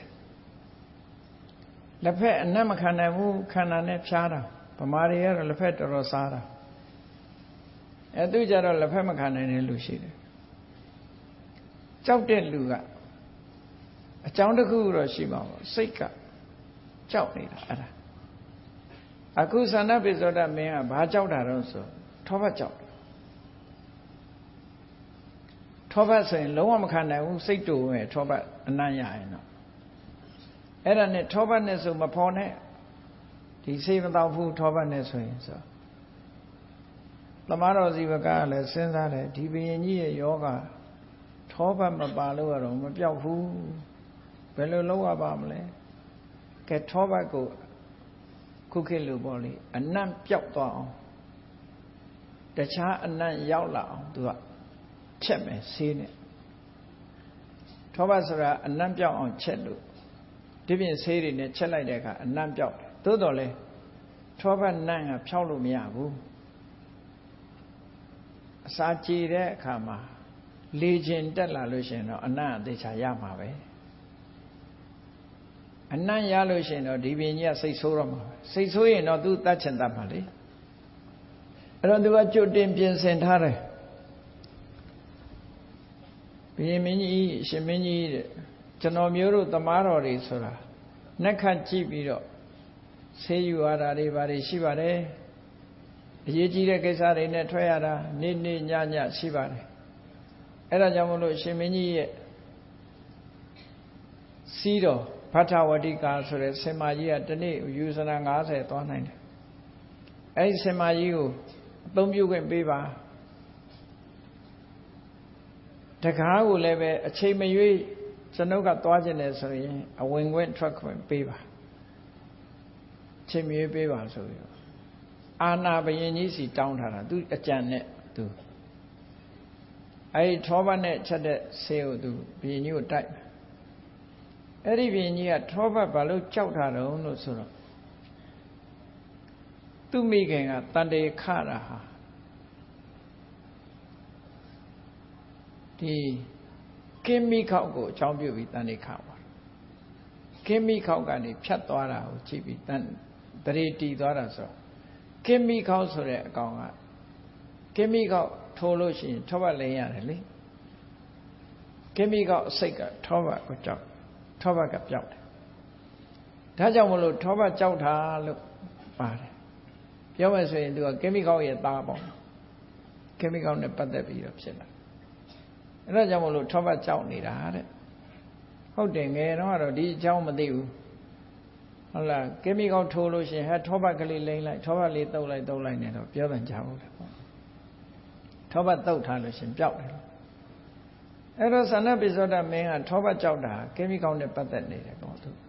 လက်ဖက်အနက်မခံနိုင်ဘူးခန္ဓာနဲ့ဖြားတာဗမာတွေကတော့လက်ဖက်တော်တော်စားတာအဲသူကြတော့လက်ဖက်မခံနိုင်တဲ့လူရှိတယ်ကြောက်တဲ့လူကအကြောင်းတစ်ခုတော့ရှိမှာပေါ့စိတ်ကကြောက်နေတာအဲ့ဒါအခုသန္ဓပိသောတမင်းကဘာကြောက်တာတော့ဆိုထောပတ်ကြောက်ထောပတ်ဆိုရင်လုံးဝမခံနိုင်ဘူးစိတ်တူပဲထောပတ်အနံ့ရရင်တော့အဲ့ဒါနဲ့ထောပတ်နဲ့ဆိုမဖော်နဲ့ဒီစိတ်မတော့ဘူးထောပတ်နဲ့ဆိုရင်ဆိုသမားတော်ဇီဝကလည်းစဉ်းစားတယ်ဒီဘုရင်ကြီးရဲ့ယောဂထောပတ်မပါလို့ကတော့မပြောက်ဘူးဘယ်လိုလုပ်ရပါမလဲကဲထောပတ်ကိုခုခေတ်လိုပေါ့လေအနံ့ပြောက်သွားအောင်တခြားအနံ့ရောက်လာအောင်သူကချက်မယ်ဆေးနဲ့ထောပတ်ဆိုတာအနံ့ပြောက်အောင်ချက်လို့ဒီပြင်ဆေးတွေနဲ့ချက်လိုက်တဲ့အခါအနံ့ပြောက်တယ်သို့တော်လဲထောပတ်နံ့ကဖြောက်လို့မရဘူးအစာကြည်တဲ့အခါမှာလေခြင်းတက်လာလို့ရှိရင်တော့အနံ့အသေးချာရမှာပဲအနံ့ရလို့ရှိရင်တော့ဒီပင်ကြီးကစိတ်ဆိုးတော့မှာစိတ်ဆိုးရင်တော့သူတတ်ချင်တတ်မှာလေအဲ့တော့သူကကြိုတင်ပြင်ဆင်ထားတယ်ဘုရင်မင်းကြီးရှင်မင်းကြီးတဲ့ကျွန်တော်မျိုးတို့သမားတော်တွေဆိုတာနှက်ခတ်ကြည့်ပြီးတော့ဆေးယူရတာတွေဘာတွေရှိပါတယ်အရေးကြီးတဲ့ကိစ္စတွေနဲ့ထွက်ရတာနေ့နေ့ညညရှိပါတယ်အဲ့ဒါကြောင့်မလို့ရှင်မင်းကြီးရဲ့စီးတော်ဘထဝတိကာဆိုတဲ့ဆင်မကြီးကတနေ့ယူဇနာ90သွားနိုင်တယ်အဲ့ဒီဆင်မကြီးကိုအသုံးပြုခွင့်ပေးပါတကားကိုလည်းပဲအချိန်မရွေးကျွန်ုပ်ကသွားခြင်းတယ်ဆိုရင်အဝင်ခွင့်ထွက်ခွင့်ပေးပါချိန်မရွေးပေးပါဆိုပြီးအာနာဘယင်ကြီးစီတောင်းထားတာသူအကြံနဲ့သူအဲ့ဒီထောပတ်နဲ့ချက်တဲ့ဆေးကိုသူဘယင်ကြီးကိုတိုက်အဲ့ဒီဘယင်ကြီးကထောပတ်ဘာလို့ကြောက်ထားတော့လို့ဆိုတော့သူမိခင်ကတန်တေခတာဟာဒီကင်းမိခောက်ကိုအကြောင်းပြုပြီးတန်တေခပါကင်းမိခောက်ကနေဖြတ်သွားတာကိုကြည့်ပြီးတရေတီသွားတာဆိုတော့ကင်းမိခောက်ဆိုတဲ့အကောင်ကကင်းမိခောက်ထိုးလို့ရှိရင်ထောပတ်လိမ့်ရတယ်လေကင်းမိခောက်အစိတ်ကထောပတ်ကိုကြောက်ထောပတ်ကပြောက်တယ်ဒါကြောင့်မလို့ထောပတ်ကြောက်တာလို့ပါတယ်ပြောမယ်ဆိုရင်သူကကင်းမိခောက်ရဲ့သားပေါ့ကင်းမိခောက်နဲ့ပတ်သက်ပြီးတော့ဖြစ်လာအဲ့ဒါကြောင့်မလို့ထောပတ်ကြောက်နေတာတဲ့ဟုတ်တယ်ငယ်တော့ဒီအကြောင်းမသိဘူးဟုတ်လားကင်းမိကောက်ထိုးလို့ရှိရင်ဟဲ့ထောပတ်ကလေးလိမ့်လိုက်ထောပတ်လေးတုပ်လိုက်နေတော့ပြောတယ်ကြားဘူးလေပေါ့ထောပတ်တုပ်ထားလို့ရှိရင်ပျောက်တယ်အဲ့တော့သန္နပိသောဒမင်းကထောပတ်ကြောက်တာကင်းမိကောက်နဲ့ပတ်သက်နေတယ်ပေါ့သူ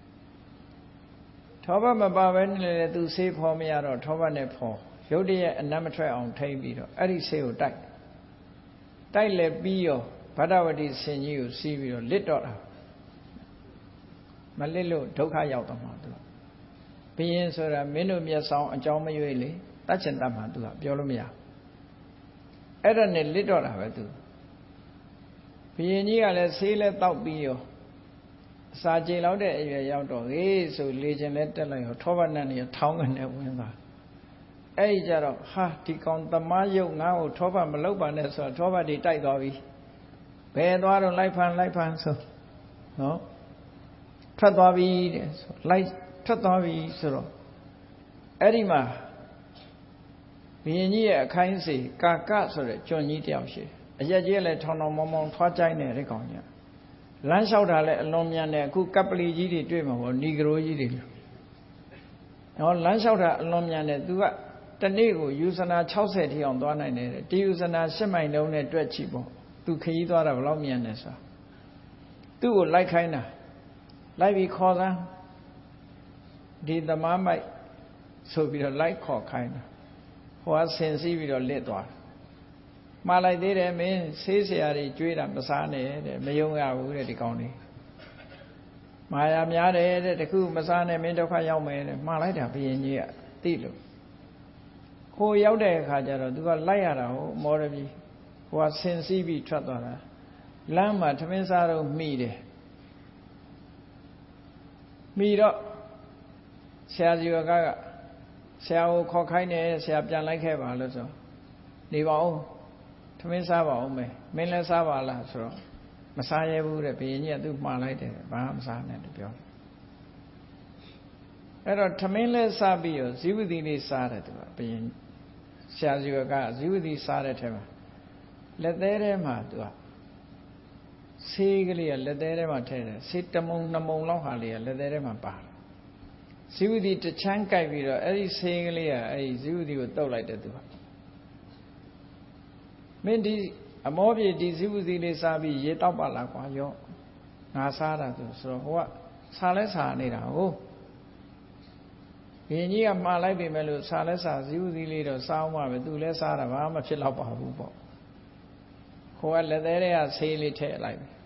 ထောပတ်မပါဘဲနဲ့လေသူဆေးဖော်မရတော့ထောပတ်နဲ့ဖော်ရုတ်တရက်အနတ်မထွက်အောင်ထိမ့်ပြီးတော့အဲ့ဒီဆေးကိုတိုက်လေပြီးရောဗဒ္ဒဝတိဆင်ကြီးကိုစီးပြီးတော့လစ်တော့တာမလစ်လို့ဒုက္ခရောက်တော့မှာသူဘယင်းဆိုတာမင်းတို့မျက်ဆောင်အကြောင်းမရွေးလေတတ်ချင်တတ်မှာသူကပြောလို့မရအဲ့ဒါနဲ့လစ်တော့တာပဲသူဘယင်းကြီးကလည်းဆေးလဲတောက်ပြီးရောအစာကြေလောက်တဲ့အရွယ်ရောက်တော့ဟေးဆိုလေခြင်းလဲတက်လိုက်ရောထောပတ်နဲ့နေထောင်းကနေဝင်သွားအဲ့ဒီကြတော့ဟာဒီကောင်သမားယုတ်ငါ့ကိုထောပတ်မလုပ်ပါနဲ့ဆိုတော့ထောပတ်တွေတိုက်သွားပြီဘယ်သွားတော့လိုက်ဖန်ဆိုနော်ထွက်သွားပြီတဲ့ဆိုလိုက်ထွက်သွားပြီဆိုတော့အဲ့ဒီမှာဘုရင်ကြီးရဲ့အခိုင်းစီကာကဆိုတဲ့ကျွန်ကြီးတယောက်ရှိတယ်အရက်ကြီးလည်းထောင်ထောင်မောင်းမောင်းထွားကြိုက်နေတဲ့ကောင်ကြီးလမ်းလျှောက်တာလည်းအလွန်မြန်တယ်အခုကပ်ပလီကြီးတွေတွေ့မှာပေါ့နီဂရိုကြီးတွေနော်လမ်းလျှောက်တာအလွန်မြန်တယ်သူကတနေ့ကိုယူဇနာ60ထိအောင်သွားနိုင်တယ်တယူဇနာ10မိုင်လုံးနဲ့တွက်ချီပေါ့သူခရီးသွားတာဘယ်လောက်မြန်လဲဆိုသူ့ကိုလိုက်ခိုင်းတာလိုက်ပြီးခေါ်စမ်းဒီသမားမိုက်ဆိုပြီးတော့လိုက်ခေါ်ခိုင်းတာဟိုကဆင်စီးပြီးတော့လစ်သွားမှားလိုက်သေးတယ်မင်းဆေးဆရာတွေကြွေးတာမစားနဲ့တဲ့မယုံရဘူးတဲ့ဒီကောင်းလေးမာယာများတယ်တဲ့တခုမစားနဲ့မင်းဒုက္ခရောက်မယ်တဲ့မှားလိုက်တာဘုရင်ကြီးကသိလို့ဟိုရောက်တဲ့အခါကျတော့သူကလိုက်ရတာဟိုမော်ရပြီဟိုကဆင်စီးပြီးထွက်သွားတာလမ်းမှာထမင်းစားတော့မိတယ်မိတော့ဆရာကြီးကဆရာကိုခေါ်ခိုင်းတယ်ဆရာပြန်လိုက်ခဲ့ပါလို့ဆိုနေပါဦးထမင်းစားပါဦးမယ်မင်းလည်းစားပါလားဆိုတော့မစားရဘူးတဲ့ဘုရင်ကြီးကသူ့မှားလိုက်တယ်ဘာမှမစားနဲ့သူပြောအဲ့တော့ထမင်းလည်းစားပြီးရောဇီဝတိလေးစားတယ်သူကဘုရင်ဆရာကြီးကဇီဝတိစားတဲ့ထဲမှာလက်သေးထဲမှာသူကဆေးကလေးကလက်သေးထဲမှာထည့်တယ်ဆေးတမုံ2မုံလောက်ဟာလေးကလက်သေးထဲမှာပါဇီဝတိတချမ်းကြိုက်ပြီးတော့အဲ့ဒီဆေးကလေးကအဲ့ဒီဇီဝတိကိုတုပ်လိုက်တယ်သူကမင်းဒီအမောပြေဒီဇီဝတိလေးစားပြီးရေတောက်ပါလားကွာရောငါစားတာဆိုတော့ဟိုကစားလဲစားနေတာဟုတ်ဘုရင်ကြီးကမှားလိုက်ပြီမဲ့လို့စားလဲစားဇီဝတိလေးတော့စားအောင်ပါပဲသူလည်းစားတာဘာမှဖြစ်တော့ပါဘူးပေါ့ဟိုကလက်သေးတွေကဆေးလေးထည့်လိုက်ပြီ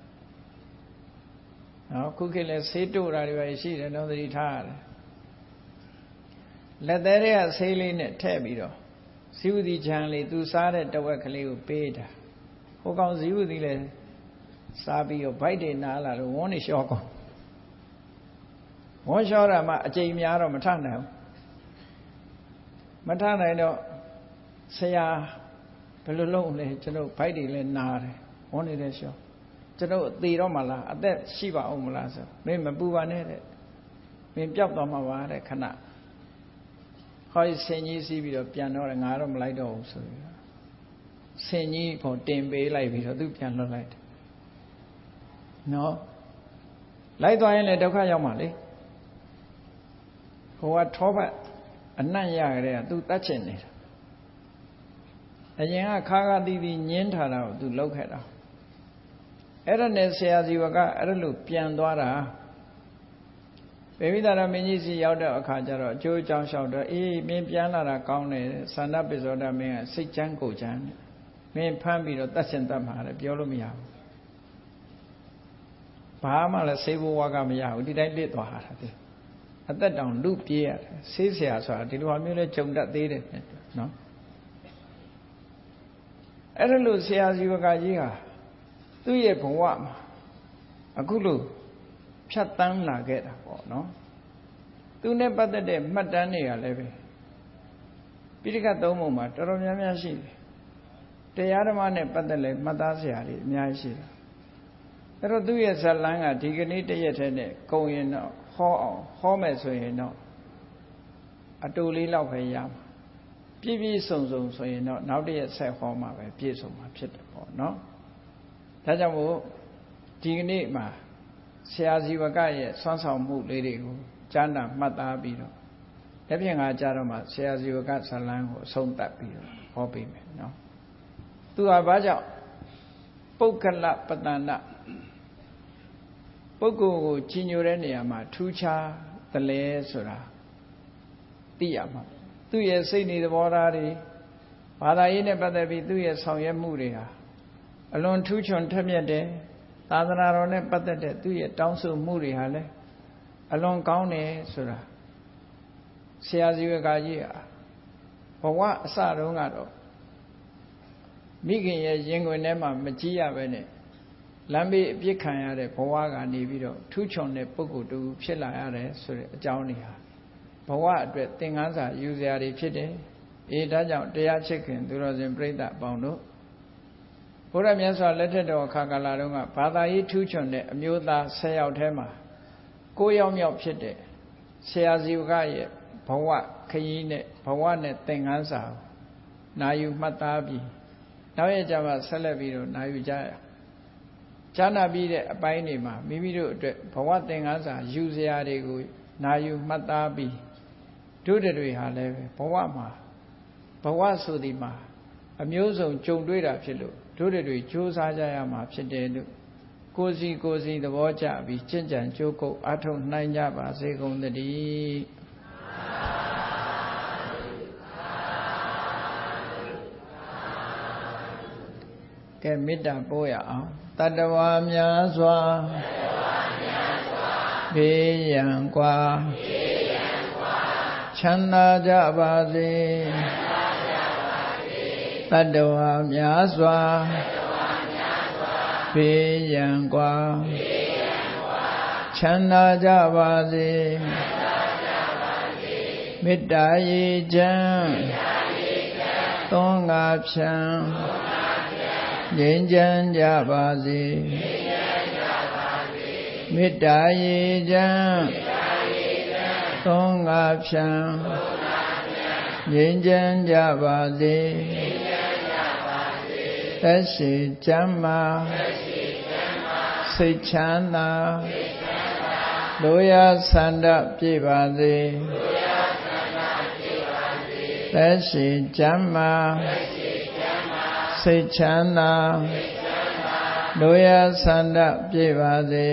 နော်ခုခေတ်လည်းဆေးတို့တာတွေပဲရှိတယ်နော်သတိထားရတယ်လက်သေးတွေကဆေးလေးနဲ့ထည့်ပြီးတော့ဇီဝတိချမ်းလေးသူစားတဲ့တဝက်ကလေးကိုပေးတာဟိုကောင်ဇီဝတိလည်းစားပြီးတော့ဗိုက်တွေနားလာတော့ဝန်းနေလျှောကောင်ဝန်းလျှောတာမှအကြိမ်များတော့မထနိုင်ဘူးမထနိုင်တော့ဆရာဘယ်လိုလုပ်လဲကျွန်တော်ဗိုက်တွေလည်းနာတယ်ဝန်းနေတဲ့လျှောကျွန်တော်အသေးတော့မလားအသက်ရှိပါအောင်မလားဆိုမင်းမပူပါနဲ့တဲ့မင်းပျောက်သွားမှာပါတဲ့ခဏဟောဆင်ကြီးစီးပြီးတော့ပြန်တော့ငါတော့မလိုက်တော့ဘူးဆိုပြီးဆင်ကြီးကိုတင်ပေးလိုက်ပြီးတော့သူပြန်လွတ်လိုက်တယ်နော်လိုက်သွားရင်လည်းဒုက္ခရောက်မှာလေဟိုကထောပတ်အနံ့ရကြတဲ့ကသူတတ်ချင်နေတာအရင်ကခါခါတီးပြီးညင်းထားတာကိုသူလောက်ခဲ့တာအဲ့ဒါနဲ့ဆရာဇီဝကအဲ့ဒါလို့ပြန်သွားတာဗေမိသာရမင်းကြီးစီရောက်တဲ့အခါကျတော့အကျိုးအကြောင်းလျှောက်တော့အေးမင်းပြန်လာတာကောင်းတယ်သန္ဓပိဇောဒမင်းကစိတ်ချမ်းကိုယ်ချမ်းမင်းဖမ်းပြီးတော့တတ်ရှင်တတ်မှာလေပြောလို့မရဘူးဘာမှလည်းဆေးဘဝကမရဘူးဒီတိုင်းလစ်သွားတာသူအသက်တောင်လူပြေးရတယ်ဆေးဆရာဆိုတာဒီလိုမျိုးလဲကြုံတတ်သေးတယ်နော်အဲ့ဒါလို့ဆရာဇီဝကကြီးဟာသူ့ရဲ့ဘဝမှာအခုလို့ဖြတ်တန်းလာခဲ့တာပေါ့နော်သူနဲ့ပတ်သက်တဲ့မှတ်တမ်းတွေကလည်းပဲပိဋကတ်သုံးပုံမှာတော်တော်များများရှိတယ်တရားဓမ္မနဲ့ပတ်သက်လဲမှတ်သားစရာတွေအများကြီးရှိတယ်အဲ့တော့သူ့ရဲ့ဇတ်လန်းကဒီကနေ့တရက်တည်းနဲ့ကုန်ရင်တော့ဟောအောင်ဟောမယ်ဆိုရင်တော့အတူလေးလောက်ပဲရမှာပြည့်ပြည့်စုံစုံဆိုရင်တော့နောက်တရက်ဆက်ဟောမှာပဲပြည့်စုံမှာဖြစ်တယ်ပေါ့နော်ဒါကြောင့်မို့ဒီကနေ့မှာဆရာဇီဝကရဲ့ဆွမ်းဆောင်မှုလေးတွေကိုကြားနာမှတ်သားပြီးတော့လက်ဖြင့်ငါကြားတော့မှဆရာဇီဝကဇလန်းကိုအဆုံးသတ်ပြီးတော့ဟောပေးမယ်နော်သူဟာဘာကြောင့်ပုဂ္ဂလပတ္တနာပုဂ္ဂိုလ်ကိုကြီးညိုတဲ့နေရာမှာထူးခြားသလဲဆိုတာသိရမှာသူ့ရဲ့စိတ်နေသဘောထားတွေဘာသာရေးနဲ့ပတ်သက်ပြီးသူ့ရဲ့ဆောင်ရွက်မှုတွေဟာအလွန်ထူးချွန်ထက်မြက်တယ်သာသနာတော်နဲ့ပတ်သက်တဲ့သူ့ရဲ့တောင်းဆိုမှုတွေဟာလည်းအလွန်ကောင်းတယ်ဆိုတာဆရာဇီဝကကြီးဟာဘဝအစတုန်းကတော့မိခင်ရဲ့ရင်ခွင်ထဲမှာမကြည့်ရပဲနဲ့လမ်းဘေးအပြစ်ခံရတဲ့ဘဝကနေပြီးတော့ထူးချွန်တဲ့ပုဂ္ဂိုလ်တူဖြစ်လာရတယ်ဆိုတဲ့အကြောင်းတွေဟာဘဝအတွက်သင်ခန်းစာယူစရာတွေဖြစ်တယ်။အေးဒါကြောင့်တရားချစ်ခင်သူတော်စင်ပြိဿအပေါင်းတို့ဘုရားမြတ်စွာလက်ထက်တော်အခါကာလတုန်းကဘာသာရေးထူးချွန်တဲ့အမျိုးသား10ယောက်ထဲမှာ9ယောက်မြောက်ဖြစ်တဲ့ဆရာဇီဝကရဲ့ဘဝခရီးနဲ့ဘဝနဲ့သင်ခန်းစာနာယူမှတ်သားပြီးနောက်ရကြမှာဆက်လက်ပြီးတော့နာယူကြရဈာနာပြီးတဲ့အပိုင်းတွေမှာမိမိတို့အတွက်ဘဝသင်ခန်းစာယူစရာတွေကိုနာယူမှတ်သားပြီးတို့တွေဟာလည်းဘဝမှာဘဝဆိုဒီမှာအမျိုးစုံကြုံတွေ့တာဖြစ်လို့တို့တွေကြိုးစားကြရမှာဖြစ်တယ်လို့ကိုယ်စီသဘောကျပြီးကျင့်ကြံကြိုးကုပ်အထောက်နိုင်ကြပါစေကုန်သတည်းကဲမေတ္တာပို့ရအောင်တတ္တဝါများစွာဘေးရန်ကွာချမ်းသာကြပါစေတတ္တဝါများစွာဘေးရန်ကွာချမ်းသာကြပါစေမေတ္တာရေချမ်းသွန်ငါဖြံငြိမ်းချမ်းကြပါစေမေတ္တာရေချမ်းသွန်ငါဖြံငြိမ်းချမ်းကြပါစေသက်ရှိချမ်းသာစိတ်ချမ်းသာလိုရာဆန္ဒပြည့်ပါစေသက်ရှိချမ်းသာစိတ်ချမ်းသာလိုရာဆန္ဒပြည့်ပါစေ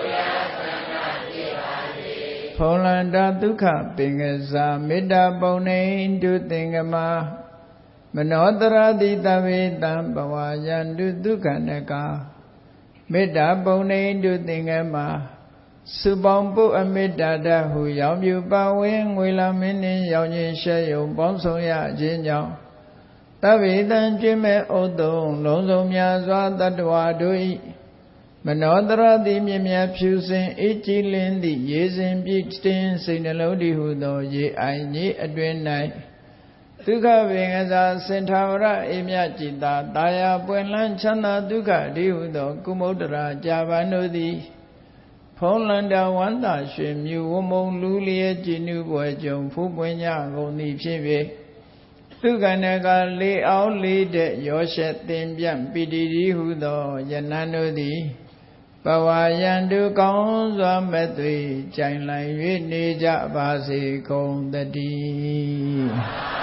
ဖုံးလန္တာဒုက္ခပင်ကစားမေတ္တာပုံနေတုသင်္ကမမနောတရတိတဝေတံဘဝယန္တုဒုက္ခနကမေတ္တာပုံနေတုသင်္ကမစုပေါင်းပုအမေတ္တာတဟုရောင်ပြူပါဝင်းငွေလာမင်းနှင့်ရောင်ခြင်းရှဲယုံပေါင်းဆောင်ရခြင်းကြောင့်တဗ္ဗေတံကျွေးမဲ့ဥတုံလုံးစုံများစွာတတ္တဝါတို့၏မနောတရတိမြင်မြတ်ဖြူစင်အေးကြည်လင်းသည့်ရေစဉ်ပြည့်တင်စိတ်နှလုံးတည်ဟုသောရေအိုင်ကြီးအတွင်၌သူဒုက္ခပင်ကစားစင်ထာဝရအေမြจิตတာတာယာပွင့်လန်းချမ်းသာဒုက္ခအဓိဟုသောကုမုဒ္ဒရာကြာပန်တို့သည်ဖုံးလန္တာဝန္တာရွှေမြူဝမုံလူလျက်ကြည်နူးပွဲကြုံဖူးပွင့်ကြကုန်သည်ဖြစ်၍သူကဏကလေအောင်လေးတဲ့ရောရှက်သင်ပြန့်ပိတိတိဟုသောယနန်တို့သည်ပဝါယံတုကောင်းစွာမဲ့သွေကြိုင်လိုက်၍နေကြပါစေကုန်တည်း